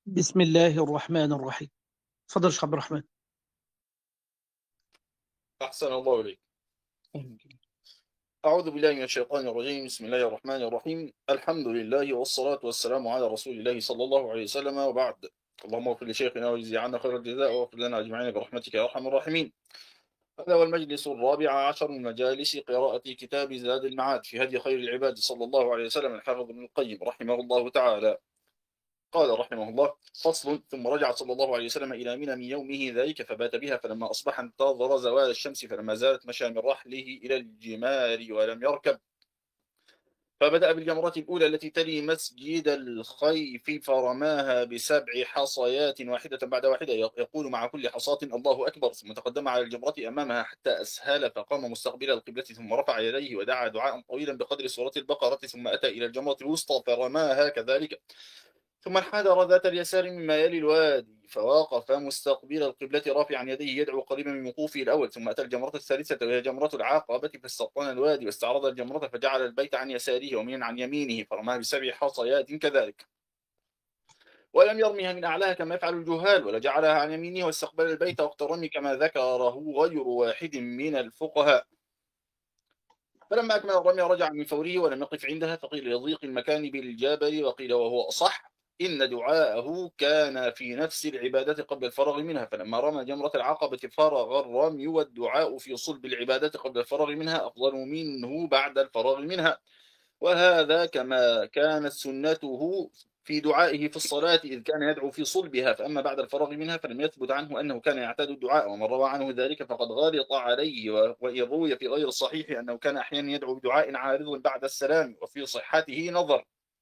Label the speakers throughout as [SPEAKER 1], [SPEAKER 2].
[SPEAKER 1] بسم الله الرحمن الرحيم. تفضل شيخ عبد الرحمن.
[SPEAKER 2] أحسن الله إليك. أعوذ بالله من الشيطان الرجيم. بسم الله الرحمن الرحيم. الحمد لله والصلاة والسلام على رسول الله صلى الله عليه وسلم، وبعد. اللهم اغفر لشيخنا ويجزي عنا خير الجزاء، واغفر لنا أجمعين برحمتك يا أرحم الراحمين. هذا هو المجلس الرابع عشر من مجالس قراءة كتاب زاد المعاد في هدي خير العباد صلى الله عليه وسلم، الحافظ ابن القيم رحمه الله تعالى. قال رحمه الله: فصل. ثم رجع صلى الله عليه وسلم إلى منى من يومه ذلك فبات بها، فلما أصبح انتظر زوال الشمس، فلما زالت مشى من رحله إلى الجمار ولم يركب، فبدأ بالجمرة الأولى التي تلي مسجد الخيف فرماها ب7 حصيات واحدة بعد واحدة، يقول مع كل حصاة الله أكبر، ثم تقدم على الجمرة أمامها حتى أسهل، فقام مستقبل القبلة، ثم رفع يديه ودعا دعاء طويلا بقدر سورة البقرة، ثم أتى إلى الجمرة الوسطى فرماها كذلك، ثم انحدر ذات اليسار مما يلي الوادي، فوقف مستقبل القبلة رافعا يديه يدعو قريبا من وقوفه الأول، ثم أتى الجمرة الثالثة وهي جمرة العقبة، فاستبطن الوادي واستعرض الجمرة، فجعل البيت عن يساره ومن عن يمينه، فرماها ب7 حصيات كذلك، ولم يرمها من أعلاها كما يفعل الجهال، ولا جعلها عن يمينه واستقبل البيت وقت الرمي كما ذكره غير واحد من الفقهاء. فلما أكمل الرمي رجع من فوره ولم يقف عندها، فقيل لضيق المكان بالجبل، وقيل وهو أصح إن دعاءه كان في نفس العبادة قبل الفراغ منها، فلما رمى جمرة العقبة فرغ الرمي والدعاء في صلب العبادة قبل الفراغ منها أفضل منه بعد الفراغ منها، وهذا كما كانت سنته في دعائه في الصلاة إذ كان يدعو في صلبها، فأما بعد الفراغ منها فلم يثبت عنه أنه كان يعتاد الدعاء، ومن روى عنه ذلك فقد غلط عليه، وإن روي في غير الصحيح أنه كان أحيانا يدعو بدعاء عارض بعد السلام وفي صحته نظر.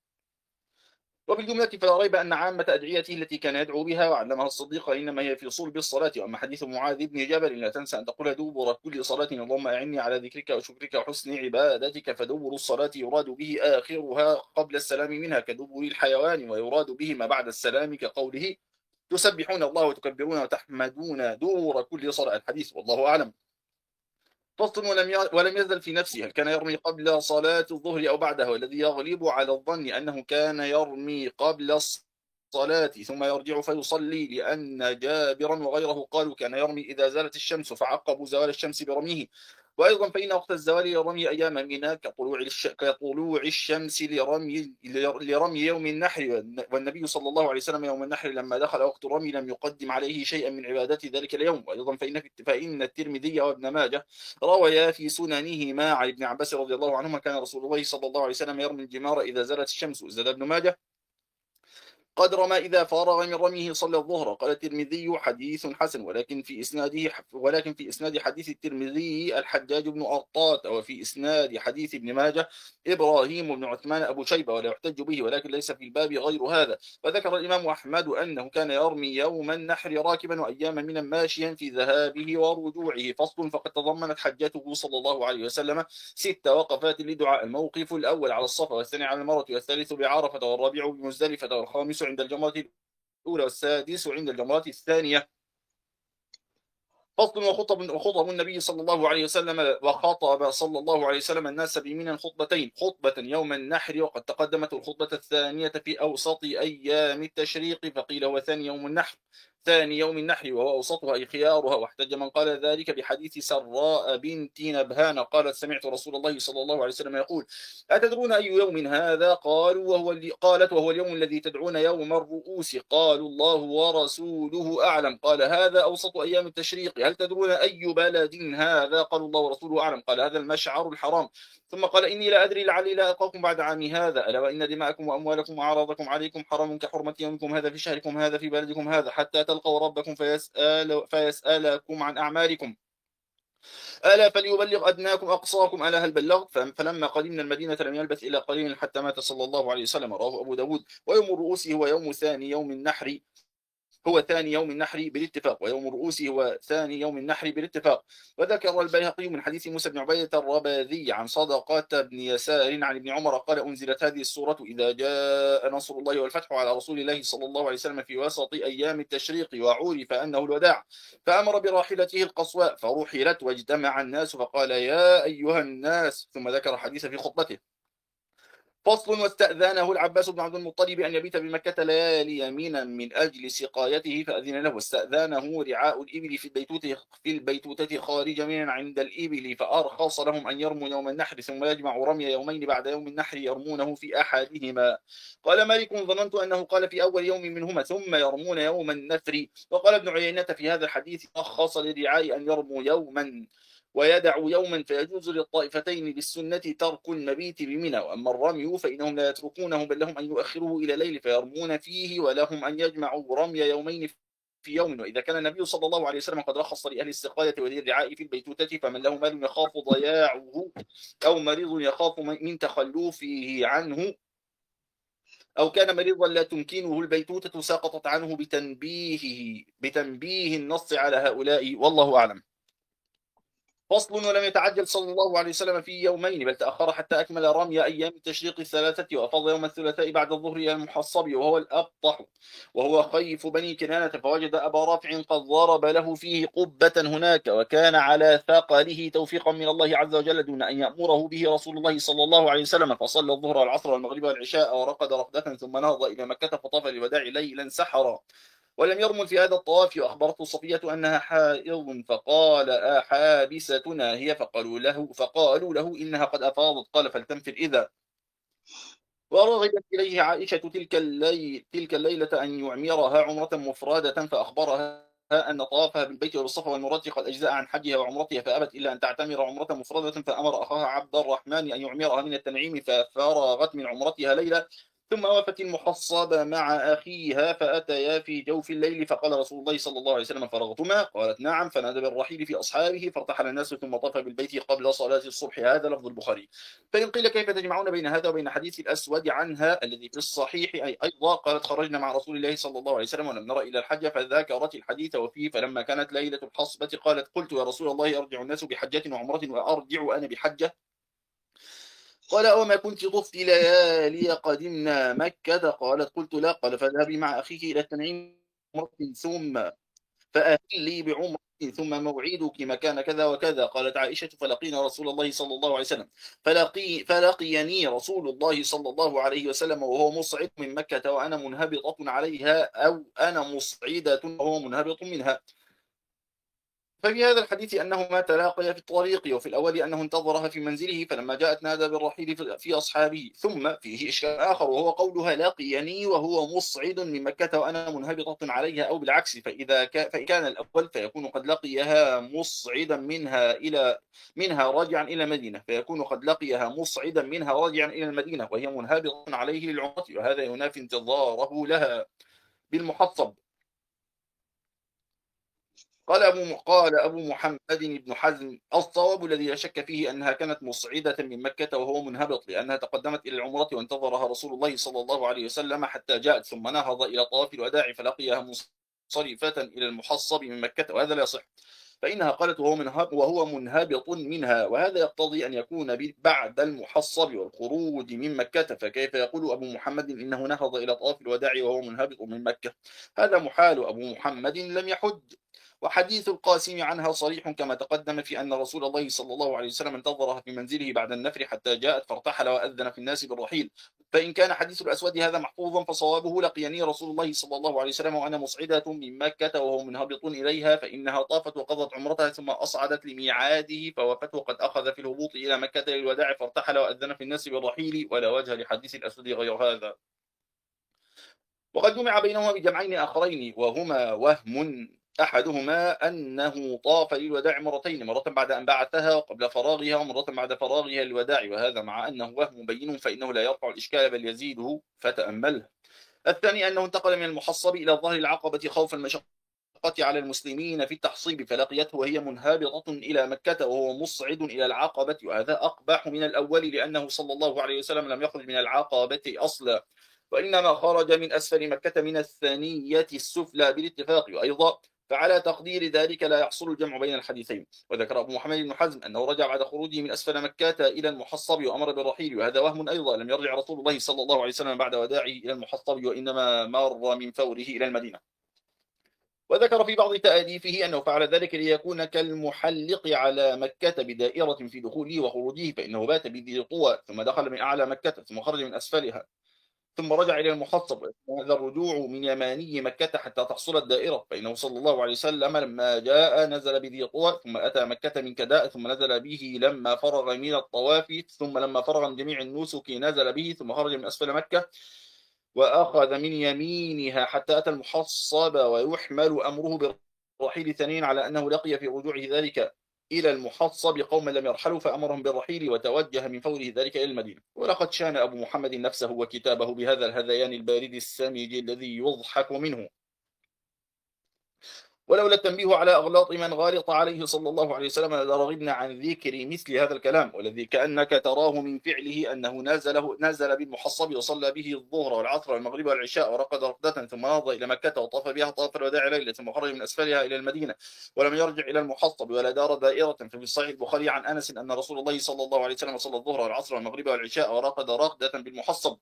[SPEAKER 2] وبالجملة فلا ريب أن عامة أدعيته التي كان يدعو بها وعلمها الصديق إنما هي في صلب الصلاة. وأما حديث معاذ بن جبل: لا تنسى أن تقول دبر كل صلاة اللهم أعني على ذكرك وشكرك وحسن عبادتك، فدبر الصلاة يراد به آخرها قبل السلام منها كدبر الحيوان، ويراد به ما بعد السلام كقوله تسبحون الله وتكبرون وتحمدون دور كل صلاة. الحديث والله أعلم. فصل. ولم يزل في نفسه هل كان يرمي قبل صلاة الظهر أو بعدها، والذي يغلب على الظن أنه كان يرمي قبل الصلاة ثم يرجع فيصلي، لأن جابرا وغيره قالوا كان يرمي إذا زالت الشمس فعقبوا زوال الشمس برميه. وأيضا فإن وقت الزوال لرمي أيام منى كطلوع الشمس لرمي يوم النحر، والنبي صلى الله عليه وسلم يوم النحر لما دخل وقت الرمي لم يقدم عليه شيئا من عبادات ذلك اليوم. وأيضا فإن الترمذي وابن ماجه رويا في سننهما عن ابن عباس رضي الله عنهما كان رسول الله صلى الله عليه وسلم يرمي الجمار إذا زالت الشمس. زاد ابن ماجه: قد رمى إذا فرغ من رميه صلى الظهر. قال الترمذي: حديث حسن، ولكن في إسناد حديث الترمذي الحجاج بن أرطاة، وفي إسناد حديث ابن ماجه إبراهيم بن عثمان أبو شيبة، ولا يحتج به، ولكن ليس في الباب غير هذا. وذكر الإمام أحمد أنه كان يرمي يوم النحر راكبا وأياما من ماشيا في ذهابه ورجوعه. فصل. فقد تضمنت حجته صلى الله عليه وسلم 6 وقفات للدعاء: الموقف الأول على الصفا، والثاني على المروة، والثالث بعرفة، والرابع بمزدلفة، والخامس عند الجمرة الأولى، والسادس عند الجمرة الثانية. فصل. وخطب النبي صلى الله عليه وسلم، وخطب صلى الله عليه وسلم الناس بمنى خطبتين: خطبة يوم النحر، وقد تقدمت الخطبة الثانية في أوسط أيام التشريق، فقيل هو ثاني يوم النحر وهو أوسطها أي خيارها. واحتج من قال ذلك بحديث سراء بنت نبهان قالت: سمعت رسول الله صلى الله عليه وسلم يقول: أتدرون أي يوم هذا؟ قالت: وهو اليوم الذي تدعون يوم الرؤوس. قالوا: الله ورسوله أعلم. قال: هذا أوسط أيام التشريق. هل تدرون أي بلد هذا؟ قالوا: الله ورسوله أعلم. قال: هذا المشعر الحرام. ثم قال: إني لا أدري لعلي لا ألقاكم بعد عامي هذا، ألا وإن دماءكم وأموالكم وأعراضكم عليكم حرام كحرمة يومكم هذا في شهركم هذا في بلدكم هذا، حتى تلقوا ربكم فيسألكم عن أعمالكم، ألا فليبلغ أدناكم أقصاكم، ألا هل بلغت؟ فلما قدمنا المدينة لم يلبث إلا قليلا حتى مات صلى الله عليه وسلم. رواه أبو داود. ويوم الرؤوس هو ثاني يوم النحر بالاتفاق، ويوم الرؤوس هو ثاني يوم النحر بالاتفاق. وذكر البيهقي من حديث موسى بن عبيدة الرباذي عن صدقة بن يسار عن ابن عمر قال: أنزلت هذه السورة إذا جاء نصر الله والفتح على رسول الله صلى الله عليه وسلم في وسط أيام التشريق، وعرف أنه الوداع، فأمر براحلته القصواء فرحلت واجتمع الناس فقال: يا أيها الناس، ثم ذكر حديث في خطبته. فصل. واستأذنه العباس بن عبد المطلب أن يبيت بمكة ليالي يمينا من أجل سقايته فأذن له. واستأذنه رعاء الإبل في البيتوتة خارج منا عند الإبل فأرخص لهم أن يرموا يوم النحر ثم يجمع رمي يومين بعد يوم النحر يرمونه في أحدهما. قال مالك ظننت أنه قال في أول يوم منهما ثم يرمون يوم النفر. وقال ابن عيينة في هذا الحديث رخص للرعاء أن يرموا يوما ويدع يوما فيجوز للطائفتين بالسنة ترك المبيت بمنى. وأما الرمي فإنهم لا يتركونه بل لهم أن يؤخروه إلى ليل فيرمون فيه ولهم أن يجمعوا رمي يومين في يوم. وإذا كان النبي صلى الله عليه وسلم قد رخص لأهل السقاية وللرعاء في البيتوتة فمن له مال يخاف ضياعه أو مريض يخاف من تخلفه عنه أو كان مريضا لا تمكنه البيتوتة سقطت عنه بتنبيه النص على هؤلاء والله أعلم. فصل. ولم يتعجل صلى الله عليه وسلم في يومين بل تأخر حتى أكمل رمي أيام التشريق الثلاثة وأفضل يوم الثلاثاء بعد الظهر إلى المحصب وهو الأبطح وهو خيف بني كنانة فوجد أبا رافع قد ضرب له فيه قبة هناك وكان على ثقله توفيقا من الله عز وجل دون أن يأمره به رسول الله صلى الله عليه وسلم. فصلى الظهر والعصر والمغرب والعشاء ورقد رقدة ثم نهض إلى مكة فطاف للوداع ليلا سحرا ولم يرمل في هذا الطواف. وأخبرته صفية أنها حائض فقال أحابستنا هي فقالوا له إنها قد أفاضت قال فلتنفر إذا. ورغبت إليه عائشة تلك الليلة أن يعمرها عمرة مفردة فأخبرها أن طوافها بالبيت والصفا والمروة قد أجزاء عن حجها وعمرتها فأبت إلا أن تعتمر عمرة مفردة فأمر أخاها عبد الرحمن أن يعمرها من التنعيم ففرغت من عمرتها ليلة ثم وافت المحصب مع أخيها فأتيا في جوف الليل فقال رسول الله صلى الله عليه وسلم فرغتما؟ قالت نعم. فنادى بالرحيل في أصحابه فارتحل الناس ثم طاف بالبيت قبل صلاة الصبح. هذا لفظ البخاري. فإن قيل كيف تجمعون بين هذا وبين حديث الأسود عنها الذي في الصحيح أي أيضا قالت خرجنا مع رسول الله صلى الله عليه وسلم ولم نرى إلى الحج فذاكرت الحديث وفيه فلما كانت ليلة الحصبة قالت قلت يا رسول الله أرجع الناس بحجة وعمرة وأرجع أنا بحجة؟ قال وما كنت طفت ليالي قدمنا مكة؟ قالت قلت لا. قال فاذهبي مع أخيك إلى التنعيم ثم فأهلي بعمرة ثم موعدك مكان كذا وكذا. قالت عائشة فلقينا رسول الله صلى الله عليه وسلم فلقيني رسول الله صلى الله عليه وسلم وهو مصعد من مكة وأنا منهبطة عليها أو أنا مصعدة وهو منهبط منها. ففي هذا الحديث أنهما تلاقيا في الطريق وفي الأول أنه انتظرها في منزله فلما جاءت نادى بالرحيل في أصحابه. ثم فيه إشكال آخر وهو قولها لاقيني وهو مصعد من مكة وأنا منهبطة عليها أو بالعكس فإن كان الأول فيكون قد لقيها مصعدا منها راجعا إلى المدينة فيكون قد لقيها مصعدا منها راجعا إلى المدينة وهي منهبطة عليه للعمرة وهذا ينافي انتظاره لها بالمحصب. قال أبو محمد بن حزم الصواب الذي لا شك فيه أنها كانت مصعدة من مكة وهو منهبط لأنها تقدمت إلى العمرة وانتظرها رسول الله صلى الله عليه وسلم حتى جاءت ثم نهض إلى طواف الوداع فلقيها منصرفة إلى المحصب من مكة وهذا لا يصح فإنها قالت وهو منهبط منها وهذا يقتضي أن يكون بعد المحصب والخروج من مكة فكيف يقول أبو محمد إنه نهض إلى طواف الوداع وهو منهبط من مكة؟ هذا محال أبو محمد لم يحج. وحديث القاسم عنها صريح كما تقدم في أن رسول الله صلى الله عليه وسلم انتظرها في منزله بعد النفر حتى جاءت فارتحل وأذن في الناس بالرحيل. فإن كان حديث الأسود هذا محفوظا فصوابه لقيني رسول الله صلى الله عليه وسلم وأنا مصعدة من مكة وهو منهبط إليها فإنها طافت وقضت عمرتها ثم أصعدت لميعاده فوفت وقد أخذ في الهبوط إلى مكة للوداع فارتحل وأذن في الناس بالرحيل ولا وجه لحديث الأسود غير هذا. وقد جمع بينهما بجمعين آخرين وهما وهم أحدهما أنه طاف للوداع مرتين مرة بعد أن بعثها وقبل فراغها ومرة بعد فراغها للوداع وهذا مع أنه وهم بين فإنه لا يرفع الإشكال بل يزيده فتأمله. الثاني أنه انتقل من المحصب إلى ظهر العقبة خوف المشقة على المسلمين في التحصيب فلقيته وهي منهبطة إلى مكة وهو مصعد إلى العقبة وهذا أقبح من الأول لأنه صلى الله عليه وسلم لم يخرج من العقبة أصلا وإنما خرج من أسفل مكة من الثانية السفلى بالاتفاق. وأيضا فعلى تقدير ذلك لا يحصل الجمع بين الحديثين. وذكر أبو محمد بن حزم أنه رجع بعد خروجه من أسفل مكة إلى المحصب وأمر بالرحيل وهذا وهم أيضا لم يرجع رسول الله صلى الله عليه وسلم بعد وداعه إلى المحصب وإنما مر من فوره إلى المدينة. وذكر في بعض تأليفه أنه فعل ذلك ليكون كالمحلق على مكة بدائرة في دخوله وخروجه، فإنه بات بذي طوى ثم دخل من أعلى مكة ثم خرج من أسفلها ثم رجع إلى المحصب. هذا الرجوع من يماني مكة حتى تحصل الدائرة، فإنه صلى الله عليه وسلم لما جاء نزل بذي طوى ثم أتى مكة من كداء ثم نزل به لما فرغ من الطواف، ثم لما فرغ من جميع النسك نزل به ثم خرج من أسفل مكة وأخذ من يمينها حتى أتى المحصب. ويحمل أمره بالرحيل ثانيا على أنه لقي في رجوعه ذلك إلى المحصب قوما لم يرحلوا فأمرهم بالرحيل وتوجه من فوره ذلك إلى المدينة. ولقد شان أبو محمد نفسه وكتابه بهذا الهذيان البارد السمج الذي يضحك منه. ولولا التنبيه على أغلاط من غالط عليه صلى الله عليه وسلم لرغبنا عن ذكر مثل هذا الكلام، والذي كأنك تراه من فعله أنه نزل بالمحصب وصلى به الظهر والعصر والمغرب والعشاء ورقد رقدة ثم نهض إلى مكة وطاف بها طواف الوداع ليلة ثم خرج من أسفلها إلى المدينة ولم يرجع إلى المحصب ولا دار دائرة. ففي صحيح البخاري عن أنس أن رسول الله صلى الله عليه وسلم صلى الظهر والعصر والمغرب والعشاء ورقد رقدة بالمحصب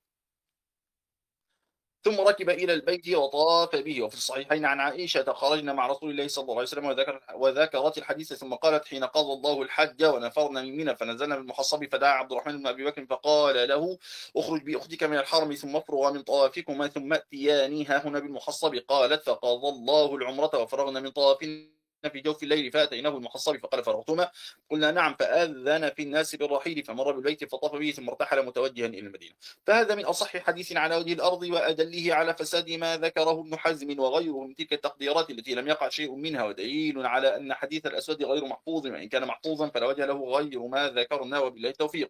[SPEAKER 2] ثم ركب إلى البيت وطاف به. وفي الصحيحين عن عائشة خرجنا مع رسول الله صلى الله عليه وسلم وذكرت الحديث ثم قالت حين قضى الله الحج ونفرنا من منى فنزلنا بالمحصب فدعا عبد الرحمن بن أبي بكر فقال له اخرج بأختك من الحرم ثم افرغ من طوافكما ثم ائتيانيها هنا بالمحصب. قالت فقضى الله العمرة وفرغنا من طوافنا في جوف الليل فأتيناه المحصب فقال فرغتما؟ قلنا نعم. فأذن في الناس بالرحيل فمر بالبيت فطاف به ثم ارتحل متوجها إلى المدينة. فهذا من أصح حديث على وجه الأرض وأدله على فساد ما ذكره ابن حزم وغيره من تلك التقديرات التي لم يقع شيء منها، ودليل على أن حديث الأسود غير محفوظ، وإن كان محفوظا فلا وجه له غير ما ذكرنا وبالله التوفيق.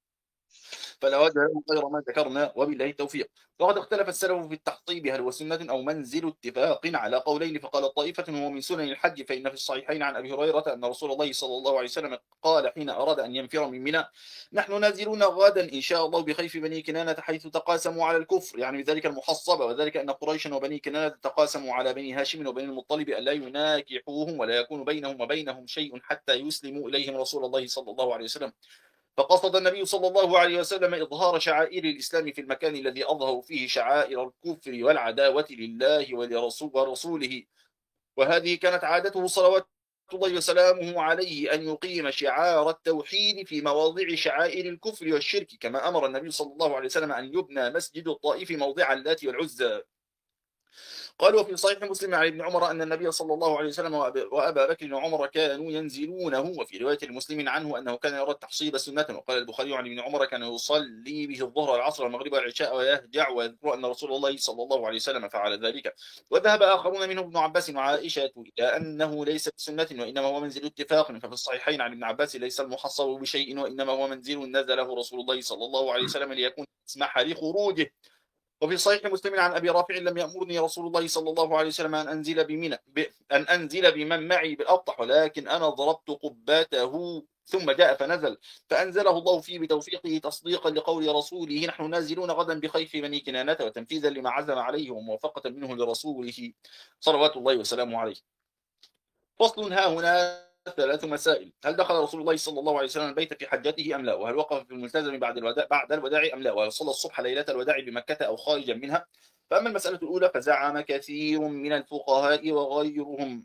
[SPEAKER 2] فلا وجه له غير ما ذكرنا وبالله التوفيق. وقد اختلف السلف في التحطيب هل هو سنة أو منزل اتفاق على قولين. فقال طائفة هو من سنن الحج، فإن في الصحيحين عن أبي هريرة أن رسول الله صلى الله عليه وسلم قال حين أراد أن ينفر من منى نحن نازلون غدا إن شاء الله بخيف بني كنانة حيث تقاسموا على الكفر، يعني بذلك المحصبة، وذلك أن قريشا وبني كنانة تقاسموا على بني هاشم وبني المطلب ألا يناكحوهم ولا يكون بينهم وبينهم شيء حتى يسلموا إليهم رسول الله صلى الله عليه وسلم. فقصد النبي صلى الله عليه وسلم إظهار شعائر الإسلام في المكان الذي أظهر فيه شعائر الكفر والعداوة لله ورسوله. وهذه كانت عادته صلوات الله وسلامه عليه أن يقيم شعار التوحيد في مواضع شعائر الكفر والشرك، كما أمر النبي صلى الله عليه وسلم أن يبنى مسجد الطائف موضع اللات والعزى. قال وفي صحيح مسلم عن ابن عمر أن النبي صلى الله عليه وسلم وأبا بكر وعمر كانوا ينزلونه. وفي رواية المسلم عنه أنه كان يرى التحصيب سنة. وقال البخاري عن ابن عمر كان يصلي به الظهر والعصر والمغرب والعشاء ويهجع ويذكر أن رسول الله صلى الله عليه وسلم فعل ذلك. وذهب آخرون منهم ابن عباس وعائشة إلى أنه ليس بسنة وإنما هو منزل اتفاق. ففي الصحيحين عن ابن عباس ليس المحصب بشيء وإنما هو منزل نزله رسول الله صلى الله عليه وسلم ليكون اسمح لخروجه. وفي صحيح مسلم عن أبي رافع لم يأمرني رسول الله صلى الله عليه وسلم أن أنزل بمن معي بالأبطح، ولكن أنا ضربت قباته ثم جاء فنزل فأنزله الله فيه بتوفيقه تصديقا لقول رسوله نحن نازلون غدا بخيف بني كنانة وتنفيذا لما عزم عليه وموافقة منه لرسوله صلوات الله وسلامه عليه. فصل ها هنا 3 مسائل: هل دخل رسول الله صلى الله عليه وسلم البيت في حجته أم لا؟ وهل وقف في الملتزم بعد الوداع أم لا؟ وهل صلى الصبح ليلة الوداع بمكة أو خارجا منها؟ فأما المسألة الأولى فزعم كثير من الفقهاء وغيرهم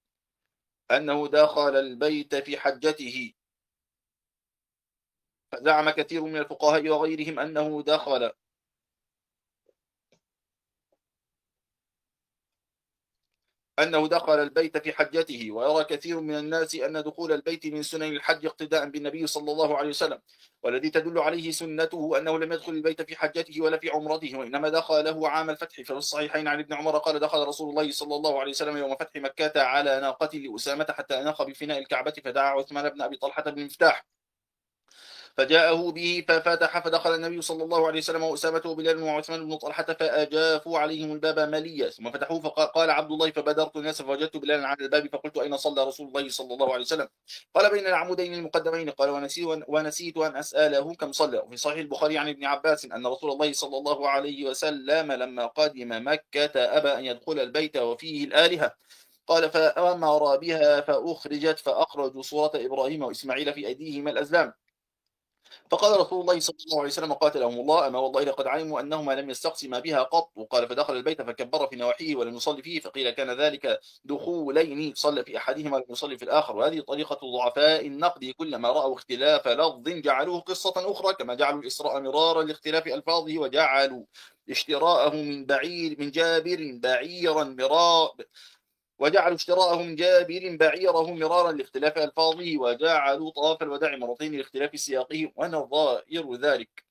[SPEAKER 2] أنه دخل البيت في حجته فزعم كثير من الفقهاء وغيرهم أنه دخل البيت في حجته. ويرى كثير من الناس أن دخول البيت من سنن الحج اقتداء بالنبي صلى الله عليه وسلم، والذي تدل عليه سنته أنه لم يدخل البيت في حجته ولا في عمرته وإنما دخله عام الفتح. في الصحيحين عن ابن عمر قال دخل رسول الله صلى الله عليه وسلم يوم فتح مكة على ناقة لأسامة حتى أناخ بفناء الكعبة فدعا عثمان بن أبي طلحة بن مفتاح فجاءه به ففتح فدخل النبي صلى الله عليه وسلم وأسامة وبلال وعثمان بن طلحة فأجافوا عليهم الباب مليا ثم فتحوه. فقال عبد الله فبدرت الناس فوجدت بلالا على الباب فقلت أين صلى رسول الله صلى الله عليه وسلم؟ قال بين العمودين المقدمين. قال ونسيت أن أسأله كم صلى. وفي صحيح البخاري عن ابن عباس أن رسول الله صلى الله عليه وسلم لما قدم مكة أبى أن يدخل البيت وفيه الآلهة. قال فأمر بها فأخرجت فأخرجوا صورة إبراهيم وإسماعيل في أيديهما الأزلام فقال رسول الله صلى الله عليه وسلم قاتلهم الله أما والله لقد علموا أنهما لم يستقسما بها قط. وقال فدخل البيت فكبر في نواحيه ولم يصلي فيه، فقيل كان ذلك دخولين صلى في أحدهما ولم يصلي في الآخر. وهذه طريقة ضعفاء النقد، كلما رأوا اختلاف لفظ جعلوه قصة أخرى، كما جعلوا الإسراء مرارا لاختلاف ألفاظه، وجعلوا اشتراءه من جابر بعيرا وجعلوا اشتراءه من جابر بعيره مرارا لاختلاف ألفاظه، وجعلوا طواف الوداع مرتين لاختلاف سياقه، ونظائر ذلك.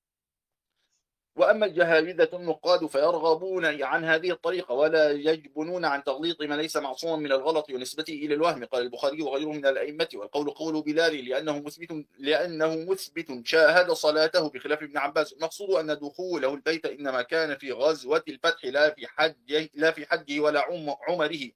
[SPEAKER 2] وأما الجهابذة النقاد فيرغبون عن هذه الطريقة ولا يجبنون عن تغليط ما ليس معصوما من الغلط ونسبته إلى الوهم. قال البخاري وغيره من الأئمة، والقول قول بلال لأنه مثبت شاهد صلاته بخلاف ابن عباس. المقصود أن دخوله البيت إنما كان في غزوة الفتح لا في حجه ولا عمره.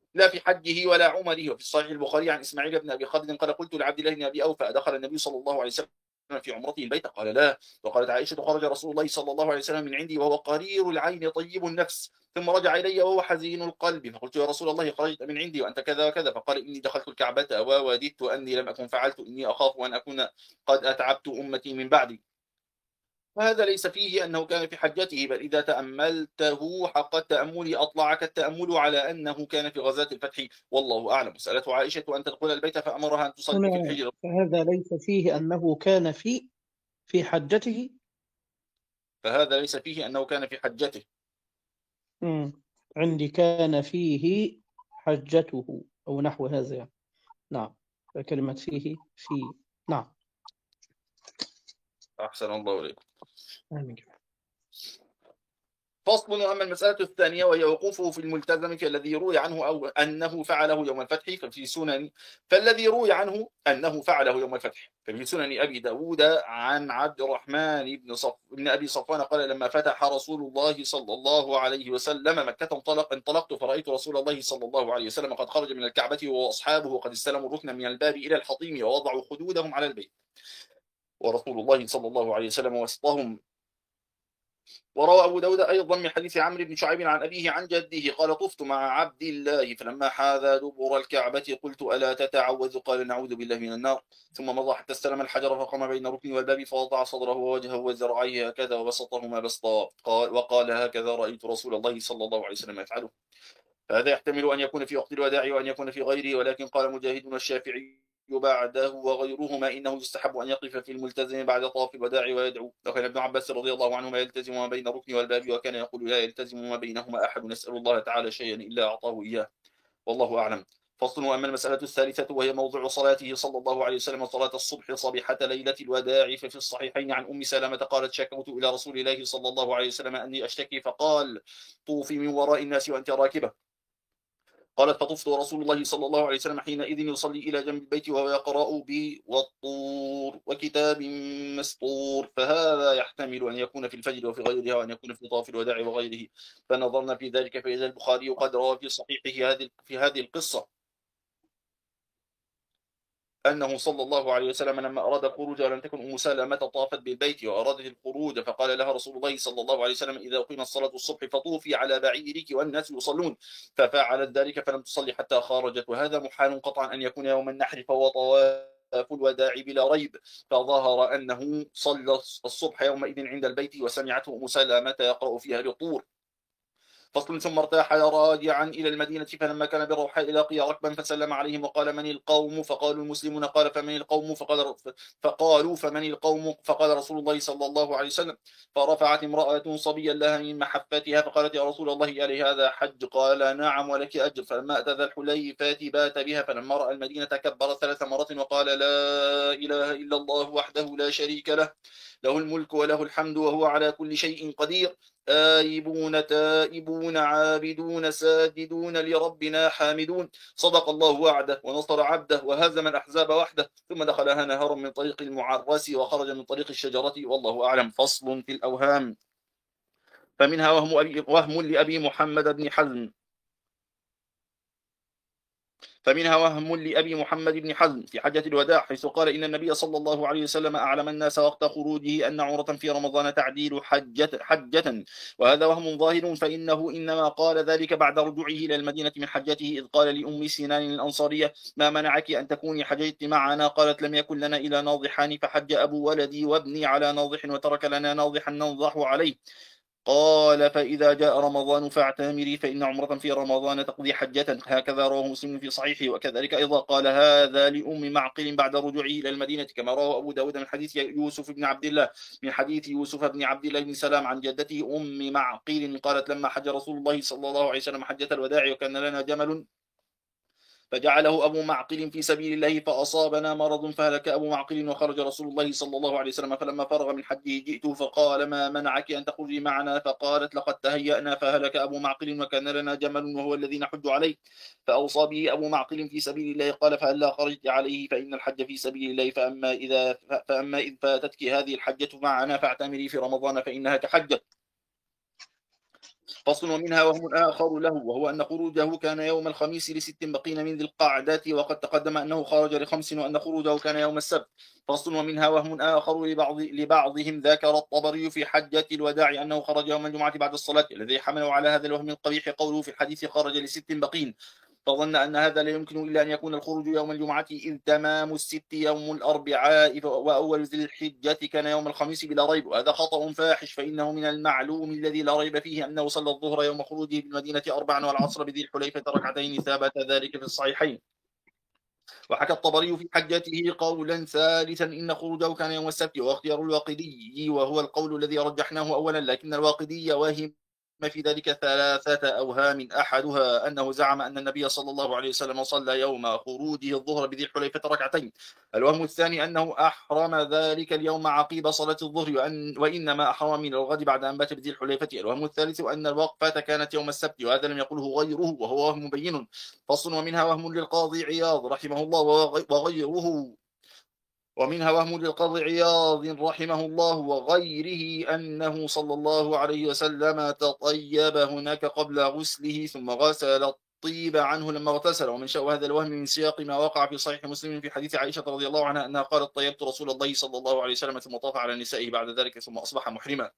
[SPEAKER 2] وفي الصحيح البخاري عن إسماعيل بن أبي خالد قال قلت لعبد الله بن أبي أوفى أدخل النبي صلى الله عليه وسلم في عمرته البيت؟ قال لا. وقالت عائشة خرج رسول الله صلى الله عليه وسلم من عندي وهو قرير العين طيب النفس، ثم رجع إلي وهو حزين القلب، فقلت يا رسول الله خرجت من عندي وأنت كذا وكذا؟ فقال إني دخلت الكعبة ووددت أني لم أكن فعلت، إني أخاف أن أكون قد أتعبت أمتي من بعدي. وهذا ليس فيه أنه كان في حجته، بل إذا تأملته حق التأمل أطلعك التأمل على أنه كان في غزاة الفتح، والله أعلم. سألته عائشة أن تدخل البيت فأمرها أن تصلي في
[SPEAKER 1] هنا
[SPEAKER 2] الحجر.
[SPEAKER 1] فهذا ليس فيه أنه كان في حجته.
[SPEAKER 2] فهذا ليس فيه أنه كان في حجته.
[SPEAKER 1] مم. عندي كان فيه حجته أو نحو هذا يعني. نعم، كلمة فيه. نعم.
[SPEAKER 2] أحسن الله إليكم.
[SPEAKER 1] آمين.
[SPEAKER 2] فصل. وأما المسألة الثانية وهي وقوفه في الملتزم فالذي روي عنه أو أنه فعله يوم الفتح فالذي روي عنه أنه فعله يوم الفتح ففي سنن أبي داود عن عبد الرحمن بن أبي صفوان قال لما فتح رسول الله صلى الله عليه وسلم مكة انطلقت فرأيت رسول الله صلى الله عليه وسلم قد خرج من الكعبة وأصحابه قد استلموا الركن من الباب إلى الحطيم ووضعوا خدودهم على البيت ورسول الله صلى الله عليه وسلم وسطهم. وروى أبو داود أيضا من حديث عمرو بن شعيب عن أبيه عن جده قال طفت مع عبد الله فلما حاذى دبر الكعبة قلت ألا تتعوذ؟ قال نعوذ بالله من النار. ثم مضى حتى استلم الحجر فقام بين الركن والباب فوضع صدره ووجهه وذراعيه هكذا وبسطهما بسطا وقال هكذا رأيت رسول الله صلى الله عليه وسلم يفعله. فهذا يحتمل أن يكون في وقت الوداع وأن يكون في غيره، ولكن قال مجاهد والشافعي بعده وغيرهما إنه يستحب أن يقف في الملتزم بعد طواف الوداع ويدعو. وكان ابن عباس رضي الله عنهما يلتزم ما بين الركن والباب وكان يقول لا يلتزم ما بينهما أحد نسأل الله تعالى شيئا إلا أعطاه إياه، والله أعلم. فصل. وأما المسألة الثالثة وهي موضع صلاته صلى الله عليه وسلم صلاة الصبح صبيحة ليلة الوداع ففي الصحيحين عن أم سلمة قالت شكوت إلى رسول الله صلى الله عليه وسلم أني أشتكي فقال طوفي من وراء الناس وأنت راكبة. قالت فطفت ورسول الله صلى الله عليه وسلم حينئذ يصلي إلى جنب البيت وهو يقرأ والطور وكتاب مسطور. فهذا يحتمل أن يكون في الفجر وفي غيرها وأن يكون في طواف الوداع وغيره. فنظرنا في ذلك فإذا البخاري قد روى في صحيحه في هذه القصة أنه صلى الله عليه وسلم لما أراد الخروج ولم تكن أم سلمة طافت بالبيت وأرادت الخروج فقال لها رسول الله صلى الله عليه وسلم إذا أقيمت الصلاة الصبح فطوفي على بعيرك والناس يصلون. ففعلت ذلك فلم تصلي حتى خرجت. وهذا محال قطعا أن يكون يوم النحر فهو طواف الوداع بلا ريب. فظهر أنه صلى الصبح يومئذ عند البيت وسمعته أم سلمة يقرأ فيها للطور. فصل. ثم ارتاح راجعا إلى المدينة فلما كان بالروحاء لقي ركبا فسلم عليهم وقال من القوم؟ فقالوا المسلمون. قال فمن القوم؟ فقالوا فمن القوم؟ فقال رسول الله صلى الله عليه وسلم فرفعت امرأة صبيا لها من محفتها فقالت يا رسول الله ألي هذا حج؟ قال نعم ولك أجر. فلما أتى ذا الحليفات بات بها فلما رأى المدينة كبر 3 مرات وقال لا إله إلا الله وحده لا شريك له له الملك وله الحمد وهو على كل شيء قدير آيبون تائبون عابدون ساجدون لربنا حامدون صدق الله وعده ونصر عبده وهزم الأحزاب وحده. ثم دخلها نهر من طريق المعرس وخرج من طريق الشجرة، والله أعلم. فصل في الأوهام. فمنها وهم لأبي محمد بن حزم فمنها وهم لأبي محمد بن حزم في حجة الوداع حيث قال إن النبي صلى الله عليه وسلم أعلم الناس وقت خروجه أن عمرة في رمضان تعديل حجة، وهذا وهم ظاهر، فإنه إنما قال ذلك بعد رجوعه إلى المدينة من حجته، إذ قال لأم سنان الأنصارية: ما منعك أن تكوني حججت معنا؟ قالت: لم يكن لنا إلا ناضحان، فحج أبو ولدي وابني على ناضح وترك لنا ناضحا ننضح عليه. قال: فإذا جاء رمضان فاعتمري، فإن عمرة في رمضان تقضي حجة. هكذا رواه مسلم في صحيحه. وكذلك أيضا قال هذا لأم معقل بعد رجوعه إلى المدينة، كما رواه أبو داود من حديث يوسف بن عبد الله بن عبد الله بن سلام عن جدته أم معقل قالت: لما حج رسول الله صلى الله عليه وسلم حجة الوداع وكان لنا جمل فجعله أبو معقل في سبيل الله فأصابنا مرض فهلك أبو معقل، وخرج رسول الله صلى الله عليه وسلم، فلما فرغ من حجه جئته فقال: ما منعك أن تخرجي معنا؟ فقالت: لقد تهيأنا فهلك أبو معقل وكان لنا جمل وهو الذي نحج عليه. فأوصى به أبو معقل في سبيل الله. قال: فهلا خرجت عليه؟ فإن الحج في سبيل الله، فأما إذ فاتتك هذه الحجة معنا فاعتمري في رمضان فإنها كحجة. فصل. ومنها وهم آخر له، وهو أن خروجه كان يوم الخميس ل6 بقين من ذي القعدة، وقد تقدم أنه خرج ل5، وأن خروجه كان يوم السبت. فصل. ومنها وهم آخر لبعضهم ذكر الطبري في حجة الوداع أنه خرج يوم الجمعة بعد الصلاة، الذي حمله على هذا الوهم القبيح قوله في الحديث: خرج ل6 بقين، فظن أن هذا لا يمكن إلا أن يكون الخروج يوم الجمعة، إذ تمام الست يوم الأربعاء، وأول ذي الحجة كان يوم الخميس بلا ريب، وهذا خطأ فاحش، فإنه من المعلوم الذي لا ريب فيه أنه صلى الظهر يوم خروجه بالمدينة 4 والعصر بذي الحليفة ركعتين، ثبت ذلك في الصحيحين. وحكى الطبري في حجته قولا ثالثا إن خروجه كان يوم السبت، واختيار الواقدي وهو القول الذي رجحناه أولا، لكن الواقدي واهم في ذلك 3 أوهام. أحدها أنه زعم أن النبي صلى الله عليه وسلم صلى يوم خروجه الظهر بذي الحليفة ركعتين. الوهم الثاني أنه أحرم ذلك اليوم عقيب صلاة الظهر، وإنما أحرم من الغد بعد أن بات بذي الحليفة. الوهم الثالث أن الوقفة كانت يوم السبت، وهذا لم يقله غيره وهو وهم مبين. فصل. ومنها وهم للقاضي عياض رحمه الله وغيره ومنها وهم للقاضي عياض رحمه الله وغيره أنه صلى الله عليه وسلم تطيب هناك قبل غسله ثم غسل الطيب عنه لما اغتسل. ومن شأن هذا الوهم من سياق ما وقع في صحيح مسلم في حديث عائشة رضي الله عنها أنها قالت: طيبت رسول الله صلى الله عليه وسلم ثم طاف على نسائه بعد ذلك ثم أصبح محرما.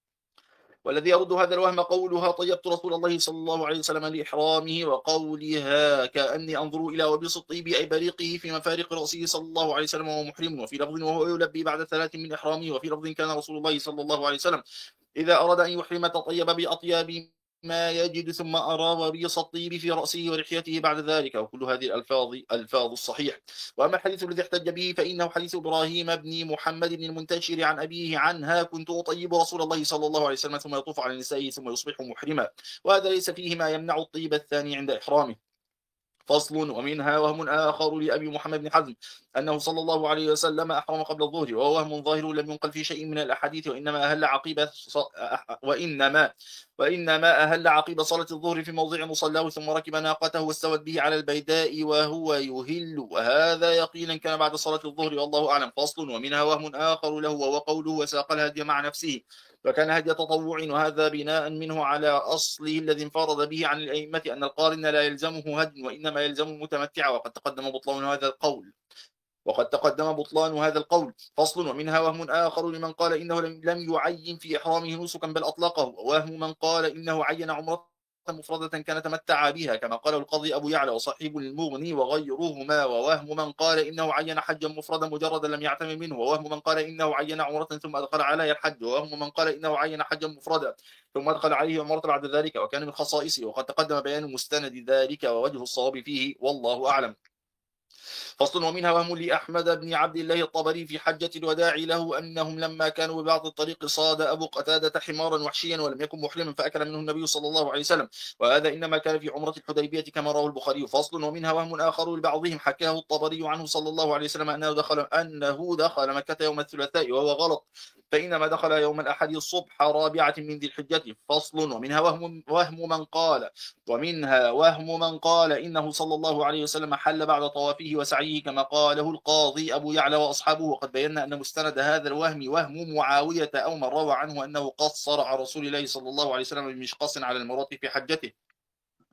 [SPEAKER 2] والذي يرد هذا الوهم قولها: طيبت رسول الله صلى الله عليه وسلم لإحرامه، وقولها: كأني أنظر إلى وبيص الطيب أي بريقه في مفارق رأسه صلى الله عليه وسلم وهو محرم. وفي لفظ: وهو يلبي بعد 3 من إحرامه. وفي لفظ: كان رسول الله صلى الله عليه وسلم إذا أراد أن يحرم تطيب بأطيب ما يجد ثم أرى وبيص الطيب في رأسه ولحيته بعد ذلك. وكل هذه الألفاظ الصحيح. وأما الحديث الذي احتج به فإنه حديث إبراهيم بن محمد بن المنتشر عن أبيه عنها: كنت أطيب رسول الله صلى الله عليه وسلم ثم يطوف على نسائه ثم يصبح محرما. وهذا ليس فيه ما يمنع الطيب الثاني عند إحرامه. فصل. ومنها وهم آخر لأبي محمد بن حزم أنه صلى الله عليه وسلم أحرم قبل الظهر، وهو وهم ظاهر لم ينقل في شيء من الأحاديث، وإنما أهل عقيب صلاة الظهر في موضع مصلاه ثم ركب ناقته واستوت به على البيداء وهو يهل، وهذا يقينا كان بعد صلاة الظهر والله أعلم. فصل. ومنها وهم آخر له، وهو قوله: وساق الهدي مع نفسه، وكان هدي تطوع، وهذا بناء منه على أصله الذي انفرد به عن الأئمة أن القارن لا يلزمه هدي وإنما يلزم المتمتع، وقد تقدم بطلان هذا القول. فصل. ومنها وهم آخر لمن قال إنه لم يعين في إحرامه نسكا بل أطلقه، ووهم من قال إنه عين عمرة مفردة كان تمتع بها، كما قال القاضي أبو يعلى وصاحب المغني وغيرهما. ووهم من قال إنه عين حجا مفردا مجردا لم يعتمر منه، ووهم من قال إنه عين عمرة ثم أدخل عليها الحج، ووهم من قال إنه عين حجا مفردا ثم أدخل عليه عمرة بعد ذلك، وكان من خصائصه، وقد تقدم بيان مستند ذلك ووجه الصواب فيه والله أعلم. فصل. ومنها وهم لأحمد بن عبد الله الطبري في حجة الوداع له أنهم لما كانوا ببعض الطريق صاد أبو قتادة حمارا وحشيا ولم يكن محرما فأكل منه النبي صلى الله عليه وسلم، وهذا إنما كان في عمرة الحديبية كما رواه البخاري. فصل. ومنها وهم آخر لبعضهم حكاه الطبري عنه صلى الله عليه وسلم أنه دخل مكة يوم الثلاثاء، وهو غلط، فإنما دخل يوم الأحد الصبح 4 من ذي الحجة. فصل. ومنها وهم من قال إنه صلى الله عليه وسلم حل بعد طوافه وسعيه كما قاله القاضي أبو يعلى وأصحابه، وقد بينا أن مستند هذا الوهم وهم معاوية أو من روى عنه أنه قصر على رسول الله صلى الله عليه وسلم بمشقص على المراد في حجته.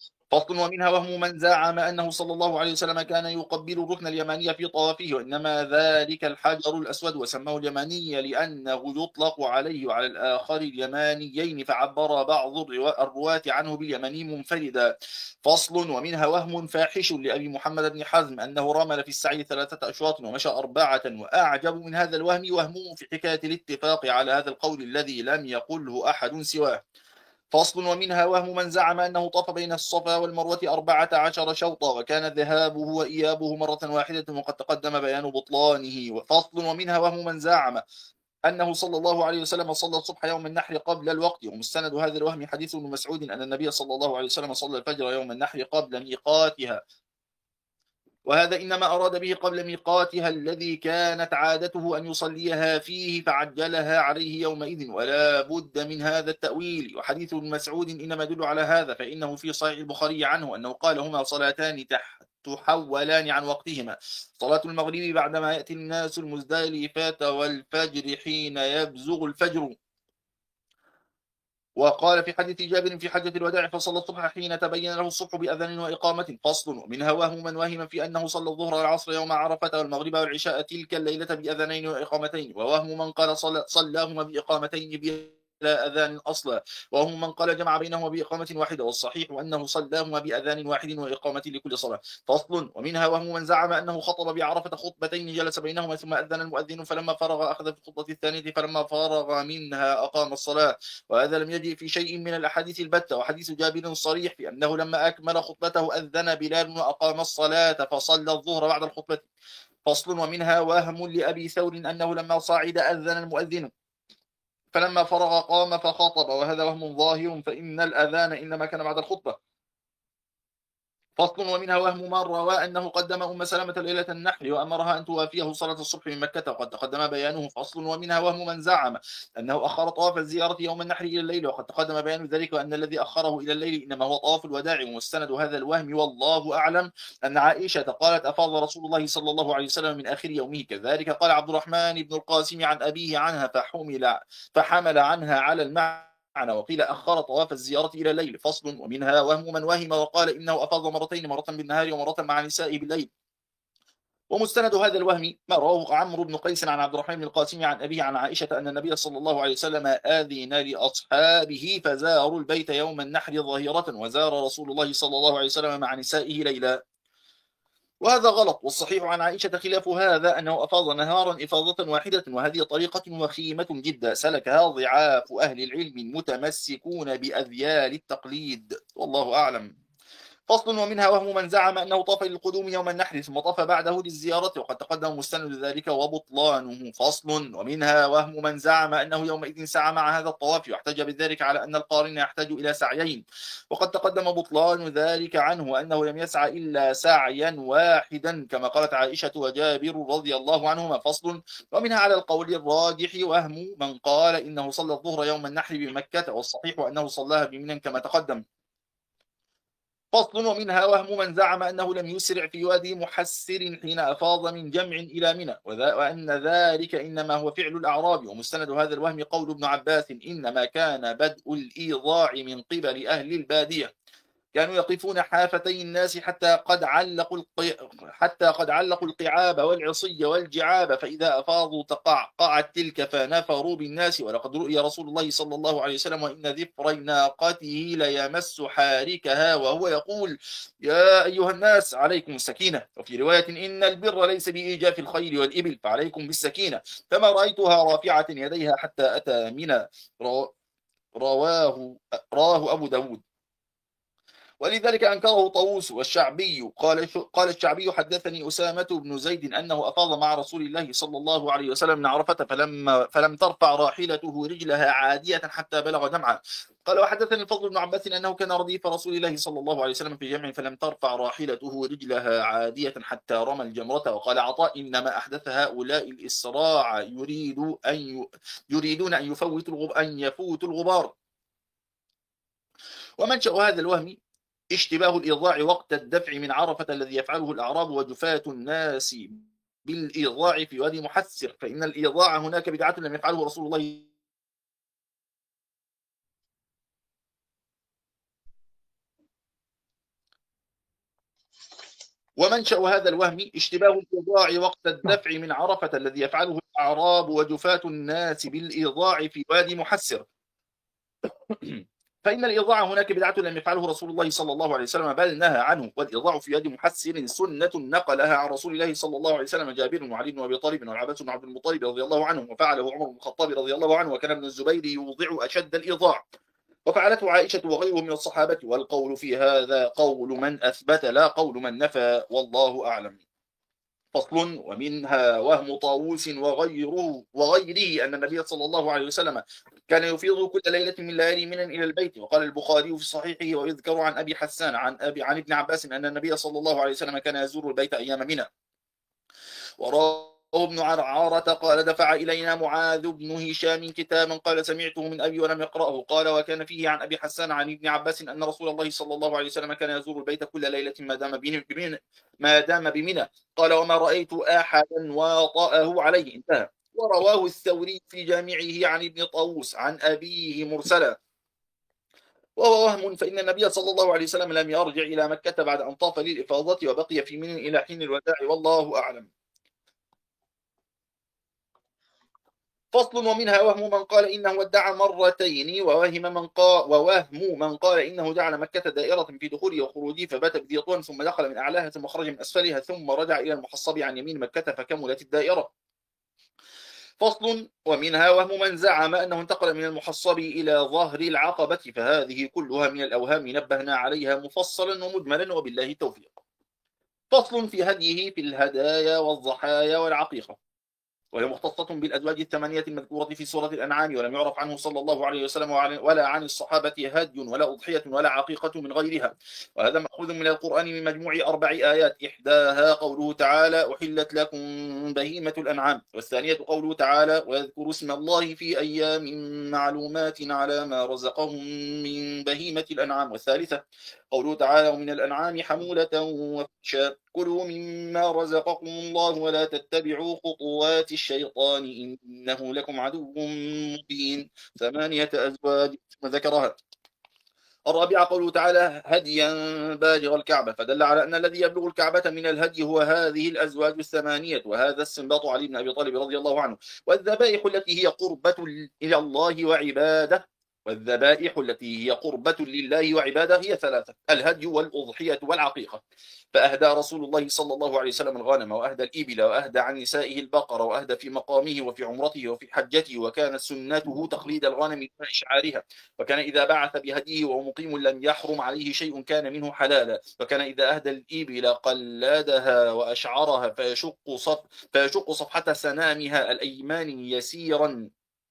[SPEAKER 2] فصل. ومنها وهم من زعم أنه صلى الله عليه وسلم كان يقبل الركن اليماني في طوافه، وإنما ذلك الحجر الأسود، وسماه اليماني لأنه يطلق عليه وعلى الآخر اليمانيين، فعبر بعض الرواة عنه باليماني منفردا. فصل. ومنها وهم فاحش لأبي محمد بن حزم أنه رمل في السعي 3 أشواط ومشى 4، وأعجب من هذا الوهم وهمه في حكاية الاتفاق على هذا القول الذي لم يقله أحد سواه. فصل. ومنها وهم من زعم أنه طاف بين الصفا والمروة 14 شوطا، وكان ذهابه وإيابه مرة واحدة، وقد تقدم بيان بطلانه. فصل. ومنها وهم من زعم أنه صلى الله عليه وسلم صلى الصبح يوم النحر قبل الوقت، ومستند هذا الوهم حديث ابن مسعود أن النبي صلى الله عليه وسلم صلى الفجر يوم النحر قبل ميقاتها، وهذا إنما أراد به قبل ميقاتها الذي كانت عادته أن يصليها فيه، فعجلها عليه يومئذ، ولا بد من هذا التأويل. وحديث ابن مسعود إنما يدل على هذا، فإنه في صحيح البخاري عنه أنه قال: هما صلاتان تحولان عن وقتهما، صلاة المغرب بعدما يأتي الناس المزدلفات، والفجر حين يبزغ الفجر. وقال في حديث جابر في حجة الوداع: فصلى الصبح حين تبين له الصبح بأذان وإقامة. فصل. ومنها وهم من وهم في أنه صلى الظهر والعصر يوم عرفة والمغرب والعشاء تلك الليلة بأذانين وإقامتين، ووهم من قال صلاهما بإقامتين بلا أذان أصلا، وهم من قال جمع بينهما بإقامة واحدة، والصحيح أنه صلاهما بأذان واحد وإقامة لكل صلاة. فصل. ومنها وهم من زعم أنه خطب بعرفة خطبتين جلس بينهما ثم أذن المؤذن، فلما فرغ أخذ في الخطبة الثانية، فلما فرغ منها أقام الصلاة، وهذا لم يجئ في شيء من الأحاديث البتة. وحديث جابر صريح في أنه لما أكمل خطبته أذن بلال وأقام الصلاة، فصلى الظهر بعد الخطبة. فصل. ومنها وهم لأبي ثور أنه لما صعد أذن المؤذن، فلما فرغ قام فخطب، وهذا وهم ظاهر، فإن الأذان إنما كان بعد الخطبة. فصل. ومنها وهم من روى أنه قدم أم سلمة ليلة النحر وأمرها أن توافيه صلاة الصبح من مكة، وقد تقدم بيانه. فصل. ومنها وهم من زعم أنه أخر طواف الزيارة يوم النحر إلى الليل، وقد تقدم بيان ذلك، وأن الذي أخره إلى الليل إنما هو طواف الوداع. ومستند هذا الوهم والله أعلم أن عائشة قالت: أفاض رسول الله صلى الله عليه وسلم من آخر يومه. كذلك قال عبد الرحمن بن القاسم عن أبيه عنها فحمل عنها على المعنى، وقيل أخر طواف الزيارة إلى الليل. فصل. ومنها وهم من وهم وقال إنه أفاض مرتين، مرة بالنهار ومرة مع نسائه بالليل. ومستند هذا الوهم ما رواه عمرو بن قيس عن عبد الرحمن بن القاسم عن أبيه عن عائشة أن النبي صلى الله عليه وسلم آذن لأصحابه فزاروا البيت يوم النحر ظاهرة، وزار رسول الله صلى الله عليه وسلم مع نسائه ليلا، وهذا غلط. والصحيح عن عائشة خلاف هذا، أنه أفاض نهارا إفاضة واحدة، وهذه طريقة وخيمة جدا سلكها ضعاف أهل العلم المتمسكون بأذيال التقليد، والله أعلم. فصل. ومنها وهم من زعم أنه طاف للقدوم يوم النحر ثم طاف بعده للزيارة، وقد تقدم مستند ذلك وبطلانه. فصل. ومنها وهم من زعم أنه يومئذ سعى مع هذا الطواف، واحتج بذلك على أن القارن يحتاج إلى سعيين، وقد تقدم بطلان ذلك عنه، وأنه لم يسعى إلا سعيا واحدا كما قالت عائشة وجابر رضي الله عنهما. فصل. ومنها على القول الراجح وهم من قال إنه صلى الظهر يوم النحر بمكة، والصحيح أنه صلاها بمنى كما تقدم. فصل. ومنها وهم من زعم أنه لم يسرع في وادي محسر حين أفاض من جمع إلى منى، وأن ذلك إنما هو فعل الأعراب. ومستند هذا الوهم قول ابن عباس: إنما كان بدء الإيضاع من قبل أهل البادية، كانوا يقفون حافتي الناس حتى قد علقوا القعاب والعصي والجعاب، فإذا أفاضوا تقعقعت تلك فنفروا بالناس. ولقد رؤي رسول الله صلى الله عليه وسلم وإن ذفر ناقته ليمس حاركها وهو يقول: يا أيها الناس عليكم السكينة. وفي رواية: إن البر ليس بإيجاف الخيل والإبل، فعليكم بالسكينة. فما رأيتها رافعة يديها حتى أتى منى. رواه أبو داود. ولذلك أنكره طاووس والشعبي. قال الشعبي: حدثني أسامة بن زيد أنه أفاض مع رسول الله صلى الله عليه وسلم من عرفة، فلم ترفع راحلته رجلها عادية حتى بلغ جمعا. قال: وحدثني الفضل بن عباس أنه كان رديف رسول الله صلى الله عليه وسلم في جمع، فلم ترفع راحلته رجلها عادية حتى رمى الجمرة. وقال عطاء: إنما أحدث هؤلاء الإسراع يريدون أن يفوتوا الغبار. ومنشأ هذا الوهم اشتباه الإيضاع وقت الدفع من عرفة الذي يفعله الأعراب وجفاة الناس بالإيضاع في وادي محسر، فإن الإيضاع هناك بدعة لم يفعله رسول الله ومنشأ هذا الوهم اشتباه الإيضاع وقت
[SPEAKER 1] نعم.
[SPEAKER 2] الدفع من عرفة الذي يفعله الأعراب وجفاة الناس بالإيضاع في وادي محسر. فإن الإيضاع هناك بدعة لم يفعله رسول الله صلى الله عليه وسلم بل نهى عنه، والإيضاع في يد محسر سنة نقلها عن رسول الله صلى الله عليه وسلم جابر وعلي بن أبي طالب والعباس بن عبد المطلب رضي الله عنهم، وفعله عمر بن الخطاب رضي الله عنه، وكان ابن الزبير يوضع أشد الإيضاع، وفعلته عائشة وغيره من الصحابة، والقول في هذا قول من أثبت لا قول من نفى، والله أعلم. فصل. ومنها وهم طاووس وغيره أن النبي صلى الله عليه وسلم كان يفيض كل ليلة من ليالي منى إلى البيت. وقال البخاري في صحيحه ويذكر عن أبي حسان عن ابن عباس أن النبي صلى الله عليه وسلم كان يزور البيت أيام منى. ورواه ابن عرعارة قال دفع إلينا معاذ بن هشام كتابا قال سمعته من أبي ولم يقرأه. قال وكان فيه عن أبي حسان عن ابن عباس أن رسول الله صلى الله عليه وسلم كان يزور البيت كل ليلة ما دام بمنى. قال وما رأيت أحدا واطأه عليه. انتهى. ورواه الثوري في جامعه عن ابن طاووس عن أبيه مرسلا، وهو وهم، فإن النبي صلى الله عليه وسلم لم يرجع إلى مكة بعد أن طاف للإفاضة وبقي في منى إلى حين الوداع، والله أعلم. فصل. ومنها وهم من قال إنه ودع مرتين، ووهم من قال إنه جعل مكة دائرة في دخوله وخروجه فبات بذي طوى ثم دخل من أعلاها ثم خرج من أسفلها ثم رجع إلى المحصب عن يمين مكة فكملت الدائرة. فصل. ومنها وهم من زعم أنه انتقل من المحصب إلى ظهر العقبة، فهذه كلها من الأوهام نبهنا عليها مفصلا ومجملا، وبالله التوفيق. فصل. في هديه في الهدايا والضحايا والعقيقة، وهي مختصة بالأزواج الثمانية المذكورة في سورة الأنعام، ولم يعرف عنه صلى الله عليه وسلم ولا عن الصحابة هدي ولا أضحية ولا عقيقة من غيرها. وهذا مأخوذ من القرآن من مجموع 4 آيات، إحداها قوله تعالى أحلت لكم بهيمة الأنعام، والثانية قوله تعالى ويذكر اسم الله في أيام معلومات على ما رزقهم من بهيمة الأنعام، والثالثة قوله تعالى ومن الأنعام حمولة وفرشا كلوا مما رزقكم الله ولا تتبعوا خطوات الشيطان إنه لكم عدو مبين. 8 أزواج ثم ذكرها. الرابعة قوله تعالى هديا بالغ الكعبة، فدل على أن الذي يبلغ الكعبة من الهدي هو هذه الأزواج الثمانية، وهذا استنباط علي بن أبي طالب رضي الله عنه. والذبائح التي هي قربة إلى الله وعباده لله وعباده هي 3: الهدي والأضحية والعقيقة. فأهدى رسول الله صلى الله عليه وسلم الغنم، وأهدى الإبل، وأهدى عن نسائه البقر، وأهدى في مقامه وفي عمرته وفي حجته، وكانت سنته تقليد الغنم وإشعارها. وكان إذا بعث بهديه وهو مقيم لم يحرم عليه شيء كان منه حلالا. وكان إذا أهدى الإبل قلدها وأشعرها فيشق صفحة سنامها الأيمان يسيرا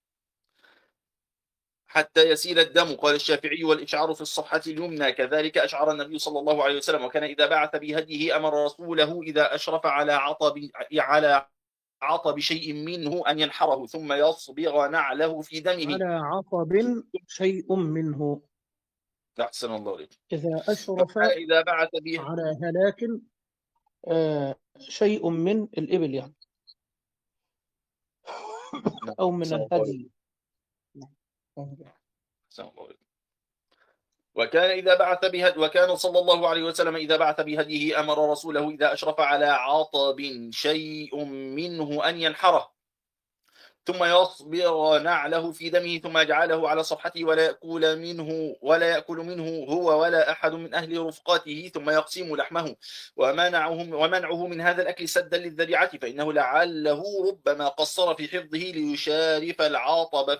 [SPEAKER 2] حتى يسيل الدم. قال الشافعي والإشعار في الصفحة اليمنى، كذلك أشعر النبي صلى الله عليه وسلم. وكان إذا بعث بهديه أمر رسوله إذا أشرف على عطب شيء منه أن ينحره ثم يصبغ نعله في دمه.
[SPEAKER 1] على عطب شيء منه،
[SPEAKER 2] أحسن الله عليك.
[SPEAKER 1] إذا أشرف
[SPEAKER 2] إذا بعث به
[SPEAKER 1] على هلاك شيء من الإبل يعني، أو من الهدي.
[SPEAKER 2] وكان صلى الله عليه وسلم إذا بعث بهديه أمر رسوله إذا أشرف على عطب شيء منه أن ينحره ثم يصبغ نعله في دمه ثم يجعله على صفحته ولا يأكل منه هو ولا أحد من أهل رفقاته ثم يقسم لحمه. ومنعه من هذا الأكل سدا للذريعة، فإنه لعله ربما قصر في حفظه ليشارف العاطب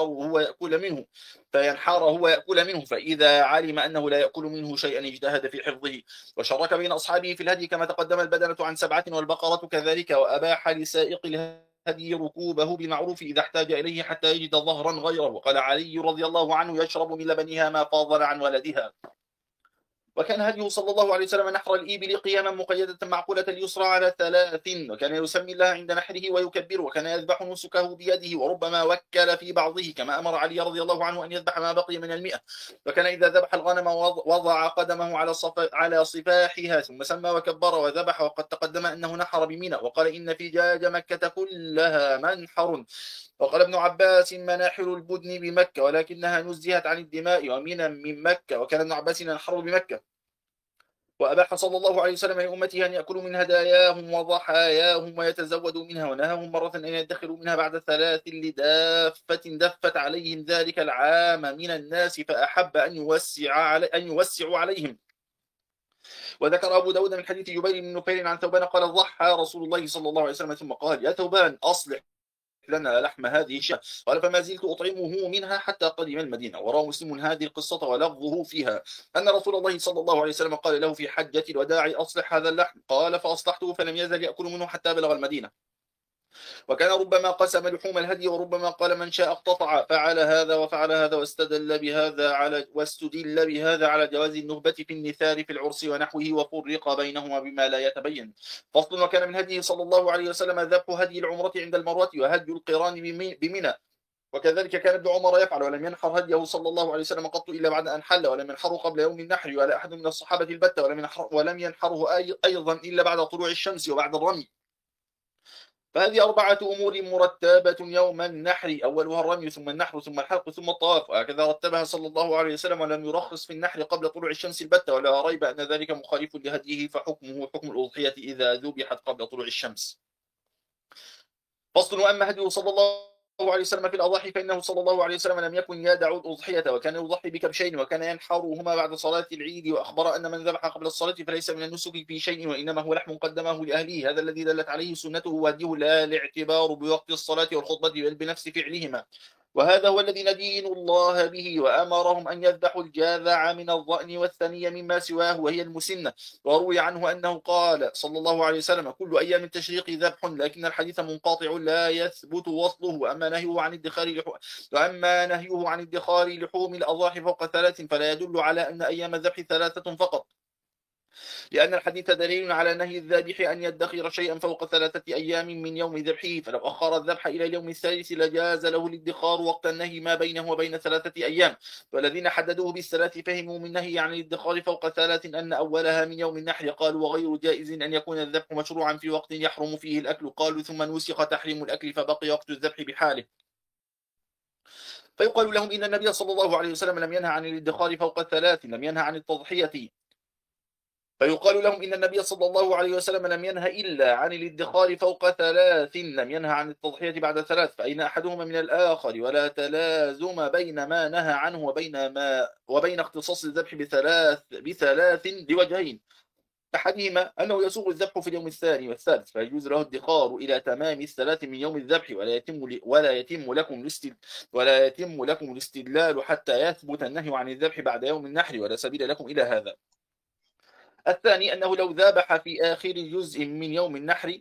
[SPEAKER 2] فينحره ويأكل منه، فإذا علم أنه لا يأكل منه شيئا اجتهد في حفظه. وشرك بين أصحابه في الهدي كما تقدم البدنة عن 7 والبقرة كذلك، وأباح لسائق الهدي ركوبه بالمعروف إذا احتاج إليه حتى يجد ظهرا غيره. وقال علي رضي الله عنه يشرب من لبنها ما فاضل عن ولدها. وكان هديه صلى الله عليه وسلم نحر الإبل قياما مقيدة معقولة اليسرى على 3، وكان يسمي الله عند نحره ويكبر، وكان يذبح نسكه بيده، وربما وكل في بعضه كما أمر علي رضي الله عنه أن يذبح ما بقي من 100. وكان إذا ذبح الغنم وضع قدمه على صفاحها ثم سمى وكبر وذبح، وقد تقدم أنه نحر بمنى. وقال إن فجاج مكة كلها منحر. وقال ابن عباس مناحر البدن بمكة ولكنها نزهت عن الدماء ومنى من مكة، وكان ابن عباس ينحر بمكة. وأباح صلى الله عليه وسلم لأمته أن يأكلوا من هداياهم وضحاياهم ويتزودوا منها، ونهاهم مرة أن يدخروا منها بعد 3 لدافة دفت عليهم ذلك العام من الناس، فأحب أن يوسعوا عليهم. وذكر أبو داود من حديث جبير بن نفير عن ثوبان قال ضحى رسول الله صلى الله عليه وسلم ثم قال يا ثوبان أصلح لنا لحم هذه الشاة، قال فما زلت أطعمه منها حتى قدم المدينة. وروى مسلم هذه القصة ولفظه فيها أن رسول الله صلى الله عليه وسلم قال له في حجة الوداع أصلح هذا اللحم، قال فأصلحته فلم يزل يأكل منه حتى بلغ المدينة. وكان ربما قسم لحوم الهدي وربما قال من شاء اقتطع، فعل هذا وفعل هذا، واستدل بهذا على جواز النهبة في النثار في العرس ونحوه، وفرق بينهما بما لا يتبين. فصل. وكان من هديه صلى الله عليه وسلم ذبح هدي العمرة عند المروة وهدي القران بمنى، وكذلك كان ابن عمر يفعل، ولم ينحر هديه صلى الله عليه وسلم قط إلا بعد أن حل، ولم ينحره قبل يوم النحر ولا أحد من الصحابة البتة، ولم ينحره أيضا إلا بعد طلوع الشمس وبعد الرمي. فهذه 4 أمور مرتبة يوم النحر، أولها الرمي ثم النحر ثم الحلق ثم الطواف، وهكذا رتبها صلى الله عليه وسلم، ولم يرخص في النحر قبل طلوع الشمس البتة، ولا ريب أن ذلك مخالف لهديه، فحكمه حكم الأضحية إذا ذبحت قبل طلوع الشمس. فصل. وأما هديه صلى الله عليه وسلم في الأضاحي فإنه صلى الله عليه وسلم لم يكن يدع الأضحية، وكان يضحي بكبشين، وكان ينحرهما بعد صلاة العيد. وأخبر أن من ذبح قبل الصلاة فليس من النسك في شيء، وإنما هو لحم قدمه لأهله، هذا الذي دلت عليه سنته وهديه، لا الاعتبار بوقت الصلاة والخطبة بل بنفس فعلهما. وهذا هو الذي ندين الله به. وأمرهم أن يذبحوا الجاذع من الضأن والثني مما سواه وهي المسنة. وروي عنه أنه قال صلى الله عليه وسلم كل أيام التشريق ذبح، لكن الحديث منقطع لا يثبت وصله. وأما نهيه عن ادخار لحوم الأضاحي فوق 3 فلا يدل على أن أيام الذبح 3 فقط، لأن الحديث دليل على نهي الذابح أن يدخر شيئا فوق 3 أيام من يوم ذبحه، فلو أخر الذبح إلى اليوم الثالث لجاز له الادخار وقت النهي ما بينه وبين 3 أيام. والذين حددوه بالثلاث فهموا من نهي عن الادخار فوق 3 أن أولها من يوم النحر. قالوا وغير جائز أن يكون الذبح مشروعا في وقت يحرم فيه الأكل. قالوا ثم نسخ تحريم الأكل فبقي وقت الذبح بحاله. فيقال لهم إن النبي صلى الله عليه وسلم لم ينهى عن الادخار فوق 3، لم ينهى عن التضحية. فيقال لهم إن النبي صلى الله عليه وسلم لم ينهى إلا عن الادخار فوق 3، لم ينهى عن التضحية بعد 3، فأين أحدهما من الآخر؟ ولا تلازم بين ما نهى عنه وبين اختصاص الذبح بثلاث لوجهين. أحدهما أنه يسوغ الذبح في اليوم الثاني والثالث، فيجوز له الادخار إلى تمام 3 من يوم الذبح، ولا يتم لكم الاستدلال حتى يثبت النهي عن الذبح بعد يوم النحر، ولا سبيل لكم إلى هذا. الثاني أنه لو ذبح في آخر جزء من يوم النحر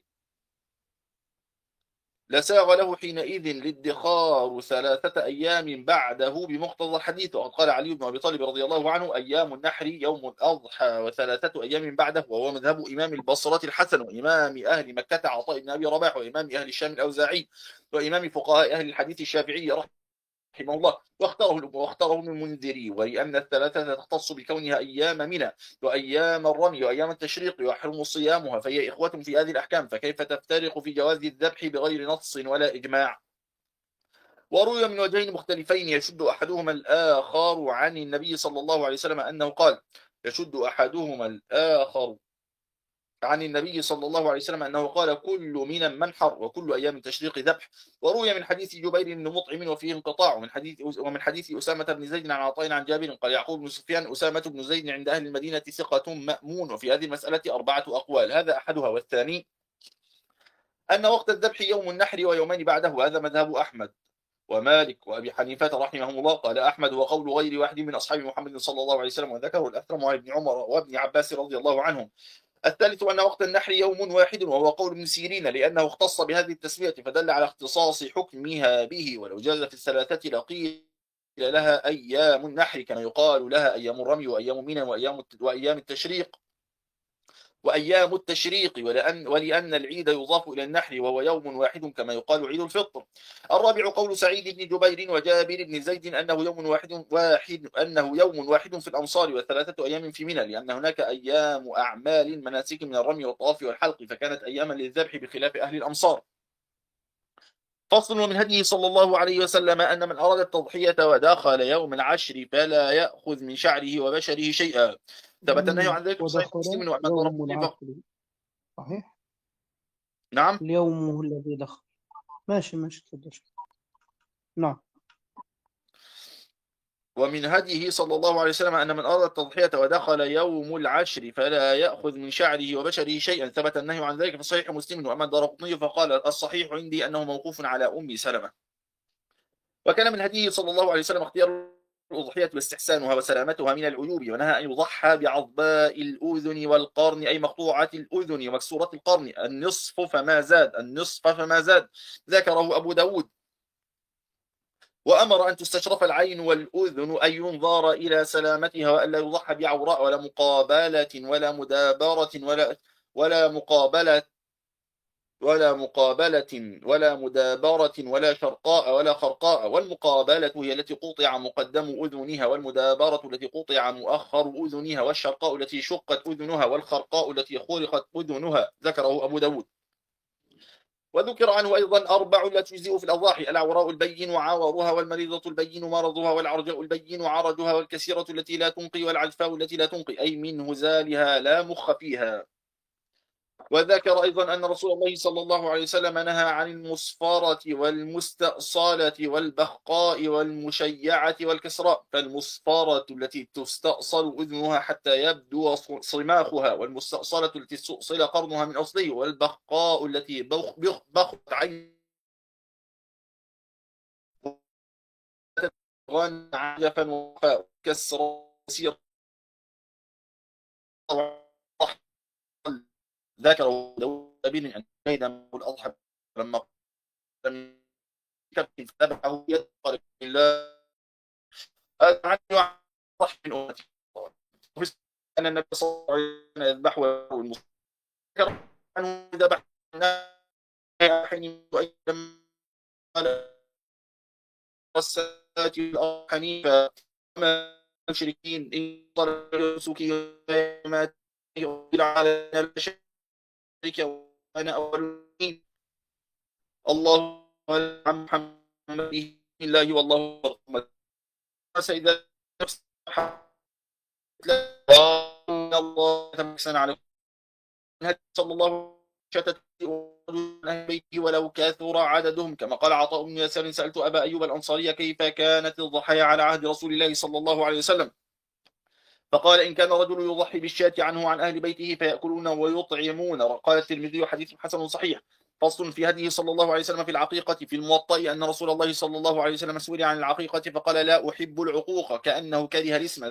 [SPEAKER 2] لساغ له حينئذ الادخار 3 أيام بعده بمقتضى الحديث. وقد قال علي بن أبي طالب رضي الله عنه أيام النحر يوم الأضحى و3 أيام بعده، وهو مذهب إمام البصرة الحسن، وإمام أهل مكة عطاء بن أبي رباح، وإمام أهل الشام الأوزاعي، وإمام فقهاء أهل الحديث الشافعي رحمه الله. واختاره المنذري، ولأن 3 تختص بكونها أيام منى وأيام الرمي وأيام التشريق ويحرم صيامها، فهي إخوة في هذه الأحكام، فكيف تفترق في جواز الذبح بغير نص ولا إجماع؟ وروي من وجهين مختلفين يشد أحدهما الآخر عن النبي صلى الله عليه وسلم أنه قال يشد أحدهما الآخر عن النبي صلى الله عليه وسلم أنه قال كل من منحر وكل أيام التشريق ذبح. وروي من حديث جبير بن مطعم وفيه انقطاع، ومن حديث أسامة بن زيد عن عطاء عن جابر قال يعقوب بن سفيان أسامة بن زيد عند أهل المدينة ثقة مأمون، وفي هذه المسألة 4 أقوال، هذا أحدها. والثاني أن وقت الذبح يوم النحر ويومين بعده، وهذا مذهب أحمد ومالك وأبي حنيفة رحمهم الله. قال أحمد وقول غير واحد من أصحاب محمد صلى الله عليه وسلم، وذكره الأثرم عن ابن عمر وابن عباس رضي الله عنهم. الثالث أن وقت النحر يوم واحد، وهو قول ابن سيرين لأنه اختص بهذه التسمية فدل على اختصاص حكمها به، ولو جاز في ال3 لقيل لها أيام النحر كما يقال لها أيام الرمي وأيام منى وأيام التشريق ولأن العيد يضاف إلى النحر وهو يوم واحد كما يقال عيد الفطر. الرابع قول سعيد بن جبير وجابر بن زيد أنه يوم واحد في الأمصار و3 أيام في منى، لأن هناك أيام أعمال المناسك من الرمي والطواف والحلق، فكانت أياما للذبح بخلاف أهل الأمصار. فصل. ومن هديه صلى الله عليه وسلم أن من أراد التضحية ودخل يوم العشر فلا يأخذ من شعره وبشره شيئا، ثبت النهي عن ذلك في صحيح
[SPEAKER 1] ودخل
[SPEAKER 2] مسلم وأحمد
[SPEAKER 1] يوم
[SPEAKER 2] الدارقطني.
[SPEAKER 1] العصر. صحيح.
[SPEAKER 2] نعم.
[SPEAKER 1] اليوم الذي دخل. ماشي تفضل. نعم.
[SPEAKER 2] ومن هديه صلى الله عليه وسلم أن من أراد التضحية ودخل يوم العشر فلا يأخذ من شعره وبشره شيئا. ثبت النهي عن ذلك في صحيح مسلم وأحمد الدارقطني، فقال الصحيح عندي أنه موقوف على أم سلمة. وكان من هديه صلى الله عليه وسلم اختيار الأضحية واستحسانها وسلامتها من العيوب، ونهى أن يضحى بعضباء الأذن والقرن، أي مقطوعة الأذن ومكسورة القرن، النصف فما زاد. ذكره أبو داود. وأمر أن تستشرف العين والأذن، أي ينظر إلى سلامتها، وألا يضحى بعوراء ولا مقابلة ولا مدابرة ولا مقابلة ولا مدابرة ولا شرقاء ولا خرقاء. والمقابلة هي التي قطع مقدم أذنها، والمدابرة التي قطع مؤخر أذنها، والشرقاء التي شقت أذنها، والخرقاء التي خرقت أذنها. ذكره أبو داود. وذكر عنه أيضا 4 لا تجزئ في الأضاحي: العوراء البين عورها، والمريضة البين مرضها، والعرجاء البين عرجها، والكسيرة التي لا تنقي، والعجفاء التي لا تنقي، أي من هزالها لا مخ فيها. وذكر أيضا أن رسول الله صلى الله عليه وسلم نهى عن المصفرة والمستأصالة والبخقاء والمشيعة والكسراء. فالمصفرة التي تستأصل أذنها حتى يبدو صماخها، والمستأصلة التي استؤصل قرنها من أصله، والبخقاء التي بخت عين عجفا وفاء كسر سير. ذكره داود بن عن الأضحى لما لم يكفي ذبحه يدخل الله عنه رحم من أمتي. أن النبي صلى الله عليه وسلم يذبح والمذكر عنه ذبح حين يؤيد قال السات الحنيفة وما المشركين إن طلعوا سكي ما يقبل على الشرك وأنا أول الله عن محمد الله والله أكبر. فإذا نفس الله تمسن على صلى الله شتت أهل بيته ولو كثر عددهم، كما قال عطاء بن يسار: سألت أبا أيوب الأنصاري كيف كانت الضحايا على عهد رسول الله صلى الله عليه وسلم، فقال: إن كان رجل يضحي بالشاة عنه وعن أهل بيته فيأكلون ويطعمون. قال الترمذي: حديث حسن صحيح. فصل في هديه صلى الله عليه وسلم في العقيقة. في الموطأ أن رسول الله صلى الله عليه وسلم سئل عن العقيقة فقال: لا أحب العقوق، كأنه كره الاسم.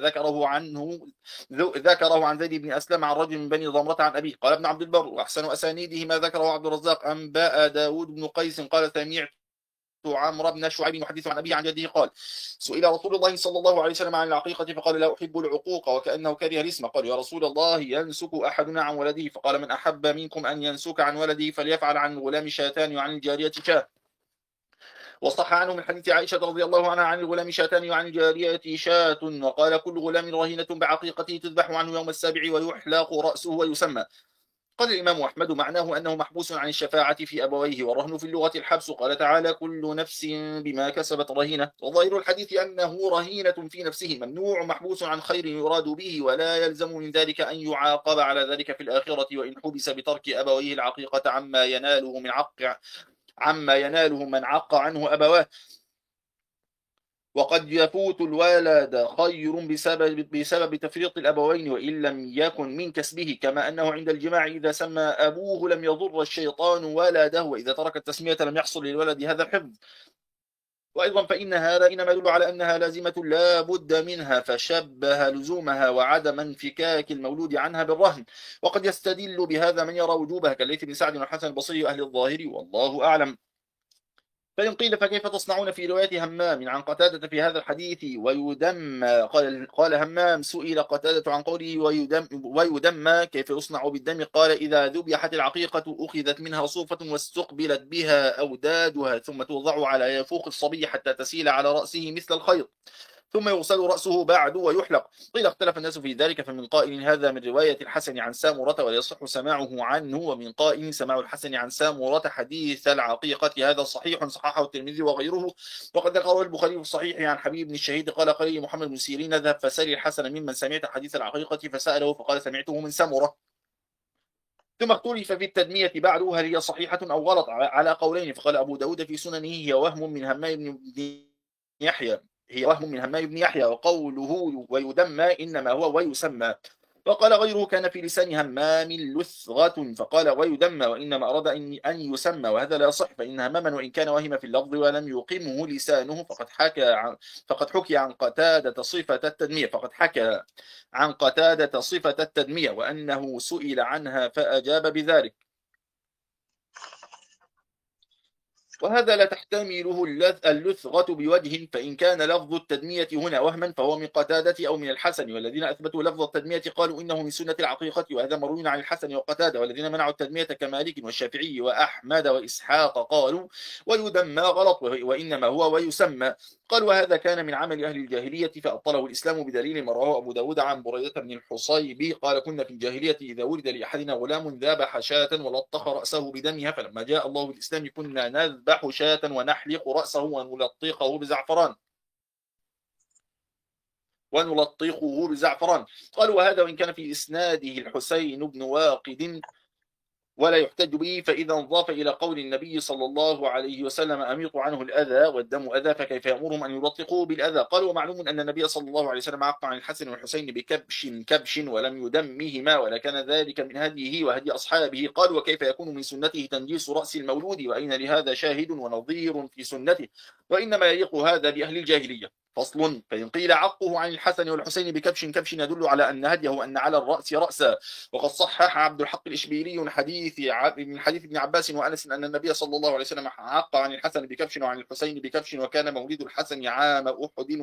[SPEAKER 2] ذكره عن زيد بن أسلم عن رجل من بني ضمرة عن أبيه. قال ابن عبد البر: وأحسن أسانيده ما ذكره عبد الرزاق. أنباء داود بن قيس قال: سمعت عمرو بن شعيب يحدث عن أبيه عن جده قال: سئل رسول الله صلى الله عليه وسلم عن العقيقة فقال: لا أحب العقوق، وكأنه كره الاسم. قال: يا رسول الله، ينسك أحدنا عن ولده؟ فقال: من أحب منكم أن ينسك عن ولده فليفعل عن الغلام شاتان وعن الجارية شاة. وصح عنه من حديث عائشة رضي الله عنها: عن الغلام شاتان وعن الجارية شاة. وقال: كل غلام رهينة بعقيقته تذبح عنه يوم السابع ويحلق رأسه ويسمى. قال الإمام أحمد: معناه أنه محبوس عن الشفاعة في أبويه، والرهن في اللغة الحبس. قال تعالى: كل نفس بما كسبت رهينة. وظاهر الحديث أنه رهينة في نفسه، ممنوع محبوس عن خير يراد به، ولا يلزم من ذلك أن يعاقب على ذلك في الآخرة، وإن حبس بترك أبويه العقيقة عما يناله من عق عنه أبواه. وقد يفوت الولد خير بسبب تفريط الأبوين وإن لم يكن من كسبه، كما أنه عند الجماع إذا سمى أبوه لم يضر الشيطان ولده، وإذا ترك التسمية لم يحصل للولد هذا الحفظ. وأيضا فإن هذا إنما يدل على أنها لازمة لا بد منها، فشبه لزومها وعدم انفكاك المولود عنها بالرهن. وقد يستدل بهذا من يرى وجوبها كالليث بن سعد والحسن البصري وأهل الظاهر، والله أعلم. فإن قيل: فكيف تصنعون في رواية همام عن قتادة في هذا الحديث ويدم؟ قال همام: سئل قتادة عن قوله ويدم كيف يصنع بالدم؟ قال: إذا ذبحت العقيقة أخذت منها صوفة واستقبلت بها أودادها، ثم توضع على يفوق الصبي حتى تسيل على رأسه مثل الخيط، ثم يغسل رأسه بعد ويحلق. قيل اختلف الناس في ذلك، فمن قائل هذا من رواية الحسن عن سامرة ولا يصح سماعه عنه، ومن قائل سماع الحسن عن سامرة حديث العقيقة هذا صحيح صححه الترمذي وغيره. وقد ذكره البخاري في الصحيح عن حبيب بن الشهيد قال قال لي محمد بن سيرين اذهب فسأل الحسن ممن سمعت حديث العقيقة، فسأله فقال سمعته من سامرة. ثم اختلف في التدمية بعد هل هي صحيحة أو غلط على قولين، فقال أبو داود في سننه هي وهم من همام بن يحيى وقوله ويدمى إنما هو ويسمى. فقال غيره كان في لسان همام لثغة، فقال ويدمى وإنما أراد أن يسمى، وهذا لا يصح، فإن هماما وإن كان وهم في اللفظ ولم يقمه لسانه فقد حكي عن قتادة صفة التدمية وأنه سئل عنها فأجاب بذلك، وهذا لا تحتمله اللثغة بوجه، فإن كان لفظ التدمية هنا وهما فهو من قتادة أو من الحسن، والذين أثبتوا لفظ التدمية قالوا إنه من سنة العقيقة، وهذا مروي عن الحسن وقتادة، والذين منعوا التدمية كمالك والشافعي وأحمد وإسحاق قالوا ويدمى غلط وإنما هو ويسمى. قال وهذا كان من عمل أهل الجاهلية فأبطله الإسلام بدليل ما رواه أبو داود عن بريدة بن الحصيب قال كنا في الجاهلية إذا ولد لأحدنا غلام ذبح شاة ولطخ رأسه بدمها، فلما جاء الله بالإسلام كنا نذبح شاة ونحلق رأسه ونلطخه بزعفران. قال وهذا وإن كان في إسناده الحسين بن واقد ولا يحتج به، فإذا انضاف إلى قول النبي صلى الله عليه وسلم أميط عنه الأذى والدم أذى، فكيف يأمرهم أن يلطقوا بالأذى؟ قال ومعلوم أن النبي صلى الله عليه وسلم عق عن الحسن والحسين بكبش ولم يدمهما، ولا كان ذلك من هديه وهدي أصحابه. قال وكيف يكون من سنته تنجيس رأس المولود، وأين لهذا شاهد ونظير في سنته؟ وإنما يليق هذا بأهل الجاهلية. فصل فإن قيل عقه عن الحسن والحسين بكبش يدل على أن هديه أن على الرأس رأسا، وقد صحح عبد الحق الإشبيلي من حديث ابن عباس وأنس أن النبي صلى الله عليه وسلم عق عن الحسن بكبش وعن الحسين بكبش، وكان مولد الحسن عام أحد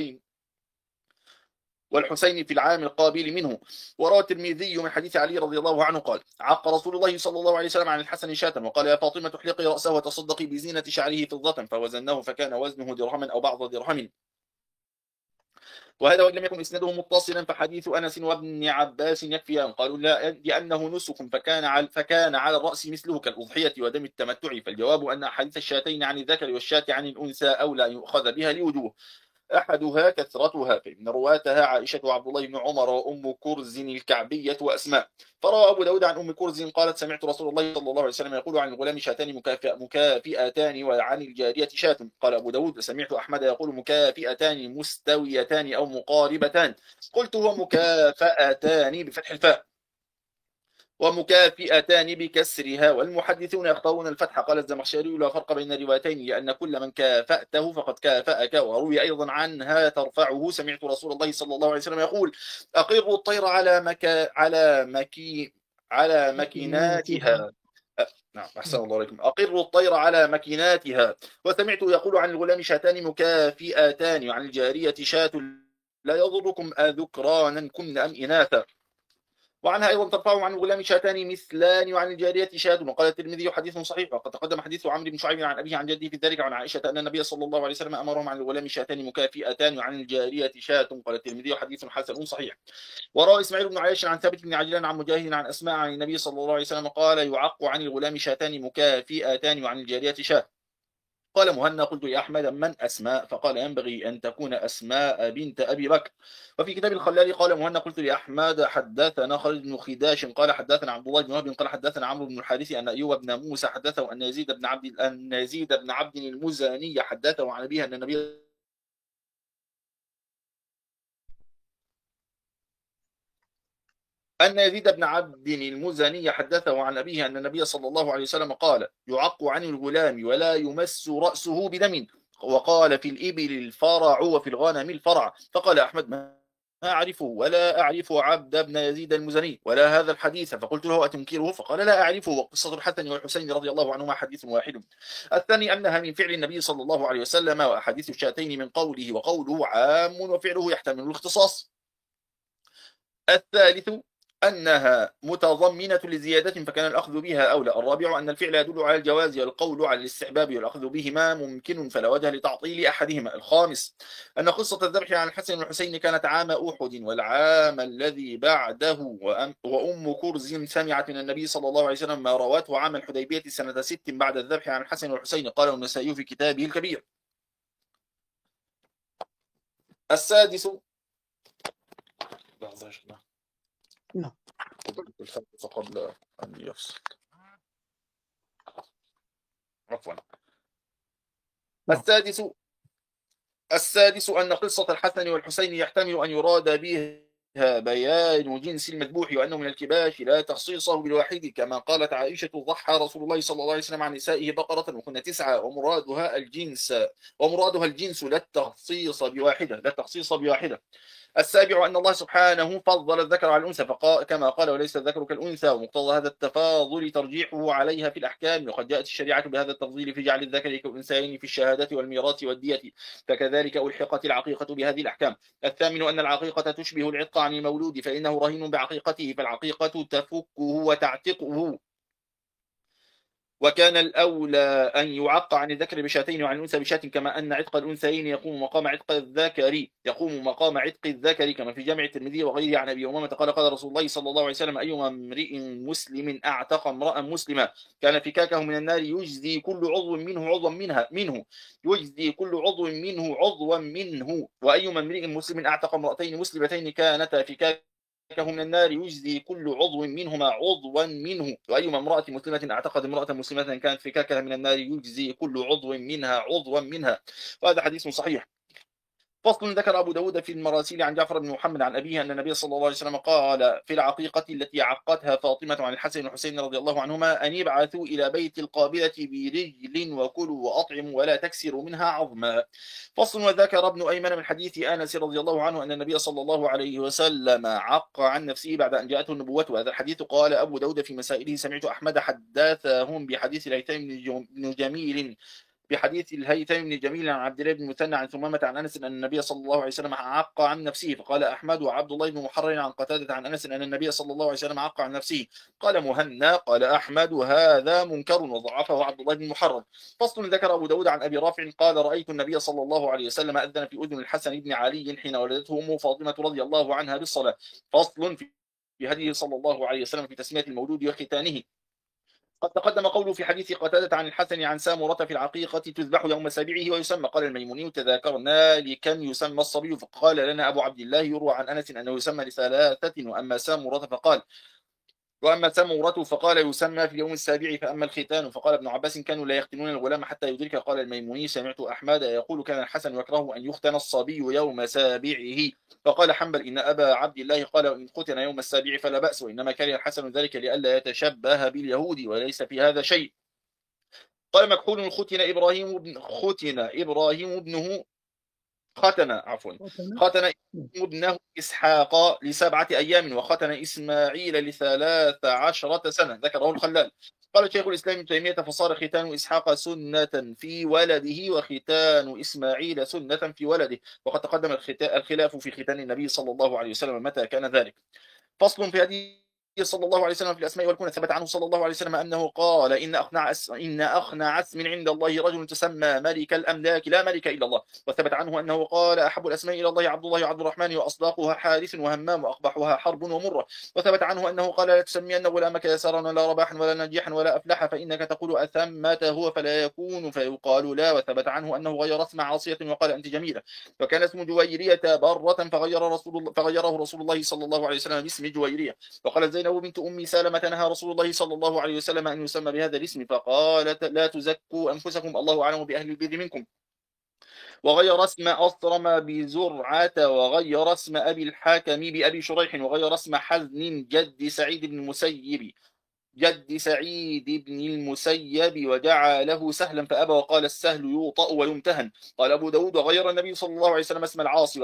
[SPEAKER 2] والحسين في العام القابل منه. وروى الترمذي من حديث علي رضي الله عنه قال عق رسول الله صلى الله عليه وسلم عن الحسن شاة وقال يا فاطمة احلقي رأسه وتصدقي بزينة شعره فضة، فوزناه فكان وزنه درهما أو بعض درهم. وهذا وإن لم يكن إسناده متصلا فحديث أنس وابن عباس يكفيان. قالوا لا لأنه نسك فكان على الرأس مثله كالأضحية ودم التمتع، فالجواب أن أحاديث الشاتين عن الذكر والشاة عن الأنثى أو لا يؤخذ بها لوجوه، أحدها كثرتها، فإن رواتها عائشة وعبد الله بن عمر وأم كرز الكعبية وأسماء. فروى أبو داود عن أم كرز قالت سمعت رسول الله صلى الله عليه وسلم يقول عن الغلام شاتان مكافئتان وعن الجارية شاة. قال أبو داود سمعت أحمد يقول مكافئتان مستويتان أو مقاربتان، قلت هو مكافئتان بفتح الفاء ومكافئتان بكسرها، والمحدثون يختارون الفتح. قال الزمخشري لا فرق بين الروايتين لأن كل من كافأته فقد كافأك. وروي أيضا عنها ترفعه سمعت رسول الله صلى الله عليه وسلم يقول أقروا الطير على مكيناتها. نعم أحسن الله عليكم. أقروا الطير على مكيناتها. وسمعت يقول عن الغلام شاتان مكافئتان وعن الجارية شاة لا يضركم أذكرانا كن أم إناثا. وعنها أيضا ترفعه عن الغلام شاتان مثلان وعن الجارية شاة. وقال الترمذي حديث صحيح. وقد تقدم حديث عمرو بن شعيب عن أبيه عن جده في ذلك عن عائشة أن النبي صلى الله عليه وسلم أمرهم عن الغلام شاتان مكافئتان وعن الجارية شاة. قال الترمذي حديث حسن صحيح. وروى إسماعيل بن عياش عن ثابت بن عجلان عن مجاهد عن أسماء عن النبي صلى الله عليه وسلم قال يعق عن الغلام شاتان مكافئتان وعن الجارية شاة. قال مهنا قلت يا أحمد من أسماء؟ فقال ينبغي أن تكون أسماء بنت أبي بكر. وفي كتاب الخلال قال مهنا قلت لأحمد حدثنا خالد بن خداش قال حدثنا عبد الله بن وهب قال حدثنا عمرو بن الحارث أن أيوب بن موسى حدثه أن يزيد بن عبد المزني حدثه عن أبيه أن النبي يزيد بن عبد المزني حدثه عن أبيه أن النبي صلى الله عليه وسلم قال يعق عن الغلام ولا يمس رأسه بدم، وقال في الإبل الفرع وفي الغنم الفرع. فقال أحمد ما أعرفه ولا أعرف عبد بن يزيد المزني ولا هذا الحديث. فقلت له أتنكره؟ فقال لا أعرفه، وقصة الحسن والحسين رضي الله عنهما حديث واحد. الثاني أنها من فعل النبي صلى الله عليه وسلم، وأحاديث الشاتين من قوله وقوله عام وفعله يحتمل الاختصاص. الثالث أنها متضمنة لزيادة فكان الأخذ بها أولى. الرابع أن الفعل يدل على الجواز والقول على الاستحباب والأخذ بهما ممكن فلا وجه لتعطيل أحدهما. الخامس أن قصة الذبح عن الحسن والحسين كانت عام أحد والعام الذي بعده، وأم كرز سمعت من النبي صلى الله عليه وسلم ما رواته عام الحديبية سنة 6 بعد الذبح عن الحسن والحسين، قاله النسائي في كتابه الكبير. السادس لحظة يا شيخ.
[SPEAKER 1] نعم.
[SPEAKER 2] الخامس قبل أن يفصل. عفوا. السادس أن قصة الحسن والحسين يحتمل أن يراد بها بيان جنس المذبوح وأنه من الكباش لا تخصيصه بالواحد، كما قالت عائشة ضحى رسول الله صلى الله عليه وسلم عن نسائه بقرة وكن 9 ومرادها الجنس لا التخصيص بواحدة. السابع أن الله سبحانه فضل الذكر على الأنثى كما قال وليس الذكر كالأنثى، ومقتضى هذا التفاضل ترجيحه عليها في الأحكام، وقد جاءت الشريعة بهذا التفضيل في جعل الذكر كالأنثيين في الشهادة والميراث والدية، فكذلك ألحقت العقيقة بهذه الأحكام. الثامن أن العقيقة تشبه العتق عن المولود فإنه رهين بعقيقته، فالعقيقة تفكه وتعتقه، وكان الأولى أن يعق عن الذكر بشاتين وعن الأنثى بشات، كما أن عتق الأنثيين يقوم مقام عتق الذكر كما في جامع الترمذي وغيره. عن أبي أمامة قال قال رسول الله صلى الله عليه وسلم أيما امرئ مسلم أعتق امرأ مسلما كان فكاكه من النار يجزي كل عضو منه وأيما امرئ مسلم أعتق امرأتين مسلمتين كانتا فكاكه من النار يجزي كل عضو منهما عضوا منه، وأيما امرأة مسلمة اعتقد امرأة مسلمة كانت فكاكها من النار يجزي كل عضو منها عضوا منها. وهذا حديث صحيح. فصل. ذكر أبو داود في المراسيل عن جعفر بن محمد عن أبيه أن النبي صلى الله عليه وسلم قال في العقيقة التي عقتها فاطمة عن الحسن والحسين رضي الله عنهما أن يبعثوا إلى بيت القابلة برجل وكلوا وأطعموا ولا تكسروا منها عظما. فصل. وذكر ابن أيمن من حديث أنس رضي الله عنه أن النبي صلى الله عليه وسلم عق عن نفسه بعد أن جاءته النبوة. وهذا الحديث قال أبو داود في مسائله سمعت أحمد حدثهم بحديث الهيثم بن جميل عن عبد الله بن مثنى عن ثمامة عن أنس أن النبي صلى الله عليه وسلم عق عن نفسه. فقال أحمد وعبد الله بن محرر عن قتادة عن أنس أن النبي صلى الله عليه وسلم عق عن نفسه. قال مهنا قال أحمد وهذا منكر وضعفه عبد الله بن محرر. فصل. ذكر أبو داود عن أبي رافع قال رأيت النبي صلى الله عليه وسلم أذن في أذن الحسن بن علي حين ولدته أمه فاطمة رضي الله عنها بالصلاة. فصل. في هديه صلى الله عليه وسلم في تسمية المولود وختانه. قد تقدم قوله في حديث قتادة عن الحسن عن سامرة في العقيقة تذبح يوم سابعه ويسمى. قال الميموني تذاكرنا لكم يسمى الصبي فقال لنا أبو عبد الله يروى عن أنس أنه يسمى ل3 وأما سامورة فقال يسمى في اليوم السابع. فأما الختان فقال ابن عباس كانوا لا يختنون الغلام حتى يدرك. قال الميموني سمعت أحمد يقول كان الحسن يكره أن يختن الصبي يوم سابعه. فقال حنبل إن أبا عبد الله قال إن ختن يوم السابع فلا بأس، وإنما كره الحسن ذلك لئلا يتشبه باليهود وليس في هذا شيء. قال مكحول ختن إبراهيم ابنه ختن ابنه إسحاق ل7 أيام وختن إسماعيل ل13 سنة. ذكره الخلال. قال شيخ الإسلام ابن تيمية فصار ختان إسحاق سنة في ولده وختان إسماعيل سنة في ولده. وقد تقدم الخلاف في ختان النبي صلى الله عليه وسلم متى كان ذلك. فصل. في هذه صلى الله عليه وسلم في الأسماء والكنى ثبت عنه صلى الله عليه وسلم أنه قال إن أخنع اسم عند الله رجل تسمى ملك الأملاك لا ملك إلا الله. وثبت عنه أنه قال أحب الأسماء إلى الله عبد الله وعبد الرحمن وأصداقها حارث وهمام وأقبحها حرب ومرة. وثبت عنه أنه قال لا تسمين غلامك يسارا ولا رباحا ولا نجيحا ولا أفلح فإنك تقول أثمت هو فلا يكون فيقال لا. وثبت عنه أنه غير اسم عاصية وقال أنت جميلة. وكان اسم جويرية برة فغيره رسول الله صلى الله عليه وسلم باسم جويرية. وقالت زينب بنت أم سلمة نهى رسول الله صلى الله عليه وسلم أن يسمى بهذا الاسم فقالت لا تزكوا أنفسكم الله أعلم بأهل البر منكم. وغير اسم أصرم بزرعة وغير اسم أبي الحاكم بأبي شريح وغير اسم حزن جد سعيد بن المسيب ودعا سهلا فأبى وقال السهل يوطأ ويمتهن. قال أبو داود وغير النبي صلى الله عليه وسلم اسم العاصي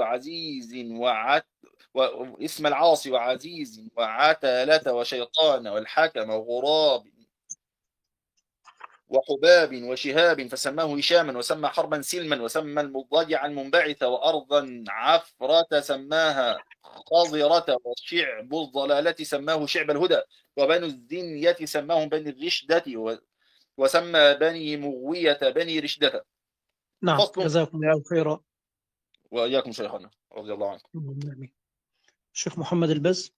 [SPEAKER 2] وعتلة وشيطان والحكم وغراب وحباب وشهاب فسماه هشاما، وسمى حربا سلما، وسمى المضجع المنبعث، وأرضا عفرة سماها خاضرة، وشعب الضلالة سماه شعب الهدى، وبنو الزنية سماهم بني الرشدة، وسمى بني مغوية بني رشدة.
[SPEAKER 1] نعم،
[SPEAKER 2] فصل.
[SPEAKER 1] جزاكم الله خيرا.
[SPEAKER 2] وإياكم شيخنا رضي الله عنكم.
[SPEAKER 1] آمين. الشيخ محمد البز.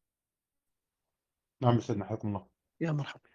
[SPEAKER 3] نعم سيدنا، حياكم الله.
[SPEAKER 1] يا مرحبا.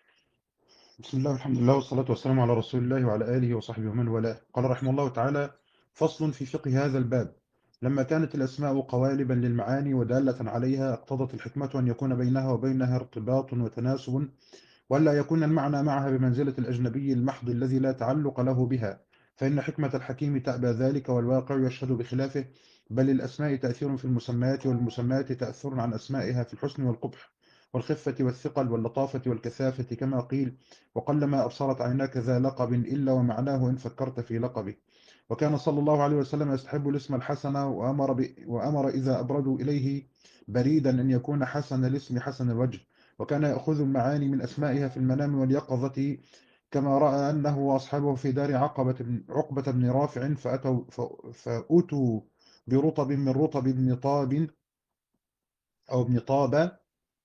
[SPEAKER 3] بسم الله والحمد لله والصلاة والسلام على رسول الله وعلى آله وصحبه ومن والاه. قال رحمه الله تعالى: فصل في فقه هذا الباب. لما كانت الأسماء قوالبا للمعاني ودالة عليها، اقتضت الحكمة أن يكون بينها وبينها ارتباط وتناسب، ولا يكون المعنى معها بمنزلة الأجنبي المحض الذي لا تعلق له بها، فإن حكمة الحكيم تأبى ذلك، والواقع يشهد بخلافه. بل للأسماء تأثير في المسميات، والمسميات تأثر عن أسمائها في الحسن والقبح والخفة والثقل واللطافة والكثافة، كما قيل: وقلما أبصرت عيناك ذا لقب إلا ومعناه إن فكرت في لقبه. وكان صلى الله عليه وسلم يستحب الاسم الحسن، وأمر إذا أبردوا إليه بريدا أن يكون حسن الاسم حسن الوجه. وكان يأخذ المعاني من أسمائها في المنام واليقظة، كما رأى أنه وأصحابه في دار عقبة بن رافع، فأتوا برطب من رطب بن طاب أو ابن طاب،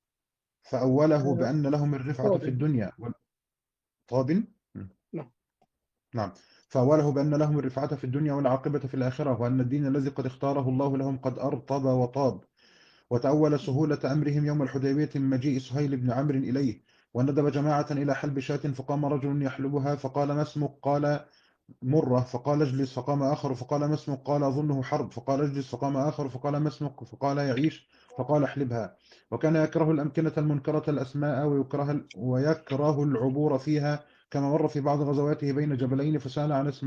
[SPEAKER 3] فأوله بأن لهم الرفعة في
[SPEAKER 1] فاضل.
[SPEAKER 3] الدنيا طاب.
[SPEAKER 1] نعم.
[SPEAKER 3] نعم. فأوله بأن لهم الرفعة في الدنيا والعاقبة في الآخرة، وأن الدين الذي قد اختاره الله لهم قد أرطب وطاب. وتأول سهولة أمرهم يوم الحديبية من مجيء سهيل بن عمرو إليه، وندب جماعة إلى حلب شاة، فقام رجل يحلبها فقال: ما اسمك؟ قال: مرة. فقال: اجلس. فقام آخر فقال: ما اسمك؟ قال: أظنه حرب. فقال: اجلس. فقام آخر فقال: ما اسمك؟ فقال: يعيش. فقال: احلبها. وكان يكره الأمكنة المنكرة الأسماء، ويكره العبور فيها، كما مر في بعض غزواته بين جبلين، فسأل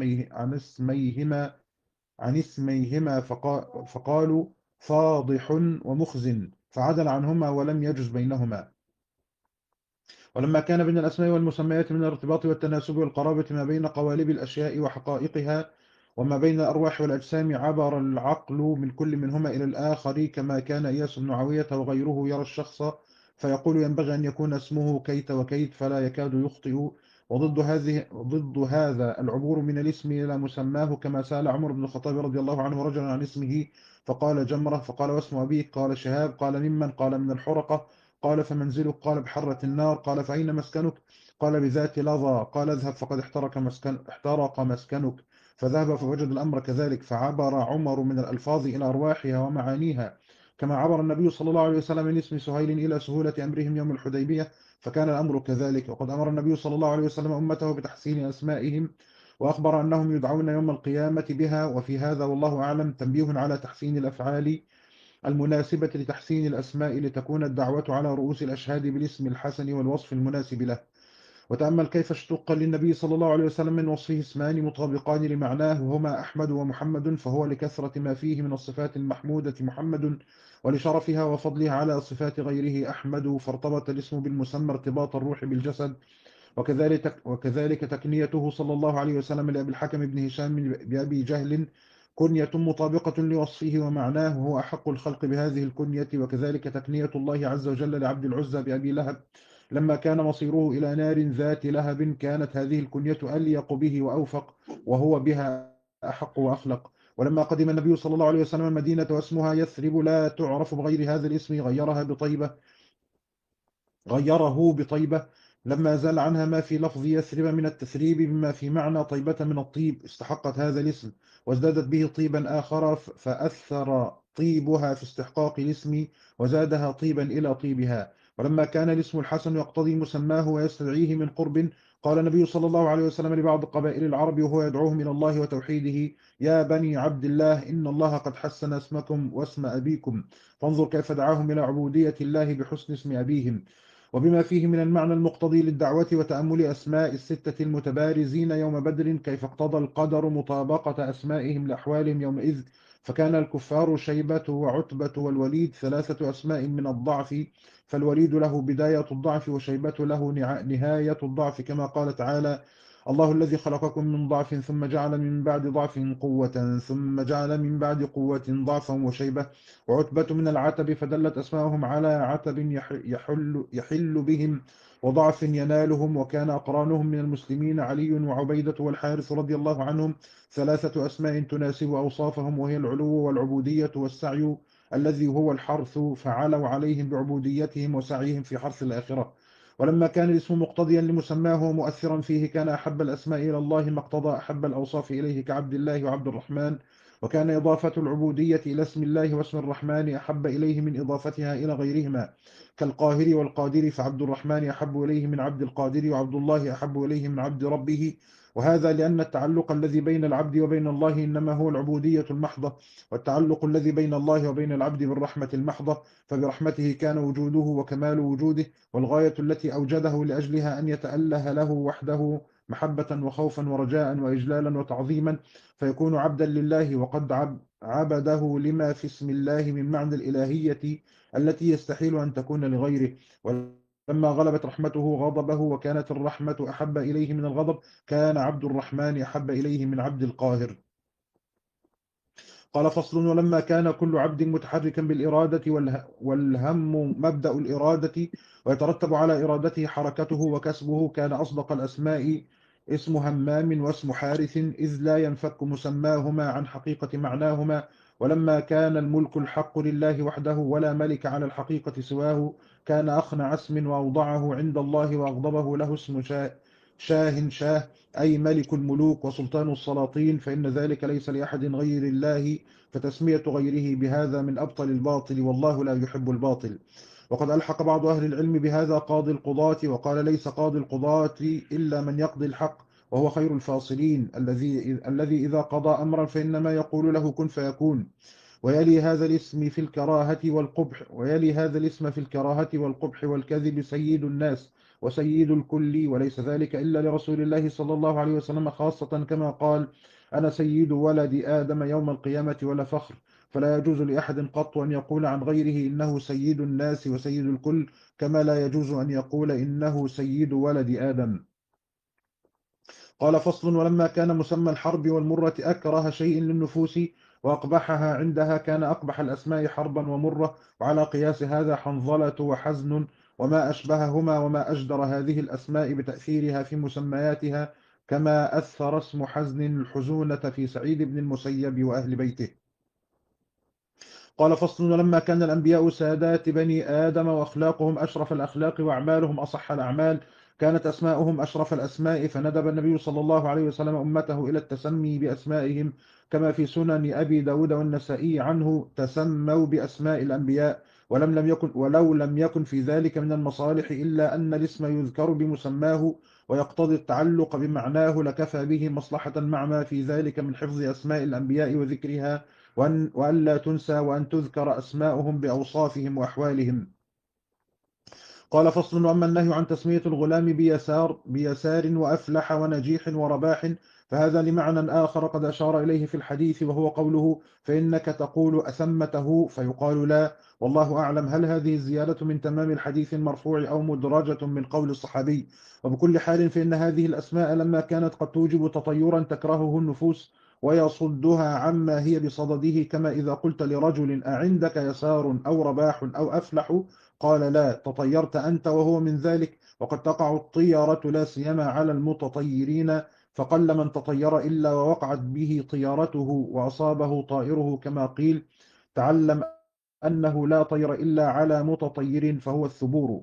[SPEAKER 3] عن اسميهما فقالوا: فاضح ومخزن، فعدل عنهما ولم يجز بينهما. ولما كان بين الأسماء والمسميات من الارتباط والتناسب والقرابة ما بين قوالب الأشياء وحقائقها، وما بين الأرواح والأجسام، عبر العقل من كل منهما إلى الآخر، كما كان إياس بن معاوية وغيره يرى الشخص فيقول: ينبغي أن يكون اسمه كيت وكيت، فلا يكاد يخطئ. ضد هذا العبور من الاسم إلى مسماه، كما سأل عمر بن الخطاب رضي الله عنه رجلا عن اسمه فقال: جمرة. فقال: واسم أبيك؟ قال: شهاب. قال: ممن؟ قال: من الحرقة. قال: فمنزلك؟ قال: بحرة النار. قال: فأين مسكنك؟ قال: بذات لظى. قال: اذهب فقد احترق مسكنك. فذهب فوجد الأمر كذلك، فعبر عمر من الألفاظ إلى أرواحها ومعانيها، كما عبر النبي صلى الله عليه وسلم من اسم سهيل إلى سهولة أمرهم يوم الحديبية، فكان الأمر كذلك. وقد أمر النبي صلى الله عليه وسلم أمته بتحسين أسمائهم، وأخبر أنهم يدعون يوم القيامة بها. وفي هذا والله أعلم تنبيه على تحسين الأفعال المناسبة لتحسين الأسماء، لتكون الدعوة على رؤوس الأشهاد بالاسم الحسن والوصف المناسب له. وتأمل كيف اشتق للنبي صلى الله عليه وسلم من وصفه اسمان مطابقان لمعناه، وهما أحمد ومحمد، فهو لكثرة ما فيه من الصفات المحمودة محمد، ولشرفها وفضلها على صفات غيره أحمد، فارتبط الاسم بالمسمى ارتباط الروح بالجسد. وكذلك تكنيته صلى الله عليه وسلم لأبي الحكم بن هشام بأبي جهل كنية مطابقة لوصفه ومعناه، وهو أحق الخلق بهذه الكنية. وكذلك تكنية الله عز وجل لعبد العزى بأبي لهب لما كان مصيره إلى نار ذات لهب، كانت هذه الكنية أليق به وأوفق، وهو بها أحق وأخلق. ولما قدم النبي صلى الله عليه وسلم المدينة واسمها يثرب لا تعرف بغير هذا الاسم، غيره بطيبة، لما زال عنها ما في لفظ يثرب من التثريب بما في معنى طيبة من الطيب، استحقت هذا الاسم وازدادت به طيبا آخر، فأثر طيبها في استحقاق الاسم وزادها طيبا إلى طيبها. ولما كان الاسم الحسن يقتضي مسماه ويستدعيه من قرب، قال النبي صلى الله عليه وسلم لبعض قبائل العرب وهو يدعوهم إلى الله وتوحيده: يا بني عبد الله، إن الله قد حسن اسمكم واسم أبيكم. فانظر كيف دعاهم إلى عبودية الله بحسن اسم أبيهم، وبما فيه من المعنى المقتضي للدعوة. وتأمل أسماء الستة المتبارزين يوم بدر، كيف اقتضى القدر مطابقة أسمائهم لأحوالهم يومئذ، فكان الكفار شيبة وعتبة والوليد 3 أسماء من الضعف، فالوليد له بداية الضعف، وشيبة له نهاية الضعف، كما قال تعالى: الله الذي خلقكم من ضعف ثم جعل من بعد ضعف قوة ثم جعل من بعد قوة ضعفا وشيبة وعتبة من العتب، فدلت أسماءهم على عتب يحل بهم وضعف ينالهم. وكان أقرانهم من المسلمين علي وعبيدة والحارث رضي الله عنهم 3 أسماء تناسب أوصافهم، وهي العلو والعبودية والسعي الذي هو الحرث، فعلوا عليهم بعبوديتهم وسعيهم في حرث الآخرة. ولما كان الاسم مقتضيا لمسماه ومؤثرا فيه، كان أحب الأسماء إلى الله ما اقتضى أحب الأوصاف إليه، كعبد الله وعبد الرحمن. وكان إضافة العبودية إلى اسم الله واسم الرحمن أحب إليه من إضافتها إلى غيرهما، كالقاهر والقادر، فعبد الرحمن أحب إليه من عبد القادر، وعبد الله أحب إليه من عبد ربه. وهذا لأن التعلق الذي بين العبد وبين الله إنما هو العبودية المحضة، والتعلق الذي بين الله وبين العبد بالرحمة المحضة، فبرحمته كان وجوده وكمال وجوده، والغاية التي أوجده لأجلها أن يتأله له وحده محبة وخوفا ورجاء وإجلالا وتعظيما، فيكون عبدا لله وقد عبده لما في اسم الله من معنى الإلهية التي يستحيل أن تكون لغيره. ولما غلبت رحمته غضبه وكانت الرحمة أحب إليه من الغضب، كان عبد الرحمن أحب إليه من عبد القاهر. قال فصل: ولما كان كل عبد متحركا بالإرادة والهم مبدأ الإرادة، ويترتب على إرادته حركته وكسبه، كان أصدق الأسماء اسم همام واسم حارث، إذ لا ينفك مسماهما عن حقيقة معناهما. ولما كان الملك الحق لله وحده ولا ملك على الحقيقة سواه، كان أخنع اسم وأوضعه عند الله وأغضبه له اسم شاه، أي ملك الملوك وسلطان السلاطين، فإن ذلك ليس لأحد غير الله، فتسمية غيره بهذا من أبطل الباطل، والله لا يحب الباطل. وقد ألحق بعض أهل العلم بهذا قاضي القضاة، وقال: ليس قاضي القضاة إلا من يقضي الحق، وهو خير الفاصلين، الذي إذا قضى أمرا فإنما يقول له كن فيكون. ويلي هذا الاسم في الكراهة والقبح والكذب سيد الناس وسيد الكل، وليس ذلك إلا لرسول الله صلى الله عليه وسلم خاصة، كما قال: أنا سيد ولد آدم يوم القيامة ولا فخر. فلا يجوز لأحد قط أن يقول عن غيره إنه سيد الناس وسيد الكل، كما لا يجوز أن يقول إنه سيد ولد آدم. قال فصل: ولما كان مسمى الحرب والمرة أكره شيء للنفوس وأقبحها عندها، كان أقبح الأسماء حربا ومرة، وعلى قياس هذا حنظلة وحزن وما أشبههما، وما أجدر هذه الأسماء بتأثيرها في مسمياتها، كما أثر اسم حزن الحزونة في سعيد بن المسيب وأهل بيته. قال فصل: ولما كان الأنبياء سادات بني آدم وأخلاقهم أشرف الأخلاق وأعمالهم أصح الأعمال، كانت أسماؤهم أشرف الأسماء، فندب النبي صلى الله عليه وسلم أمته إلى التسمي بأسمائهم، كما في سنن أبي داود والنسائي عنه: تسموا بأسماء الأنبياء، ولو لم يكن في ذلك من المصالح إلا أن الاسم يذكر بمسماه ويقتضي التعلق بمعناه، لكفى به مصلحة مع ما في ذلك من حفظ أسماء الأنبياء وذكرها، وأن لا تنسى، وأن تذكر أسماؤهم بأوصافهم وأحوالهم. قال فصل: وأما النهي عن تسمية الغلام بيسار وأفلح ونجيح ورباح، فهذا لمعنى آخر قد أشار إليه في الحديث، وهو قوله: فإنك تقول أثمته، فيقال لا. والله أعلم هل هذه الزيادة من تمام الحديث المرفوع أو مدرجة من قول الصحابي. وبكل حال فإن هذه الأسماء لما كانت قد توجب تطيرا تكرهه النفوس ويصدها عما هي بصدده، كما إذا قلت لرجل: أعندك يسار أو رباح أو أفلح؟ قال: لا، تطيرت أنت وهو من ذلك. وقد تقع الطيرة لا سيما على المتطيرين، فقل من تطير إلا ووقعت به طيارته وأصابه طائره، كما قيل: تعلم أنه لا طير إلا على متطير فهو الثبور.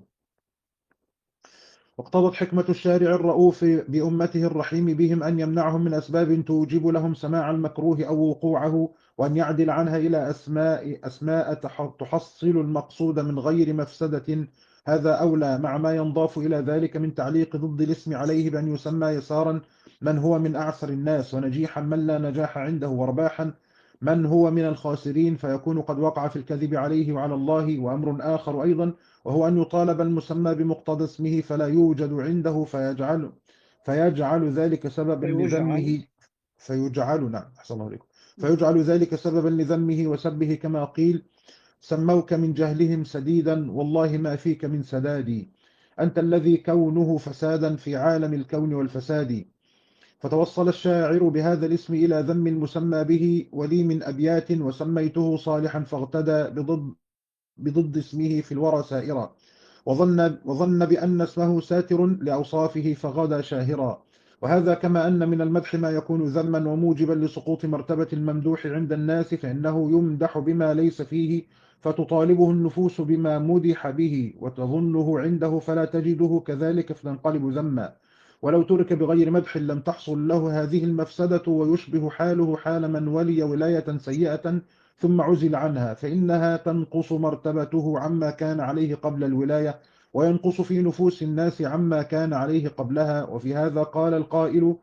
[SPEAKER 3] واقتضت حكمة الشارع الرؤوف بأمته الرحيم بهم أن يمنعهم من أسباب توجب لهم سماع المكروه أو وقوعه، وأن يعدل عنها إلى أسماء تحصل المقصود من غير مفسدة. هذا أولى، مع ما ينضاف إلى ذلك من تعليق ضد الاسم عليه بأن يسمى يسارا من هو من أعسر الناس، ونجيحا من لا نجاح عنده، ورباحا من هو من الخاسرين، فيكون قد وقع في الكذب عليه وعلى الله. وأمر آخر أيضا، وهو أن يطالب المسمى بمقتضى اسمه فلا يوجد عنده، فيجعل ذلك سببا لذمه نعم، أحسن الله عليكم. فيجعل ذلك سببا لذمه وسبه، كما قيل: سموك من جهلهم سديدا، والله ما فيك من سداد، أنت الذي كونه فسادا في عالم الكون والفساد. فتوصل الشاعر بهذا الاسم إلى ذم المسمى به، ولي من أبيات: وسميته صالحا فاغتدى بضد اسمه في الورى سائرا، وظن بأن اسمه ساتر لأوصافه فغدا شاهرا. وهذا كما أن من المدح ما يكون ذما وموجبا لسقوط مرتبة الممدوح عند الناس، فإنه يمدح بما ليس فيه فتطالبه النفوس بما مدح به وتظنه عنده فلا تجده كذلك فتنقلب ذما. ولو ترك بغير مدح لم تحصل له هذه المفسدة، ويشبه حاله حال من ولي ولاية سيئة ثم عزل عنها، فإنها تنقص مرتبته عما كان عليه قبل الولاية، وينقص في نفوس الناس عما كان عليه قبلها. وفي هذا قال القائل: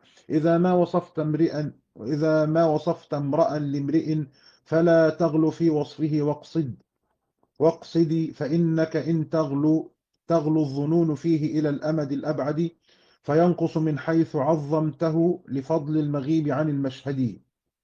[SPEAKER 3] إذا ما وصفت امرأ لامرئ فلا تغل في وصفه واقصدي، فإنك إن تغلو الظنون فيه إلى الأمد الأبعد، فينقص من حيث عظمته لفضل المغيب عن المشهد.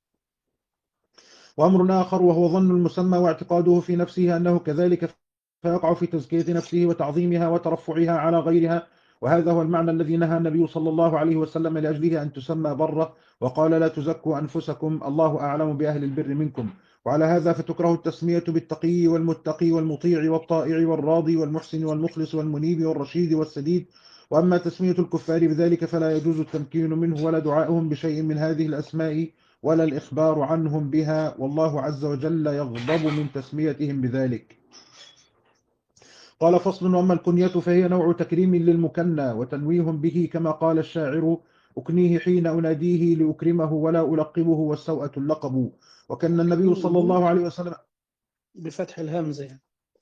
[SPEAKER 3] وأمر آخر وهو ظن المسمى واعتقاده في نفسه أنه كذلك، فيقع في تزكية نفسه وتعظيمها وترفعها على غيرها. وهذا هو المعنى الذي نهى النبي صلى الله عليه وسلم لأجله أن تسمى برة، وقال: لا تزكوا أنفسكم، الله أعلم بأهل البر منكم. وعلى هذا فتكره التسمية بالتقي والمتقي والمطيع والطائع والراضي والمحسن والمخلص والمنيب والرشيد والسديد. وأما تسمية الكفار بذلك فلا يجوز التمكين منه ولا دعائهم بشيء من هذه الأسماء ولا الإخبار عنهم بها، والله عز وجل يغضب من تسميتهم بذلك. قال: فصل. وأما الكنية فهي نوع تكريم للمكنى وتنويه به، كما قال الشاعر: أكنيه حين أناديه لأكرمه ولا ألقبه والسوءة اللقب. وكان النبي صلى الله عليه وسلم
[SPEAKER 1] بفتح الهمزة يعني.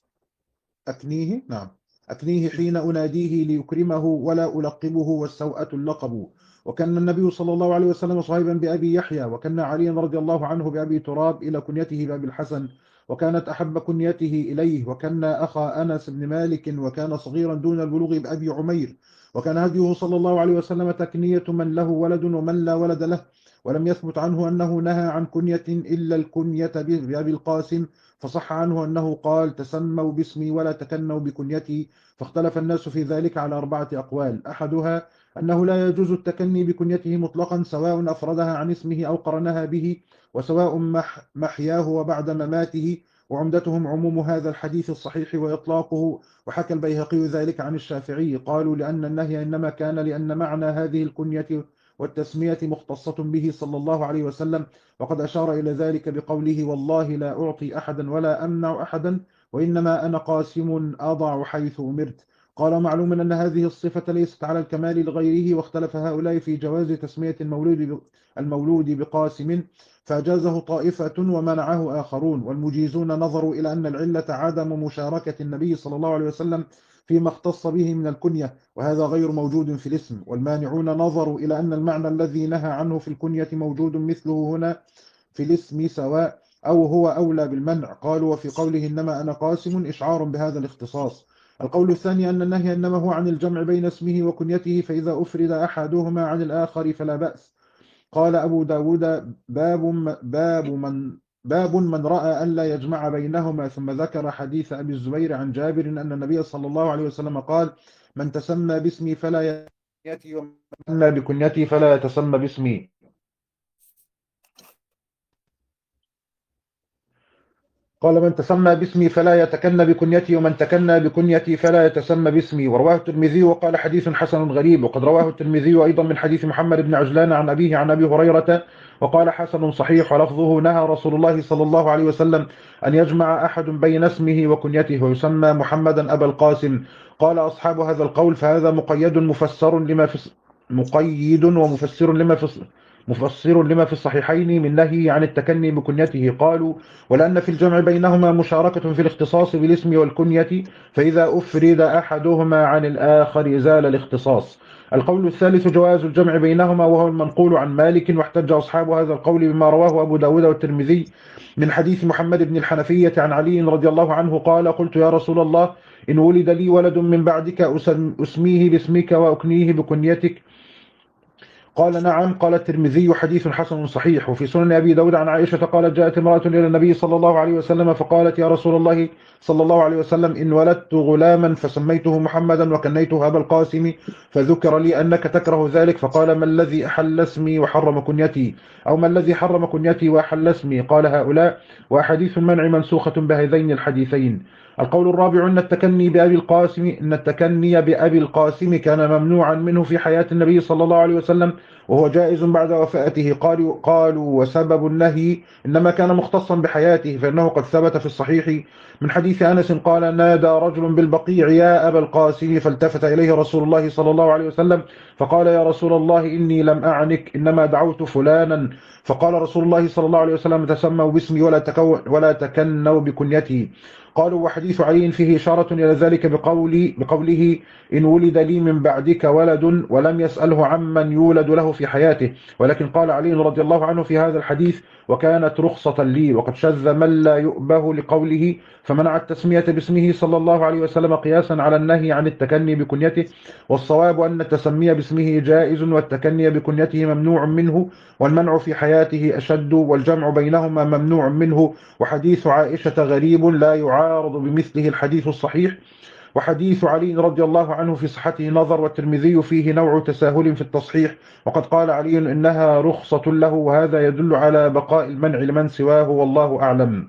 [SPEAKER 3] أكنيه، نعم، أكنيه حين أناديه ليكرمه ولا ألقبه والسوءة اللقب. وكان النبي صلى الله عليه وسلم صهيبا بأبي يحيى، وكان علي رضي الله عنه بأبي تراب إلى كنيته بأبي الحسن، وكانت أحب كنيته إليه. وكان أخا أنس بن مالك، وكان صغيرا دون البلوغ بأبي عمير. وكان هديه صلى الله عليه وسلم تكنية من له ولد ومن لا ولد له. ولم يثبت عنه أنه نهى عن كنية إلا الكنية بأبي القاسم، فصح عنه أنه قال: تسموا باسمي ولا تكنوا بكنيتي. فاختلف الناس في ذلك على 4 أقوال: أحدها أنه لا يجوز التكني بكنيته مطلقا، سواء أفردها عن اسمه أو قرنها به، وسواء محياه وبعد مماته. وعمدتهم عموم هذا الحديث الصحيح وإطلاقه. وحكى البيهقي ذلك عن الشافعي، قالوا: لأن النهي إنما كان لأن معنى هذه الكنية والتسمية مختصة به صلى الله عليه وسلم، وقد أشار إلى ذلك بقوله: والله لا أعطي أحدا ولا أمنع أحدا، وإنما أنا قاسم أضع حيث أمرت. قال: معلوم أن هذه الصفة ليست على الكمال لغيره، واختلف هؤلاء في جواز تسمية المولود بقاسم، فأجازه طائفة ومنعه آخرون. والمجيزون نظروا إلى أن العلة عدم مشاركة النبي صلى الله عليه وسلم فيما اختص به من الكنية، وهذا غير موجود في الاسم. والمانعون نظروا إلى أن المعنى الذي نهى عنه في الكنية موجود مثله هنا في الاسم سواء، أو هو أولى بالمنع. قالوا: وفي قوله إنما أنا قاسم إشعار بهذا الاختصاص. القول الثاني أن النهي إنما هو عن الجمع بين اسمه وكنيته، فإذا أفرد أحدهما عن الآخر فلا بأس. قال أبو داود: باب من رأى أن لا يجمع بينهما، ثم ذكر حديث أبي الزبير عن جابر أن النبي صلى الله عليه وسلم قال: من تسمى باسمي فلا يأتي، ومن تسمى بكنيتي فلا يتسمى باسمي. قال: من تسمى باسمي فلا يتكنى بكنيتي، ومن تكنى بكنيتي فلا يتسمى باسمي. ورواه الترمذي وقال: حديث حسن غريب. وقد رواه الترمذي أيضا من حديث محمد بن عجلان عن أبيه عن أبي هريرة وقال: حسن صحيح. ولفظه: نهى رسول الله صلى الله عليه وسلم أن يجمع أحد بين اسمه وكنيته ويسمى محمدا أبا القاسم. قال أصحاب هذا القول: فهذا مقيد مفسر لما في الصحيحين من نهي عن التكني بكنيته. قالوا: ولأن في الجمع بينهما مشاركة في الاختصاص بالاسم والكنية، فإذا أفرد أحدهما عن الآخر زال الاختصاص. القول الثالث جواز الجمع بينهما، وهو المنقول عن مالك. واحتج أصحاب هذا القول بما رواه أبو داود والترمذي من حديث محمد بن الحنفية عن علي رضي الله عنه قال: قلت: يا رسول الله، إن ولد لي ولد من بعدك أسميه باسمك وأكنيه بكنيتك، قال نعم. قال الترمذي حديث حسن صحيح. وفي سنن أبي داود عن عائشة قالت جاءت امرأة إلى النبي صلى الله عليه وسلم فقالت يا رسول الله صلى الله عليه وسلم إن ولدت غلاما فسميته محمدا وكنيته أبا القاسم فذكر لي أنك تكره ذلك فقال ما الذي أحل اسمي وحرم كنيتي أو ما الذي حرم كنيتي وأحل اسمي؟ قال هؤلاء. وأحاديث المنع منسوخة بهذين الحديثين. القول الرابع أن التكني بأبي القاسم كان ممنوعا منه في حياة النبي صلى الله عليه وسلم وهو جائز بعد وفاته. قالوا وسبب النهي إنما كان مختصا بحياته فإنه قد ثبت في الصحيح من حديث أنس قال نادى رجل بالبقيع يا أبا القاسم فالتفت إليه رسول الله صلى الله عليه وسلم فقال يا رسول الله إني لم أعنك إنما دعوت فلانا. فقال رسول الله صلى الله عليه وسلم تسموا باسمي ولا تكنوا بكنيتي. قالوا وحديث علي فيه إشارة إلى ذلك بقوله إن ولد لي من بعدك ولد ولم يسأله عمن يولد له في حياته. ولكن قال علي رضي الله عنه في هذا الحديث وكانت رخصة لي. وقد شذ من لا يؤبه لقوله فمنع التسمية باسمه صلى الله عليه وسلم قياسا على النهي عن التكني بكنيته. والصواب أن التسمية باسمه جائز والتكني بكنيته ممنوع منه والمنع في حياته أشد والجمع بينهما ممنوع منه. وحديث عائشة غريب لا يعارض بمثله الحديث الصحيح. وحديث علي رضي الله عنه في صحته نظر والترمذي فيه نوع تساهل في التصحيح. وقد قال علي إنها رخصة له وهذا يدل على بقاء المنع لمن سواه والله أعلم.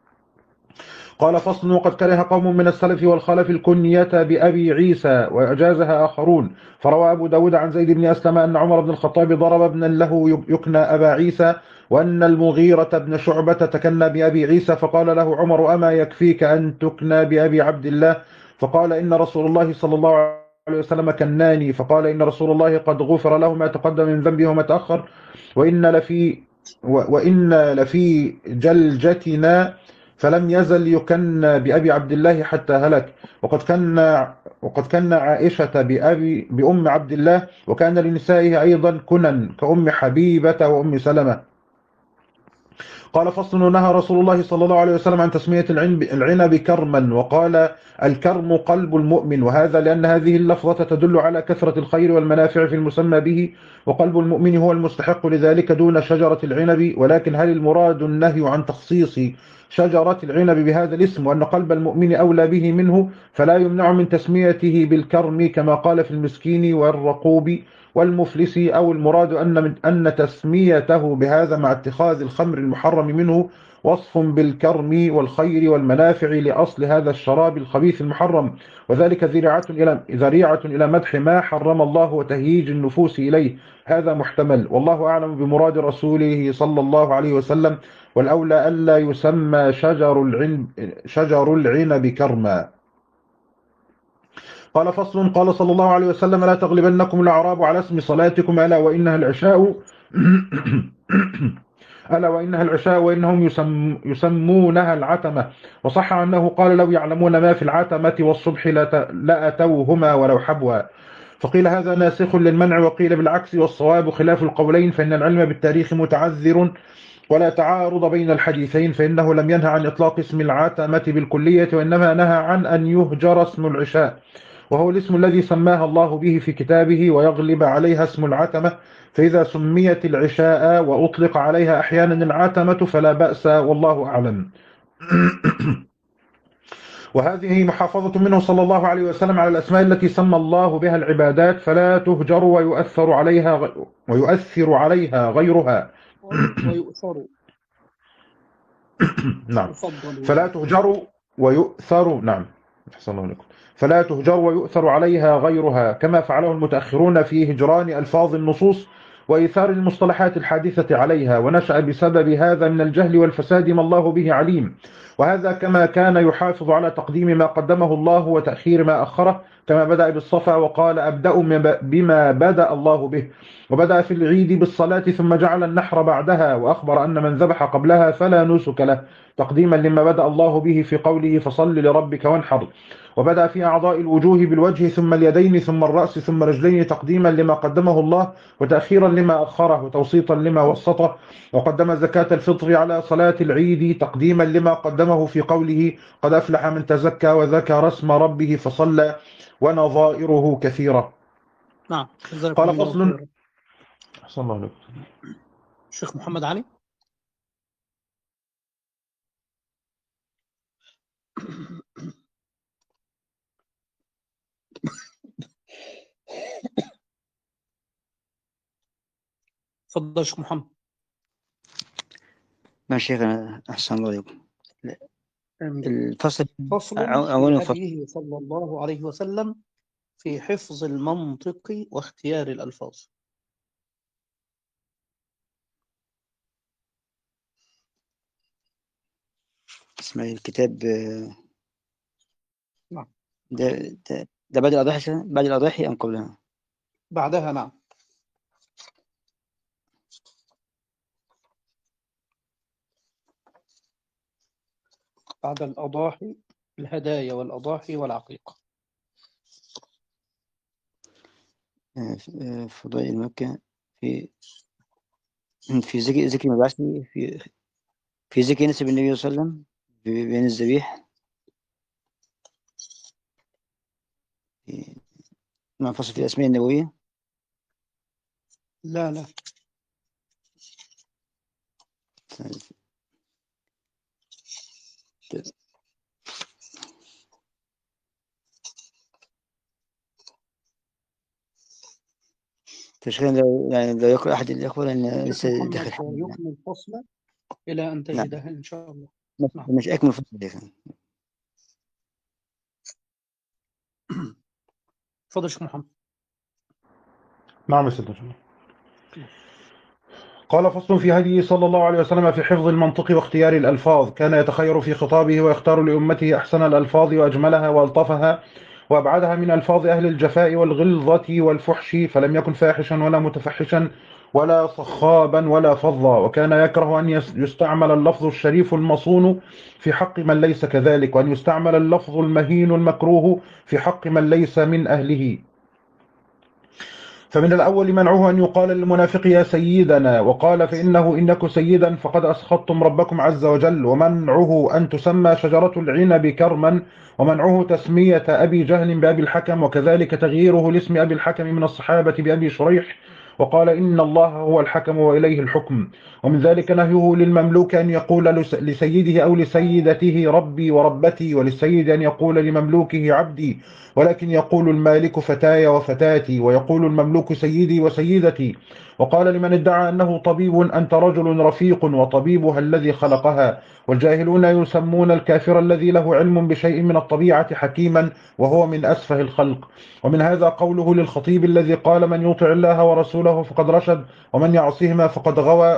[SPEAKER 3] قال فصل وقد كره قوم من السلف والخلف الكنية بأبي عيسى وأجازها آخرون. فروى أبو داود عن زيد بن أسلم أن عمر بن الخطاب ضرب ابنا له يكنى أبا عيسى وأن المغيرة بن شعبة تكنى بأبي عيسى فقال له عمر أما يكفيك أن تكنى بأبي عبد الله؟ فقال إن رسول الله صلى الله عليه وسلم كناني. فقال إن رسول الله قد غفر له ما تقدم من ذنبه وما تأخر وإن لفي جلجتنا فلم يزل يكن بأبي عبد الله حتى هلك. وقد كان عائشة بأم عبد الله وكان لنسائه أيضا كنن كأم حبيبة وأم سلمة. قال فصل نهى رسول الله صلى الله عليه وسلم عن تسمية العنب كرما وقال الكرم قلب المؤمن وهذا لأن هذه اللفظة تدل على كثرة الخير والمنافع في المسمى به وقلب المؤمن هو المستحق لذلك دون شجرة العنب. ولكن هل المراد النهي عن تخصيص شجرة العنب بهذا الاسم وأن قلب المؤمن أولى به منه فلا يمنع من تسميته بالكرم كما قال في المسكين والرقوب والمفلس أو المراد أن تسميته بهذا مع اتخاذ الخمر المحرم منه وصف بالكرم والخير والمنافع لأصل هذا الشراب الخبيث المحرم وذلك ذريعة إلى مدح ما حرم الله وتهييج النفوس إليه. هذا محتمل والله أعلم بمراد رسوله صلى الله عليه وسلم والأولى ألا يسمى شجر العنب كرما. قال فصل قال صلى الله عليه وسلم لا تغلبنكم الأعراب على اسم صلاتكم ألا وإنها العشاء وإنهم يسمونها العتمة. وصح أنه قال لو يعلمون ما في العتمة والصبح لأتوهما ولو حبوا. فقيل هذا ناسخ للمنع وقيل بالعكس والصواب خلاف القولين فإن العلم بالتاريخ متعذر ولا تعارض بين الحديثين فإنه لم ينهى عن إطلاق اسم العتمة بالكلية وإنما نهى عن أن يهجر اسم العشاء وهو الاسم الذي سماها الله به في كتابه ويغلب عليها اسم العتمة. فإذا سميت العشاء وأطلق عليها أحيانا العتمة فلا بأس والله أعلم. وهذه محافظة منه صلى الله عليه وسلم على الأسماء التي سمى الله بها العبادات فلا تهجر ويؤثر عليها غيرها. نعم فلا تهجر ويؤثر نعم فلا تهجر ويؤثر عليها غيرها كما فعله المتأخرون في هجران ألفاظ النصوص وإيثار المصطلحات الحادثة عليها ونشأ بسبب هذا من الجهل والفساد ما الله به عليم. وهذا كما كان يحافظ على تقديم ما قدمه الله وتأخير ما أخره كما بدأ بالصفا وقال أبدأ بما بدأ الله به وبدأ في العيد بالصلاة ثم جعل النحر بعدها وأخبر أن من ذبح قبلها فلا نسك له تقديما لما بدأ الله به في قوله فصل لربك وانحر. وبدأ في أعضاء الوجوه بالوجه ثم اليدين ثم الرأس ثم رجلين تقديما لما قدمه الله وتأخيرا لما أخره وتوسيطا لما وسطه. وقدم زكاة الفطر على صلاة العيد تقديما لما قدمه في قوله قد أفلح من تزكى وذكر اسم ربه فصلى ونظائره كثيرة.
[SPEAKER 1] نعم.
[SPEAKER 3] قال فصل أحسن الله عليك.
[SPEAKER 1] الشيخ محمد علي. تفضل يا شيخ محمد.
[SPEAKER 4] ما شيخنا أحسن الله عليكم.
[SPEAKER 1] آمين.
[SPEAKER 4] الفصل
[SPEAKER 1] فصل
[SPEAKER 4] أول
[SPEAKER 1] في
[SPEAKER 4] فصل
[SPEAKER 1] هديه صلى الله عليه وسلم في حفظ المنطق واختيار الألفاظ.
[SPEAKER 4] اسمه الكتاب.
[SPEAKER 1] نعم.
[SPEAKER 4] ده بعد الأضاحي، بعد الأضاحي أم قبلها؟
[SPEAKER 1] بعدها. نعم. بعد الأضاحي، الهدايا والأضاحي والعقيقة.
[SPEAKER 4] فضائل مكة، في ذكر مبعثه، في ذكر نسب النبي صلى الله عليه وسلم بين الذبيح. مع فصل في الأسماء النبوية.
[SPEAKER 1] لا لا.
[SPEAKER 4] تشغيل لو يقرأ أحد الإخوة لأن
[SPEAKER 1] الشيخ
[SPEAKER 4] لسه
[SPEAKER 1] محمد
[SPEAKER 4] داخل حاجة.
[SPEAKER 1] يكمل الفصل إلى أن
[SPEAKER 4] نعم.
[SPEAKER 1] تجدها إن شاء الله. نعم.
[SPEAKER 4] مش أكمل فصل يا أخي.
[SPEAKER 1] تفضل يا شيخ محمد.
[SPEAKER 3] نعم يا سيدنا. قال فصل في هديه صلى الله عليه وسلم في حفظ المنطق واختيار الألفاظ. كان يتخير في خطابه ويختار لأمته أحسن الألفاظ وأجملها وألطفها وأبعدها من ألفاظ أهل الجفاء والغلظة والفحش، فلم يكن فاحشا ولا متفحشا ولا صخابا ولا فظا. وكان يكره أن يستعمل اللفظ الشريف المصون في حق من ليس كذلك، وأن يستعمل اللفظ المهين المكروه في حق من ليس من أهله. فمن الأول منعه أن يقال للمنافق يا سيدنا، وقال فإنه إنك سيدا فقد أسخطتم ربكم عز وجل. ومنعه أن تسمى شجرة العنب كرما، ومنعه تسمية أبي جهل بأبي الحكم، وكذلك تغييره لاسم أبي الحكم من الصحابة بأبي شريح، وقال إن الله هو الحكم وإليه الحكم. ومن ذلك نهيه للمملوك أن يقول لسيده أو لسيدته ربي وربتي، وللسيد أن يقول لمملوكه عبدي، ولكن يقول المالك فتاي وفتاتي، ويقول المملوك سيدي وسيدتي. وقال لمن ادعى أنه طبيب أنت رجل رفيق وطبيبها الذي خلقها. والجاهلون يسمون الكافر الذي له علم بشيء من الطبيعة حكيما وهو من أسفه الخلق. ومن هذا قوله للخطيب الذي قال من يطع الله ورسوله فقد رشد ومن يعصيهما فقد غوى،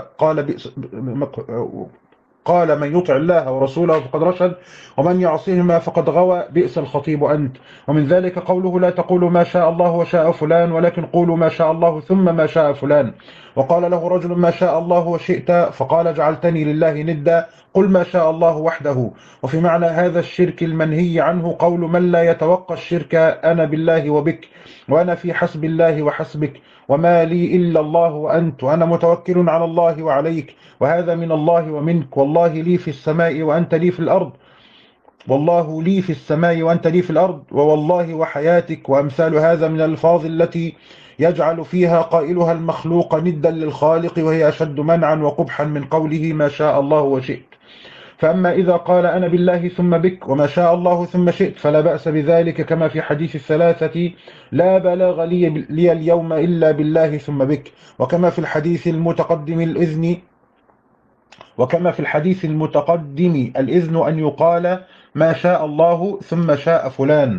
[SPEAKER 3] قال من يطع الله ورسوله فقد رشد ومن يعصيهما فقد غوى، بئس الخطيب أنت. ومن ذلك قوله لا تقولوا ما شاء الله وشاء فلان ولكن قولوا ما شاء الله ثم ما شاء فلان. وقال له رجل ما شاء الله وشئت، فقال جعلتني لله ندا، قل ما شاء الله وحده. وفي معنى هذا الشرك المنهي عنه قول من لا يتوقع الشرك أنا بالله وبك، وأنا في حسب الله وحسبك، وما لي إلا الله وأنت، وأنا متوكل على الله وعليك، وهذا من الله ومنك، والله لي في السماء وأنت لي في الأرض، والله لي في السماء وأنت لي في الأرض، ووالله وحياتك. وأمثال هذا من الألفاظ التي يجعل فيها قائلها المخلوق ندا للخالق، وهي أشد منعا وقبحا من قوله ما شاء الله وشئت. فأما إذا قال أنا بالله ثم بك وما شاء الله ثم شئت فلا بأس بذلك، كما في حديث الثلاثة لا بلاغ لي اليوم إلا بالله ثم بك، وكما في الحديث المتقدم الإذن أن يقال ما شاء الله ثم شاء فلان.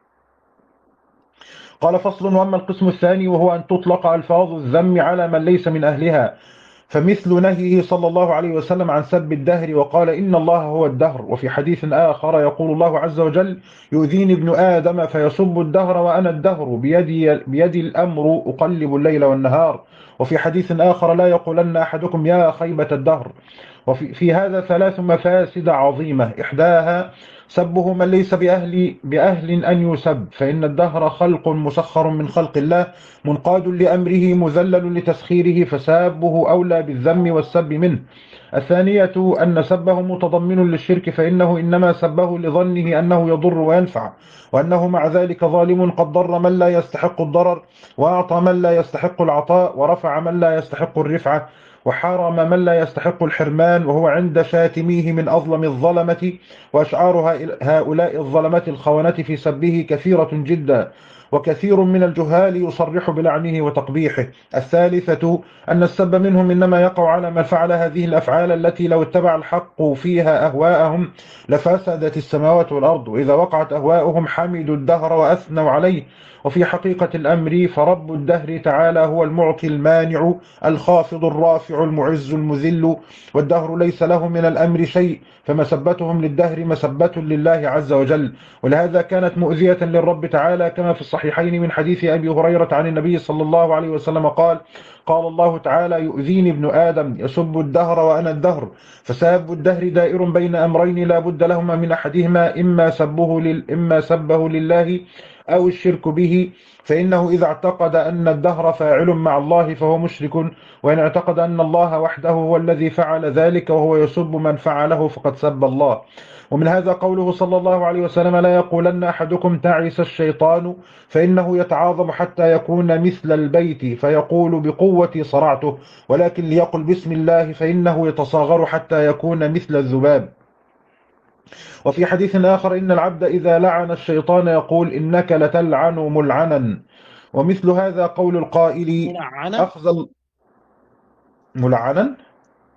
[SPEAKER 3] قال فصل وأما القسم الثاني وهو أن تطلق ألفاظ الذم على من ليس من أهلها، فمثل نهيه صلى الله عليه وسلم عن سب الدهر وقال إن الله هو الدهر. وفي حديث آخر يقول الله عز وجل يؤذيني ابن آدم فيسب الدهر وأنا الدهر بيدي الأمر أقلب الليل والنهار. وفي حديث آخر لا يقولن أحدكم يا خيبة الدهر. وفي هذا 3 مفاسد عظيمة. إحداها سبه من ليس بأهل أن يسب، فإن الدهر خلق مسخر من خلق الله، منقاد لأمره، مذلل لتسخيره، فسابه أولى بالذم والسب منه. الثانية أن سبه متضمن للشرك، فإنه إنما سبه لظنه أنه يضر وينفع، وأنه مع ذلك ظالم قد ضر من لا يستحق الضرر، وأعطى من لا يستحق العطاء، ورفع من لا يستحق الرفعة، وحرم من لا يستحق الحرمان، وهو عند شاتميه من أظلم الظلمة. وأشعار هؤلاء الظلمة الخونة في سبه كثيرة جدا، وكثير من الجهال يصرح بلعنه وتقبيحه. الثالثة أن السب منهم إنما يقع على من فعل هذه الأفعال التي لو اتبع الحق فيها أهواءهم لفسدت السماوات والأرض، وإذا وقعت أهواءهم حمدوا الدهر وأثنوا عليه. وفي حقيقة الأمر فرب الدهر تعالى هو المعطي المانع الخافض الرافع المعز المذل، والدهر ليس له من الأمر شيء، فمسبتهم للدهر مسبة لله عز وجل. ولهذا كانت مؤذية للرب تعالى، كما في الصحيحين من حديث أبي هريرة عن النبي صلى الله عليه وسلم قال: قال الله تعالى: يؤذيني ابن آدم يسب الدهر وأنا الدهر. فساب الدهر دائر بين أمرين لا بد لهما من أحدهما، إما سبه لله أو الشرك به. فإنه إذا اعتقد أن الدهر فاعل مع الله فهو مشرك، وإن اعتقد أن الله وحده هو الذي فعل ذلك وهو يسب من فعله فقد سب الله. ومن هذا قوله صلى الله عليه وسلم: لا يقولن أحدكم تعس الشيطان، فإنه يتعاظم حتى يكون مثل البيت فيقول بقوتي صرعته، ولكن ليقل بسم الله فإنه يتصاغر حتى يكون مثل الذباب. وفي حديث آخر: إن العبد إذا لعن الشيطان يقول إنك لتلعن ملعنا. ومثل هذا قول القائل:
[SPEAKER 1] ملعنة.
[SPEAKER 3] أخذ ملعنا.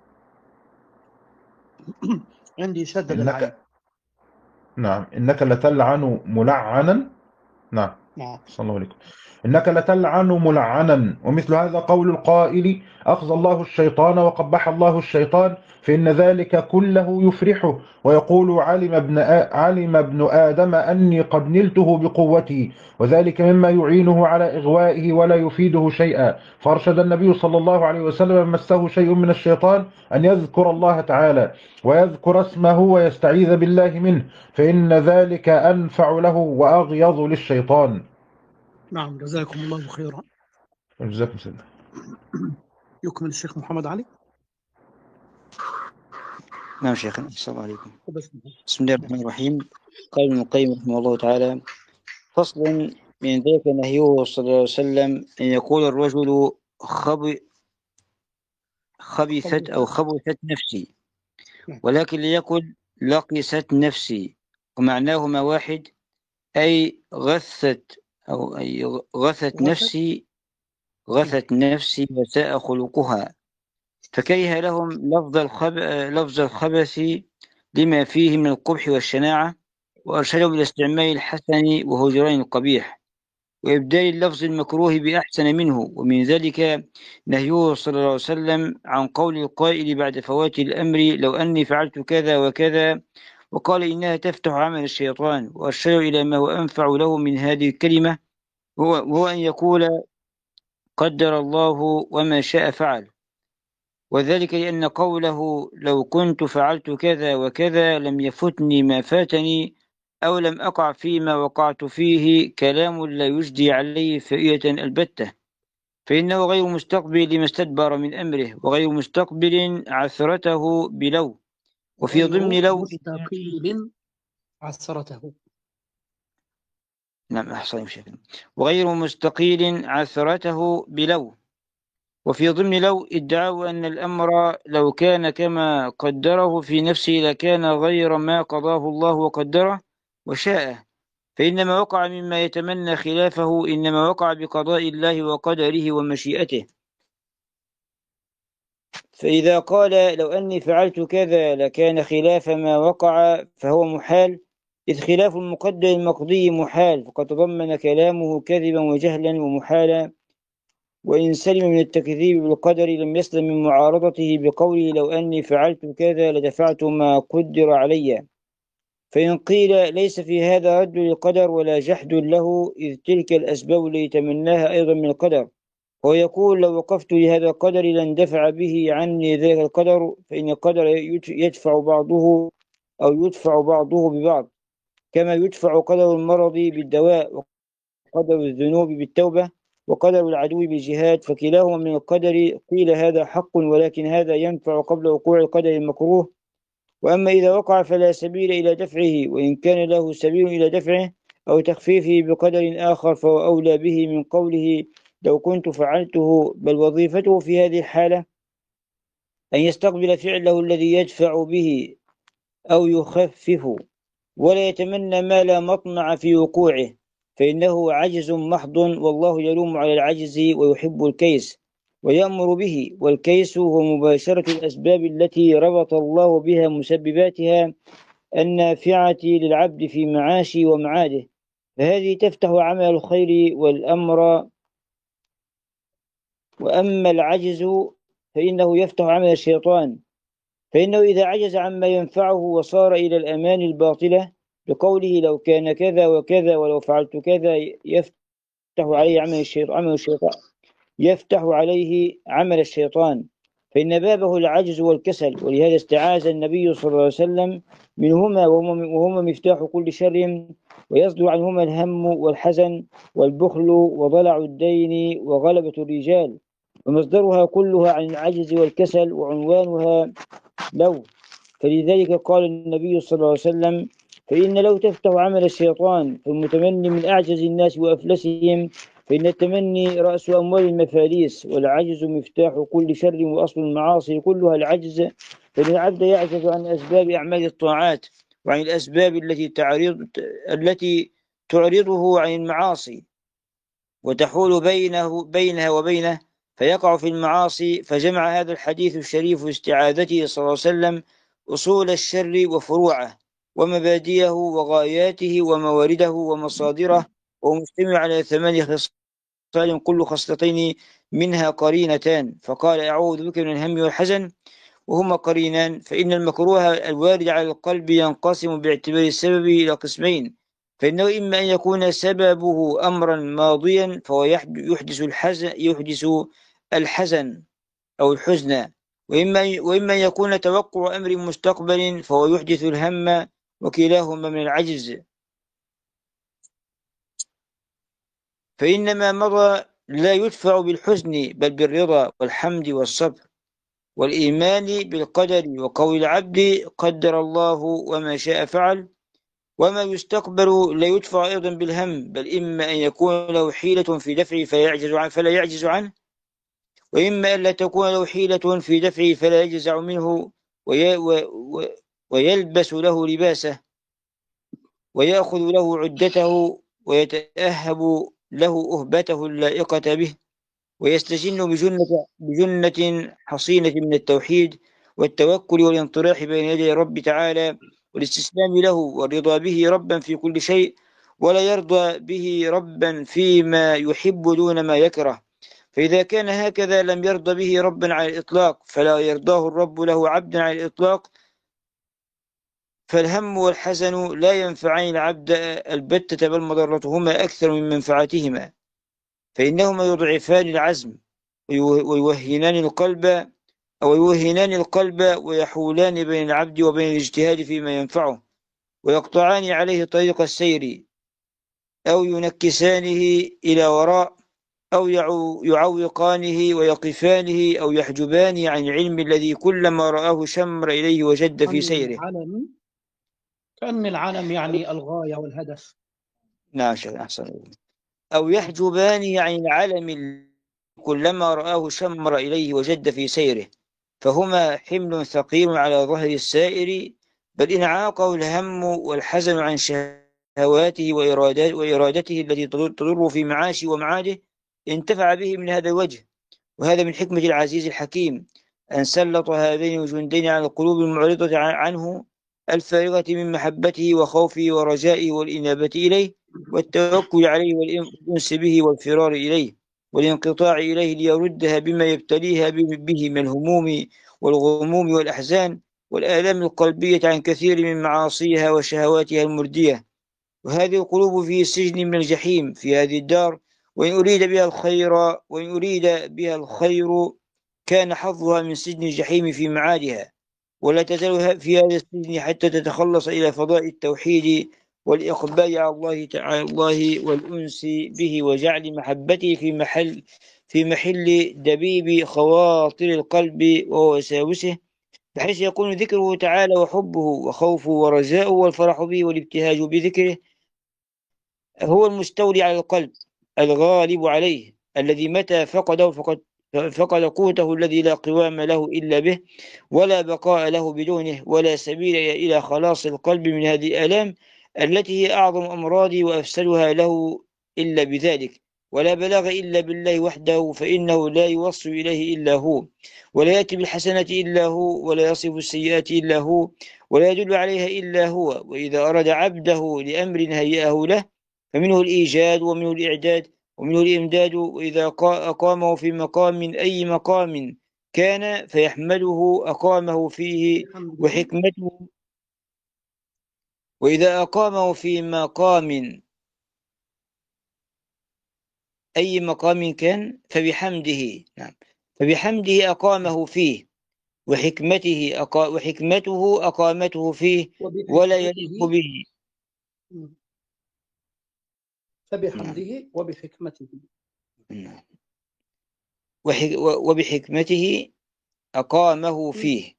[SPEAKER 1] عندي شدد العين.
[SPEAKER 3] نعم، إنك لتلعن ملعنا. نعم، صلى الله عليكم. إنك لتلعن ملعنا. ومثل هذا قول القائل: أخذ الله الشيطان وقبح الله الشيطان، فإن ذلك كله يفرحه، ويقول: علم ابن آدم أني قد نلته بقوتي، وذلك مما يعينه على إغوائه ولا يفيده شيئا. فأرشد النبي صلى الله عليه وسلم: مسه شيء من الشيطان أن يذكر الله تعالى ويذكر اسمه ويستعيذ بالله منه، فإن ذلك أنفع له وأغيظ للشيطان.
[SPEAKER 1] نعم، جزاكم الله خيرا.
[SPEAKER 3] جزاكم سيدنا.
[SPEAKER 1] يكمل الشيخ محمد علي.
[SPEAKER 4] نعم شيخنا، السلام عليكم. بسم الله الرحمن الرحيم. قال ابن القيم رحمه الله تعالى: فصل من ذلك نهيه صلى الله عليه وسلم أن يقول الرجل خبثت أو خبثت نفسي، ولكن ليقل لقست نفسي، ومعناهما واحد، أي غثت نفسي وساء خلقها. فكره لهم لفظ الخبث لما فيه من القبح والشناعة، وأرشدهم إلى استعمال الحسن وهجران القبيح، وإبدال اللفظ المكروه بأحسن منه. ومن ذلك نهيه صلى الله عليه وسلم عن قول القائل بعد فوات الأمر: لو أني فعلت كذا وكذا، وقال إنها تفتح عمل الشيطان، وأرشده إلى ما هو أنفع له من هذه الكلمة، وهو أن يقول قدر الله وما شاء فعل. وذلك لأن قوله لو كنت فعلت كذا وكذا لم يفتني ما فاتني، أو لم أقع فيما وقعت فيه، كلام لا يجدي عليه فائدة البتة، فإنه غير مستقبل لما استدبر من أمره، وغير مستقبل عثرته بلو. وفي ضمن لو
[SPEAKER 1] مستقيل عثرته.
[SPEAKER 4] نعم، أحسن بشكل. وغير مستقيل عثرته بلو. وفي ضمن لو ادعوا أن الأمر لو كان كما قدره في نفسه لكان غير ما قضاه الله وقدره وشاءه، فإنما وقع مما يتمنى خلافه إنما وقع بقضاء الله وقدره ومشيئته. فإذا قال لو أني فعلت كذا لكان خلاف ما وقع فهو محال، إذ خلاف المقدر المقضي محال، فقد تضمن كلامه كذبا وجهلا ومحالا. وإن سلم من التكذيب بالقدر لم يسلم من معارضته بقوله لو أني فعلت كذا لدفعت ما قدر علي. فإن قيل ليس في هذا رد للقدر ولا جحد له، إذ تلك الأسباب التي تمناها أيضا من القدر، هو يقول: لو وقفت لهذا القدر لاندفع به عني ذاك القدر، فإن القدر يدفع بعضه ببعض، كما يدفع قدر المرض بالدواء، وقدر الذنوب بالتوبة، وقدر العدو بالجهاد، فكلاهما من القدر. قيل هذا حق، ولكن هذا ينفع قبل وقوع القدر المكروه، وأما إذا وقع فلا سبيل إلى دفعه، وإن كان له سبيل إلى دفعه أو تخفيفه بقدر آخر فهو أولى به من قوله: لو كنت فعلته. بل وظيفته في هذه الحالة أن يستقبل فعله الذي يدفع به أو يخفف، ولا يتمنى ما لا مطمع في وقوعه، فإنه عجز محض، والله يلوم على العجز ويحب الكيس ويأمر به. والكيس هو مباشرة الأسباب التي ربط الله بها مسبباتها النافعة للعبد في معاشه ومعاده، فهذه تفتح عمل الخير والأمر. وأما العجز فإنه يفتح عمل الشيطان، فإنه إذا عجز عما ينفعه وصار إلى الأمان الباطلة بقوله: لو كان كذا وكذا ولو فعلت كذا، يفتح عليه عمل الشيطان، فإن بابه العجز والكسل. ولهذا استعاذ النبي صلى الله عليه وسلم منهما، وهما مفتاح كل شر، ويصدر عنهما الهم والحزن والبخل وضلع الدين وغلبة الرجال، ومصدرها كلها عن العجز والكسل، وعنوانها لو. فلذلك قال النبي صلى الله عليه وسلم: فإن لو تفتح عمل الشيطان، فالمتمني من أعجز الناس وأفلسهم، فإن التمني رأس أموال المفاليس، والعجز مفتاح كل شر، وأصل المعاصي كلها العجز، فإن العبد يعجز عن أسباب أعمال الطاعات، وعن الأسباب التي تعرضه عن المعاصي وتحول بينها وبينه، فيقع في المعاصي. فجمع هذا الحديث الشريف استعاذته صلى الله عليه وسلم أصول الشر وفروعه ومبادئه وغاياته وموارده ومصادره، ومجتمع على 8 خصال، كل خصلتين منها قرينتان، فقال: أعوذ بك من الهم والحزن، وهما قرينان. فإن المكروه الوارد على القلب ينقسم باعتبار السبب إلى قسمين، فإنه إما أن يكون سببه أمرا ماضيا فهو يحدث الحزن أو الحزن، وإما أن يكون توقع أمر مستقبل فهو يحدث الهم، وكلاهما من العجز. فإنما مضى لا يدفع بالحزن، بل بالرضا والحمد والصبر والإيمان بالقدر، وقول العبد: قدر الله وما شاء فعل. وما يستقبل لا يدفع أيضا بالهم، بل إما أن يكون له حيلة في دفعه فلا يعجز عنه، وإما أن لا تكون له حيلة في دفعه فلا يجزع منه، ويلبس له لباسه، ويأخذ له عدته، ويتأهب له أهبته اللائقة به، ويستجن بجنة حصينة من التوحيد والتوكل والانطراح بين يدي رب تعالى، والاستسلام له والرضا به ربا في كل شيء، ولا يرضى به ربا فيما يحب دون ما يكره. فإذا كان هكذا لم يرضى به ربا على الإطلاق، فلا يرضاه الرب له عبدا على الإطلاق. فالهم والحزن لا ينفعان العبد البتة، بل مضرتهما أكثر من منفعتهما، فإنهما يضعفان العزم ويوهنان القلب ويحولان بين العبد وبين الاجتهاد فيما ينفعه، ويقطعان عليه طريق السير، أو ينكسانه إلى وراء، أو يعوقانه ويقفانه، أو يحجبانه عن العلم الذي كلما رآه شمر إليه وجد في سيره.
[SPEAKER 1] كأن العلم يعني الغاية والهدف.
[SPEAKER 4] نعم أحسن. أو يحجبانه عن العلم كلما رآه شمر إليه وجد في سيره، فهما حمل ثقيل على ظهر السائر. بل إن عاقه الهم والحزن عن شهواته وإرادته التي تضر في معاشه ومعاده انتفع به من هذا الوجه. وهذا من حكمة العزيز الحكيم أن سلط هذين الجندين على القلوب المعرضة عنه، الفارغة من محبته وخوفه ورجائه والإنابة إليه والتوكل عليه والأنس به والفرار إليه والانقطاع إليه، ليردها بما يبتليها به من الهموم والغموم والأحزان والآلام القلبية عن كثير من معاصيها وشهواتها المردية. وهذه القلوب في سجن من الجحيم في هذه الدار، وإن أريد بها الخير كان حظها من سجن الجحيم في معادها، ولا تزال في هذا السجن حتى تتخلص إلى فضاء التوحيد والإقبال على الله والأنس به وجعل محبته في محل دبيب خواطر القلب ووساوسه، بحيث يكون ذكره تعالى وحبه وخوفه ورجاؤه والفرح به والابتهاج بذكره هو المستولي على القلب الغالب عليه، الذي متى فقده فقد قوته الذي لا قوام له إلا به ولا بقاء له بدونه ولا سبيل إلى خلاص القلب من هذه الآلام التي هي أعظم أمراض وأفسدها له إلا بذلك، ولا بلاغ إلا بالله وحده، فإنه لا يوصل إليه إلا هو، ولا يأتي بالحسنة إلا هو، ولا يصف السيئات إلا هو، ولا يدل عليها إلا هو. وإذا أراد عبده لأمر هيأه له فمنه الإيجاد ومنه الإعداد ومنه الإمداد، وإذا أقامه في مقام من أي مقام كان فيحمده أقامه فيه وحكمته، وإذا أقامه في مقام أي مقام كان فبحمده، نعم، فبحمده أقامه فيه وحكمته أقامته فيه ولا يليق به.
[SPEAKER 1] فبحمده وبحكمته.
[SPEAKER 4] وبحكمته أقامه فيه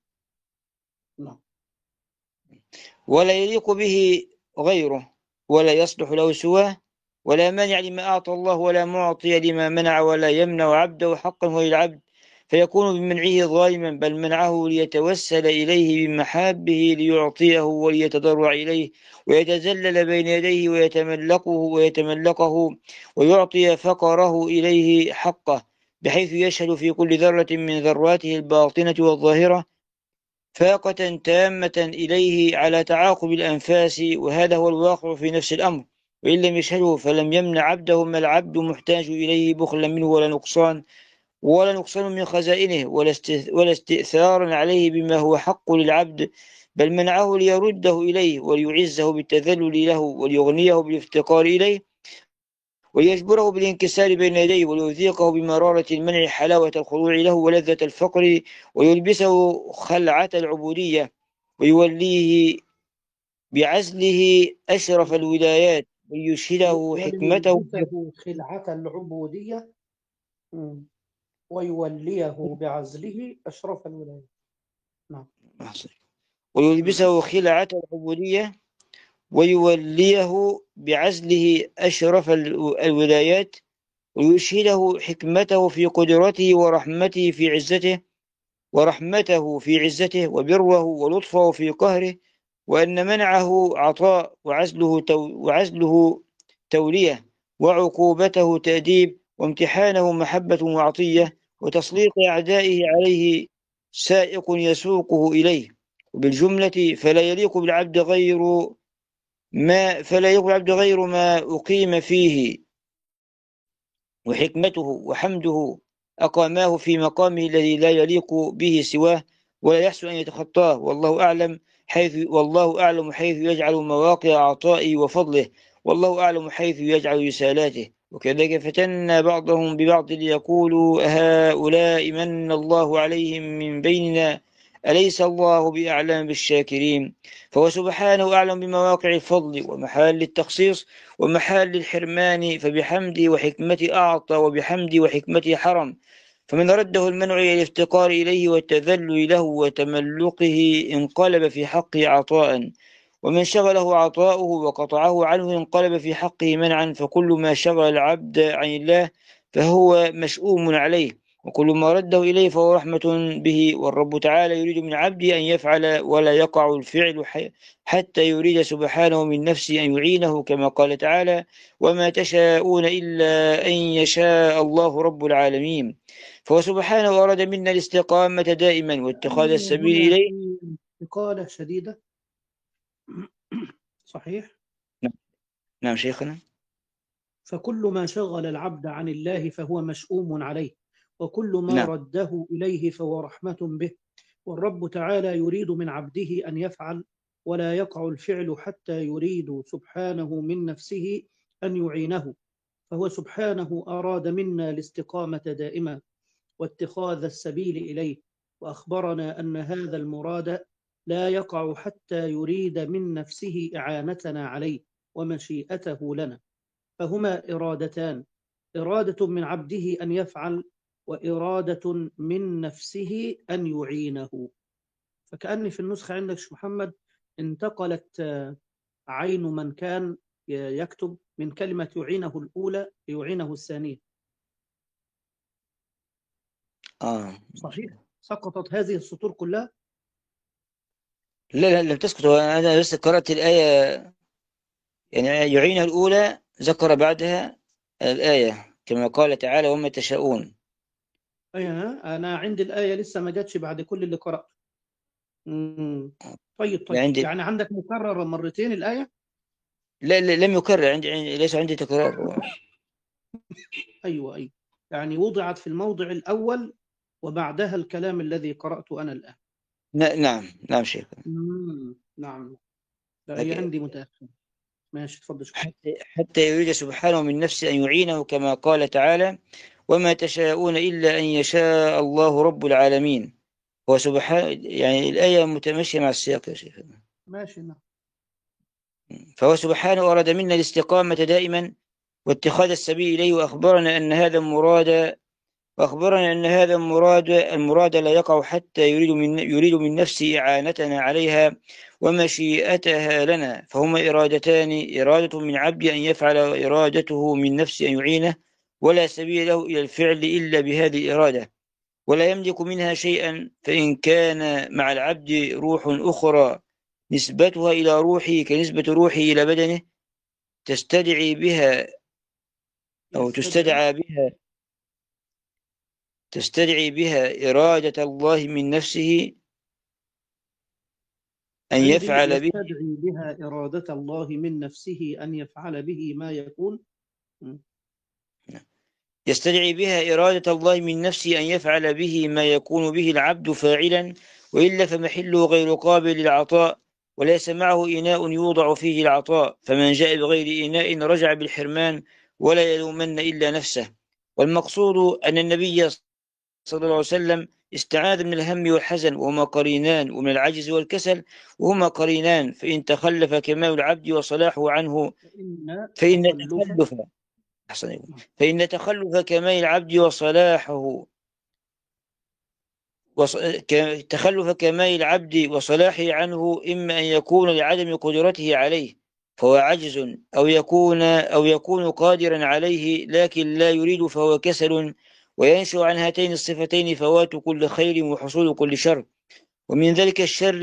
[SPEAKER 4] ولا يليق به غيره ولا يصلح له سواه، ولا مانع لما أعطى الله ولا معطي لما منع، ولا يمنع عبده حقا هو للعبد فيكون بمنعه ظالما، بل منعه ليتوسل إليه بمحابه ليعطيه وليتضرع إليه ويتذلل بين يديه ويتملقه ويعطي فقره إليه حقه، بحيث يشهد في كل ذرة من ذراته الباطنة والظاهرة فاقة تامة إليه على تعاقب الأنفاس، وهذا هو الواقع في نفس الأمر، وإن لم يشهده فلم يمنع عبده ما العبد محتاج إليه بخلا منه ولا نقصان من خزائنه ولا استئثارا عليه بما هو حق للعبد، بل منعه ليرده إليه وليعزه بالتذلل له وليغنيه بالافتقار إليه وليجبره بالانكسار بين يديه وليذيقه بمرارة المنع حلاوة الخضوع له ولذة الفقر ويلبسه خلعة العبودية ويوليه بعزله أشرف الولايات ويشهده حكمته
[SPEAKER 1] خلعة العبودية ويوليه بعزله أشرف الولايات. نعم.
[SPEAKER 4] ويلبسه خلعة العبودية ويوليه بعزله أشرف الولايات ويشهده حكمته في قدرته ورحمته في عزته وبره ولطفه في قهره، وأن منعه عطاء وعزله تولية وعقوبته تأديب وامتحانه محبة وعطية وتسليط أعدائه عليه سائق يسوقه إليه. وبالجملة فلا يليق بالعبد غير ما أقيم فيه وحكمته وحمده أقاماه في مقامه الذي لا يليق به سواه ولا يحسن أن يتخطاه، والله أعلم حيث يجعل مواقع عطائه وفضله، والله أعلم حيث يجعل رسالاته. وكذلك فتنا بعضهم ببعض ليقولوا هؤلاء من الله عليهم من بيننا أليس الله بأعلم بالشاكرين، فهو سبحانه أعلم بمواقع الفضل ومحال التخصيص ومحال الحرمان، فبحمده وحكمته أعطى وبحمده وحكمته حرم، فمن رده المنع إلى الافتقار إليه والتذلل له وتملقه انقلب في حقه عطاء، ومن شغله عطاؤه وقطعه عنه انقلب في حقه منعا، فكل ما شغل العبد عن الله فهو مشؤوم عليه، وكل ما رده إليه فهو رحمة به، والرب تعالى يريد من عبده أن يفعل ولا يقع الفعل حتى يريد سبحانه من نفسه أن يعينه، كما قال تعالى وما تشاءون إلا أن يشاء الله رب العالمين، فهو سبحانه أراد منا الاستقامة دائما واتخاذ السبيل إليه.
[SPEAKER 1] استقالة شديدة. صحيح؟
[SPEAKER 4] نعم شيخنا.
[SPEAKER 1] فكل ما شغل العبد عن الله فهو مشؤوم عليه، وكل ما رده إليه فهو رحمة به، والرب تعالى يريد من عبده أن يفعل ولا يقع الفعل حتى يريد سبحانه من نفسه أن يعينه، فهو سبحانه أراد منا الاستقامة دائما واتخاذ السبيل إليه، وأخبرنا أن هذا المراد لا يقع حتى يريد من نفسه إعانتنا عليه ومشيئته لنا. فهما إرادتان: إرادة من عبده أن يفعل، وإرادة من نفسه أن يعينه. فكأن في النسخة عندك شيخ محمد انتقلت عين من كان يكتب من كلمة يعينه الأولى ليعينه الثانية. صحيح؟ سقطت هذه السطور كلها؟
[SPEAKER 4] لا لم تسقط. أنا بس قرأت الآية، يعني يعينها الأولى ذكر بعدها الآية كما قال تعالى وما تشاءون.
[SPEAKER 1] أنا عندي الآية لسه ما جاتش بعد كل اللي قرأته. طيب
[SPEAKER 4] عندي
[SPEAKER 1] يعني عندك مكرر مرتين الآية؟
[SPEAKER 4] لا لم يكرر، ليس عندي تكرار.
[SPEAKER 1] أيوة يعني وضعت في الموضع الأول وبعدها الكلام الذي قرأته أنا الآن.
[SPEAKER 4] نعم شيخ.
[SPEAKER 1] نعم. لا هي عندي متأخر. ماشي تفضل.
[SPEAKER 4] حتى يريد سبحانه من نفسه أن يعينه كما قال تعالى وما تشاءون إلا أن يشاء الله رب العالمين. هو سبحانه، يعني الآية متمشية مع السياق يا شيخ.
[SPEAKER 1] ماشي. نعم.
[SPEAKER 4] فهو سبحانه أراد منا الاستقامة دائما واتخاذ السبيل إليه، وأخبرنا أن هذا المراد لا يقع حتى يريد من نفسه إعانتنا عليها ومشيئتها لنا. فهما إرادتان: إرادة من عبد أن يفعل، وإرادته من نفسه أن يعينه، ولا سبيل له إلى الفعل إلا بهذه الإرادة، ولا يملك منها شيئا. فإن كان مع العبد روح أخرى نسبتها إلى روحه كنسبة روحه إلى بدنه، تستدعي بها أو تستدعي بها إرادة الله من نفسه أن يفعل به.
[SPEAKER 1] يستدعي بها إرادة الله من نفسه أن يفعل به ما يكون.
[SPEAKER 4] يستدعي بها إرادة الله من نفسه أن يفعل به ما يكون به العبد فاعلا، وإلا فمحله غير قابل للعطاء، وليس معه إناء يوضع فيه العطاء، فمن جاء بغير إناء رجع بالحرمان ولا يلومن إلا نفسه. والمقصود أن النبي صلى الله عليه وسلم استعاذ من الهم والحزن وهما قرينان، ومن العجز والكسل وهما قرينان. فإن تخلف كمال العبد وصلاحه عنه فإن تخلف كمال العبد تخلف كمال العبد وصلاحه عنه إما أن يكون لعدم قدرته عليه فهو عجز، أو يكون قادرا عليه لكن لا يريد فهو كسل. وينشأ عن هاتين الصفتين فوات كل خير وحصول كل شر. ومن ذلك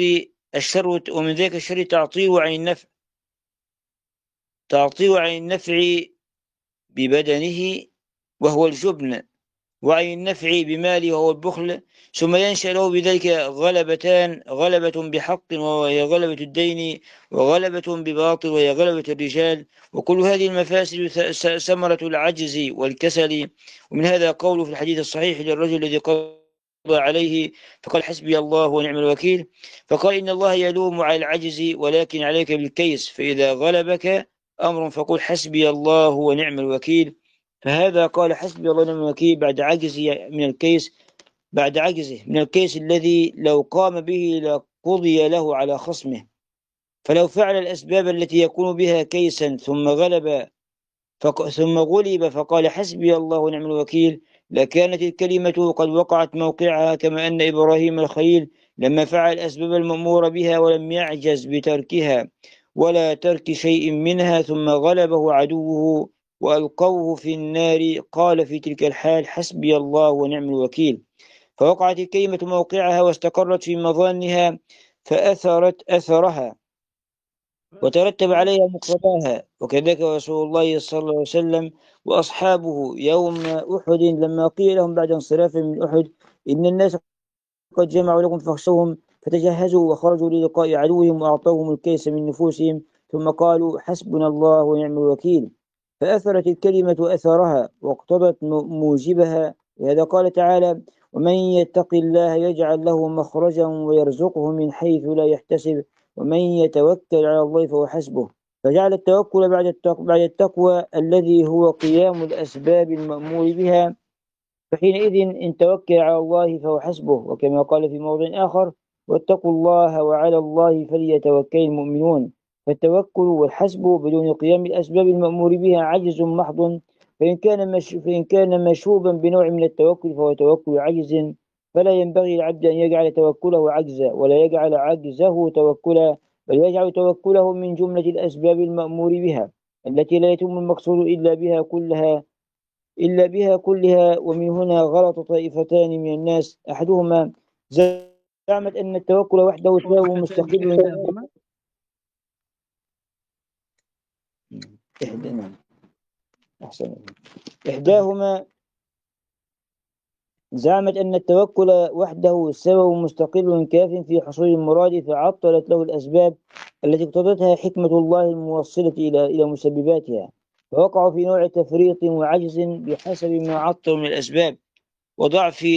[SPEAKER 4] الشر تعطيه عن النفع ببدنه وهو الجبن، وعن النفع بماله وهو البخل. ثم ينشأ له بذلك غلبتان: غلبة بحق وهي غلبة الدين، وغلبة بباطل وهي غلبة الرجال. وكل هذه المفاسد ثمرة العجز والكسل. ومن هذا قول في الحديث الصحيح للرجل الذي قضى عليه فقال حسبي الله ونعم الوكيل، فقال إن الله يلوم على العجز ولكن عليك بالكيس، فإذا غلبك أمر فقل حسبي الله ونعم الوكيل. فهذا قال حسبي الله ونعم الوكيل بعد عجزه من الكيس الذي لو قام به لقضي له على خصمه. فلو فعل الأسباب التي يكون بها كيسا ثم غلب فقال حسبي الله ونعم الوكيل لكانت الكلمة قد وقعت موقعها، كما أن إبراهيم الخليل لما فعل الأسباب المأمور بها ولم يعجز بتركها ولا ترك شيء منها ثم غلبه عدوه وألقوه في النار قال في تلك الحال حسبي الله ونعم الوكيل. فوقعت الكلمة موقعها واستقرت في مظانها فأثرت أثرها وترتب عليها مقتضاها. وكذلك رسول الله صلى الله عليه وسلم وأصحابه يوم أحد لما قيل لهم بعد انصرافهم من أحد إن الناس قد جمعوا لكم فاخشوهم فتجهزوا وخرجوا للقاء عدوهم وأعطوهم الكيس من نفوسهم ثم قالوا حسبنا الله ونعم الوكيل. فأثرت الكلمة أثرها واقتضت موجبها. وهذا قال تعالى ومن يتق الله يجعل له مخرجا ويرزقه من حيث لا يحتسب ومن يتوكل على الله فهو حسبه. فجعل التوكل بعد التقوى الذي هو قيام الأسباب المأمور بها، فحينئذ إن توكل على الله فهو حسبه، وكما قال في موضع آخر: واتقوا الله وعلى الله فليتوكل المؤمنون. فالتوكل والحسب بدون قيام الأسباب المأمور بها عجز محض، فإن كان مشوبا بنوع من التوكل فهو توكل عجز، فلا ينبغي العبد أن يجعل توكله عجزا، ولا يجعل عجزه توكلا، بل يجعل توكله من جملة الأسباب المأمور بها التي لا يتم المقصود إلا بها كلها. ومن هنا غلط طائفتان من الناس: أحدهما زعمت أن التوكل وحده سبب مستقل. إحداهما زعمت أن التوكل وحده سبب مستقل كاف في حصول المراد، فعطلت له الأسباب التي اقتضتها حكمة الله الموصلة إلى مسبباتها، فوقعوا في نوع تفريط وعجز بحسب ما عطلوا من الأسباب، وضعف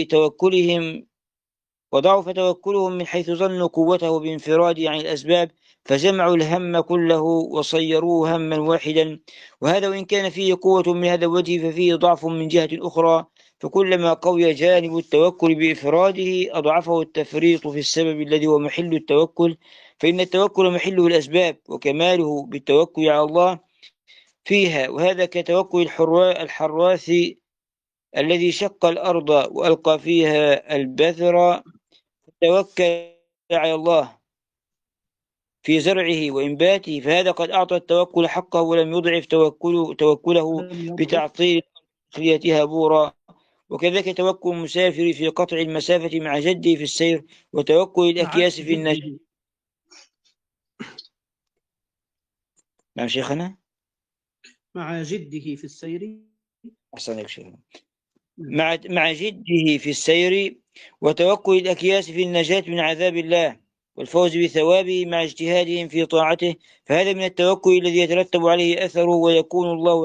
[SPEAKER 4] توكلهم من حيث ظنوا قوته بانفراده عن الأسباب، فجمعوا الهم كله وصيروه هما واحدا. وهذا وإن كان فيه قوة من هذا الوجه ففيه ضعف من جهة أخرى، فكلما قوي جانب التوكل بإفراده أضعفه التفريط في السبب الذي هو محل التوكل، فإن التوكل محله الأسباب، وكماله بالتوكل على الله فيها. وهذا كتوكل الحراث الذي شق الأرض وألقى فيها البذر، توكل على الله في زرعه وإنباته، فهذا قد أعطى التوكل حقه ولم يضعف توكله بتعطيل خليتها بورا. وكذلك توكل المسافر في قطع المسافة مع جده في السير، وتوكل الأكياس في النجاة. نعم شيخنا،
[SPEAKER 1] مع جده في السير.
[SPEAKER 4] أحسن شيخنا. مع جده في السير، وتوكل الأكياس في النجاة من عذاب الله والفوز بثوابه مع اجتهادهم في طاعته، فهذا من التوكل الذي يترتب عليه أثره، ويكون الله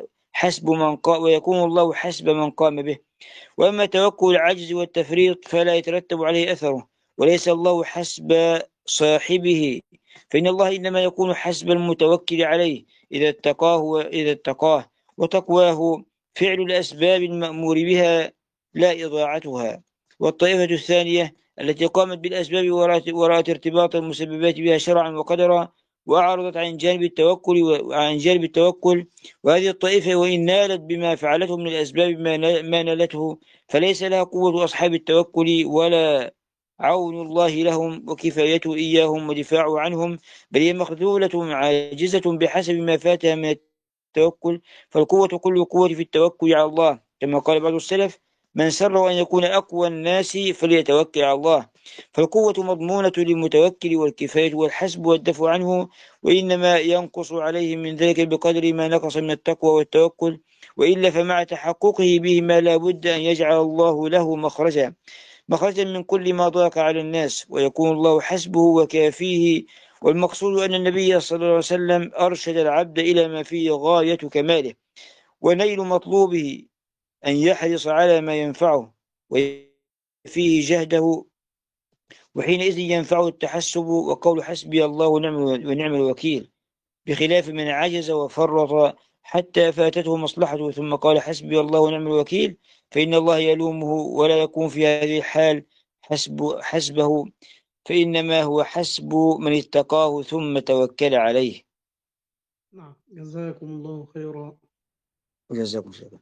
[SPEAKER 4] حسب من قام به. وأما توكل العجز والتفريط فلا يترتب عليه أثره، وليس الله حسب صاحبه، فإن الله إنما يكون حسب المتوكل عليه إذا اتقاه، وتقواه فعل الأسباب المأمور بها لا إضاعتها. والطائفة الثانية التي قامت بالأسباب ورأت ارتباط المسببات بها شرعا وقدرا، وأعرضت عن جانب التوكل، وهذه الطائفة وإن نالت بما فعلته من الأسباب ما نالته، فليس لها قوة أصحاب التوكل ولا عون الله لهم وكفايته إياهم ودفاعه عنهم، بل هي مخذولة عاجزة بحسب ما فاتها من التوكل. فالقوة كل قوة في التوكل على الله، كما قال بعض السلف: من سره أن يكون أقوى الناس فليتوكل على الله. فالقوة مضمونة للمتوكل، والكفاية والحسب والدفع عنه، وإنما ينقص عليه من ذلك بقدر ما نقص من التقوى والتوكل، وإلا فمع تحققه بهما لا بد أن يجعل الله له مخرجا من كل ما ضاق على الناس، ويكون الله حسبه وكافيه. والمقصود أن النبي صلى الله عليه وسلم أرشد العبد إلى ما فيه غاية كماله ونيل مطلوبه، أن يحرص على ما ينفعه وفيه جهده، وحينئذ ينفعه التحسب وقول حسبي الله ونعم الوكيل، بخلاف من عجز وفرط حتى فاتته مصلحته ثم قال حسبي الله ونعم الوكيل، فإن الله يلومه ولا يكون في هذه الحال حسبه، فإنما هو حسب من اتقاه ثم توكل عليه.
[SPEAKER 1] نعم، جزاكم الله خيرا.
[SPEAKER 4] وجزاكم الله.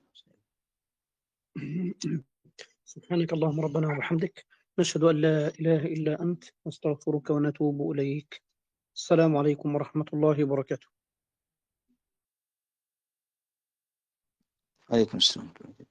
[SPEAKER 1] سبحانك اللهم ربنا وبحمدك، نشهد أن لا إله إلا أنت، نستغفرك ونتوب إليك. السلام عليكم ورحمة الله وبركاته.
[SPEAKER 4] عليكم السلام.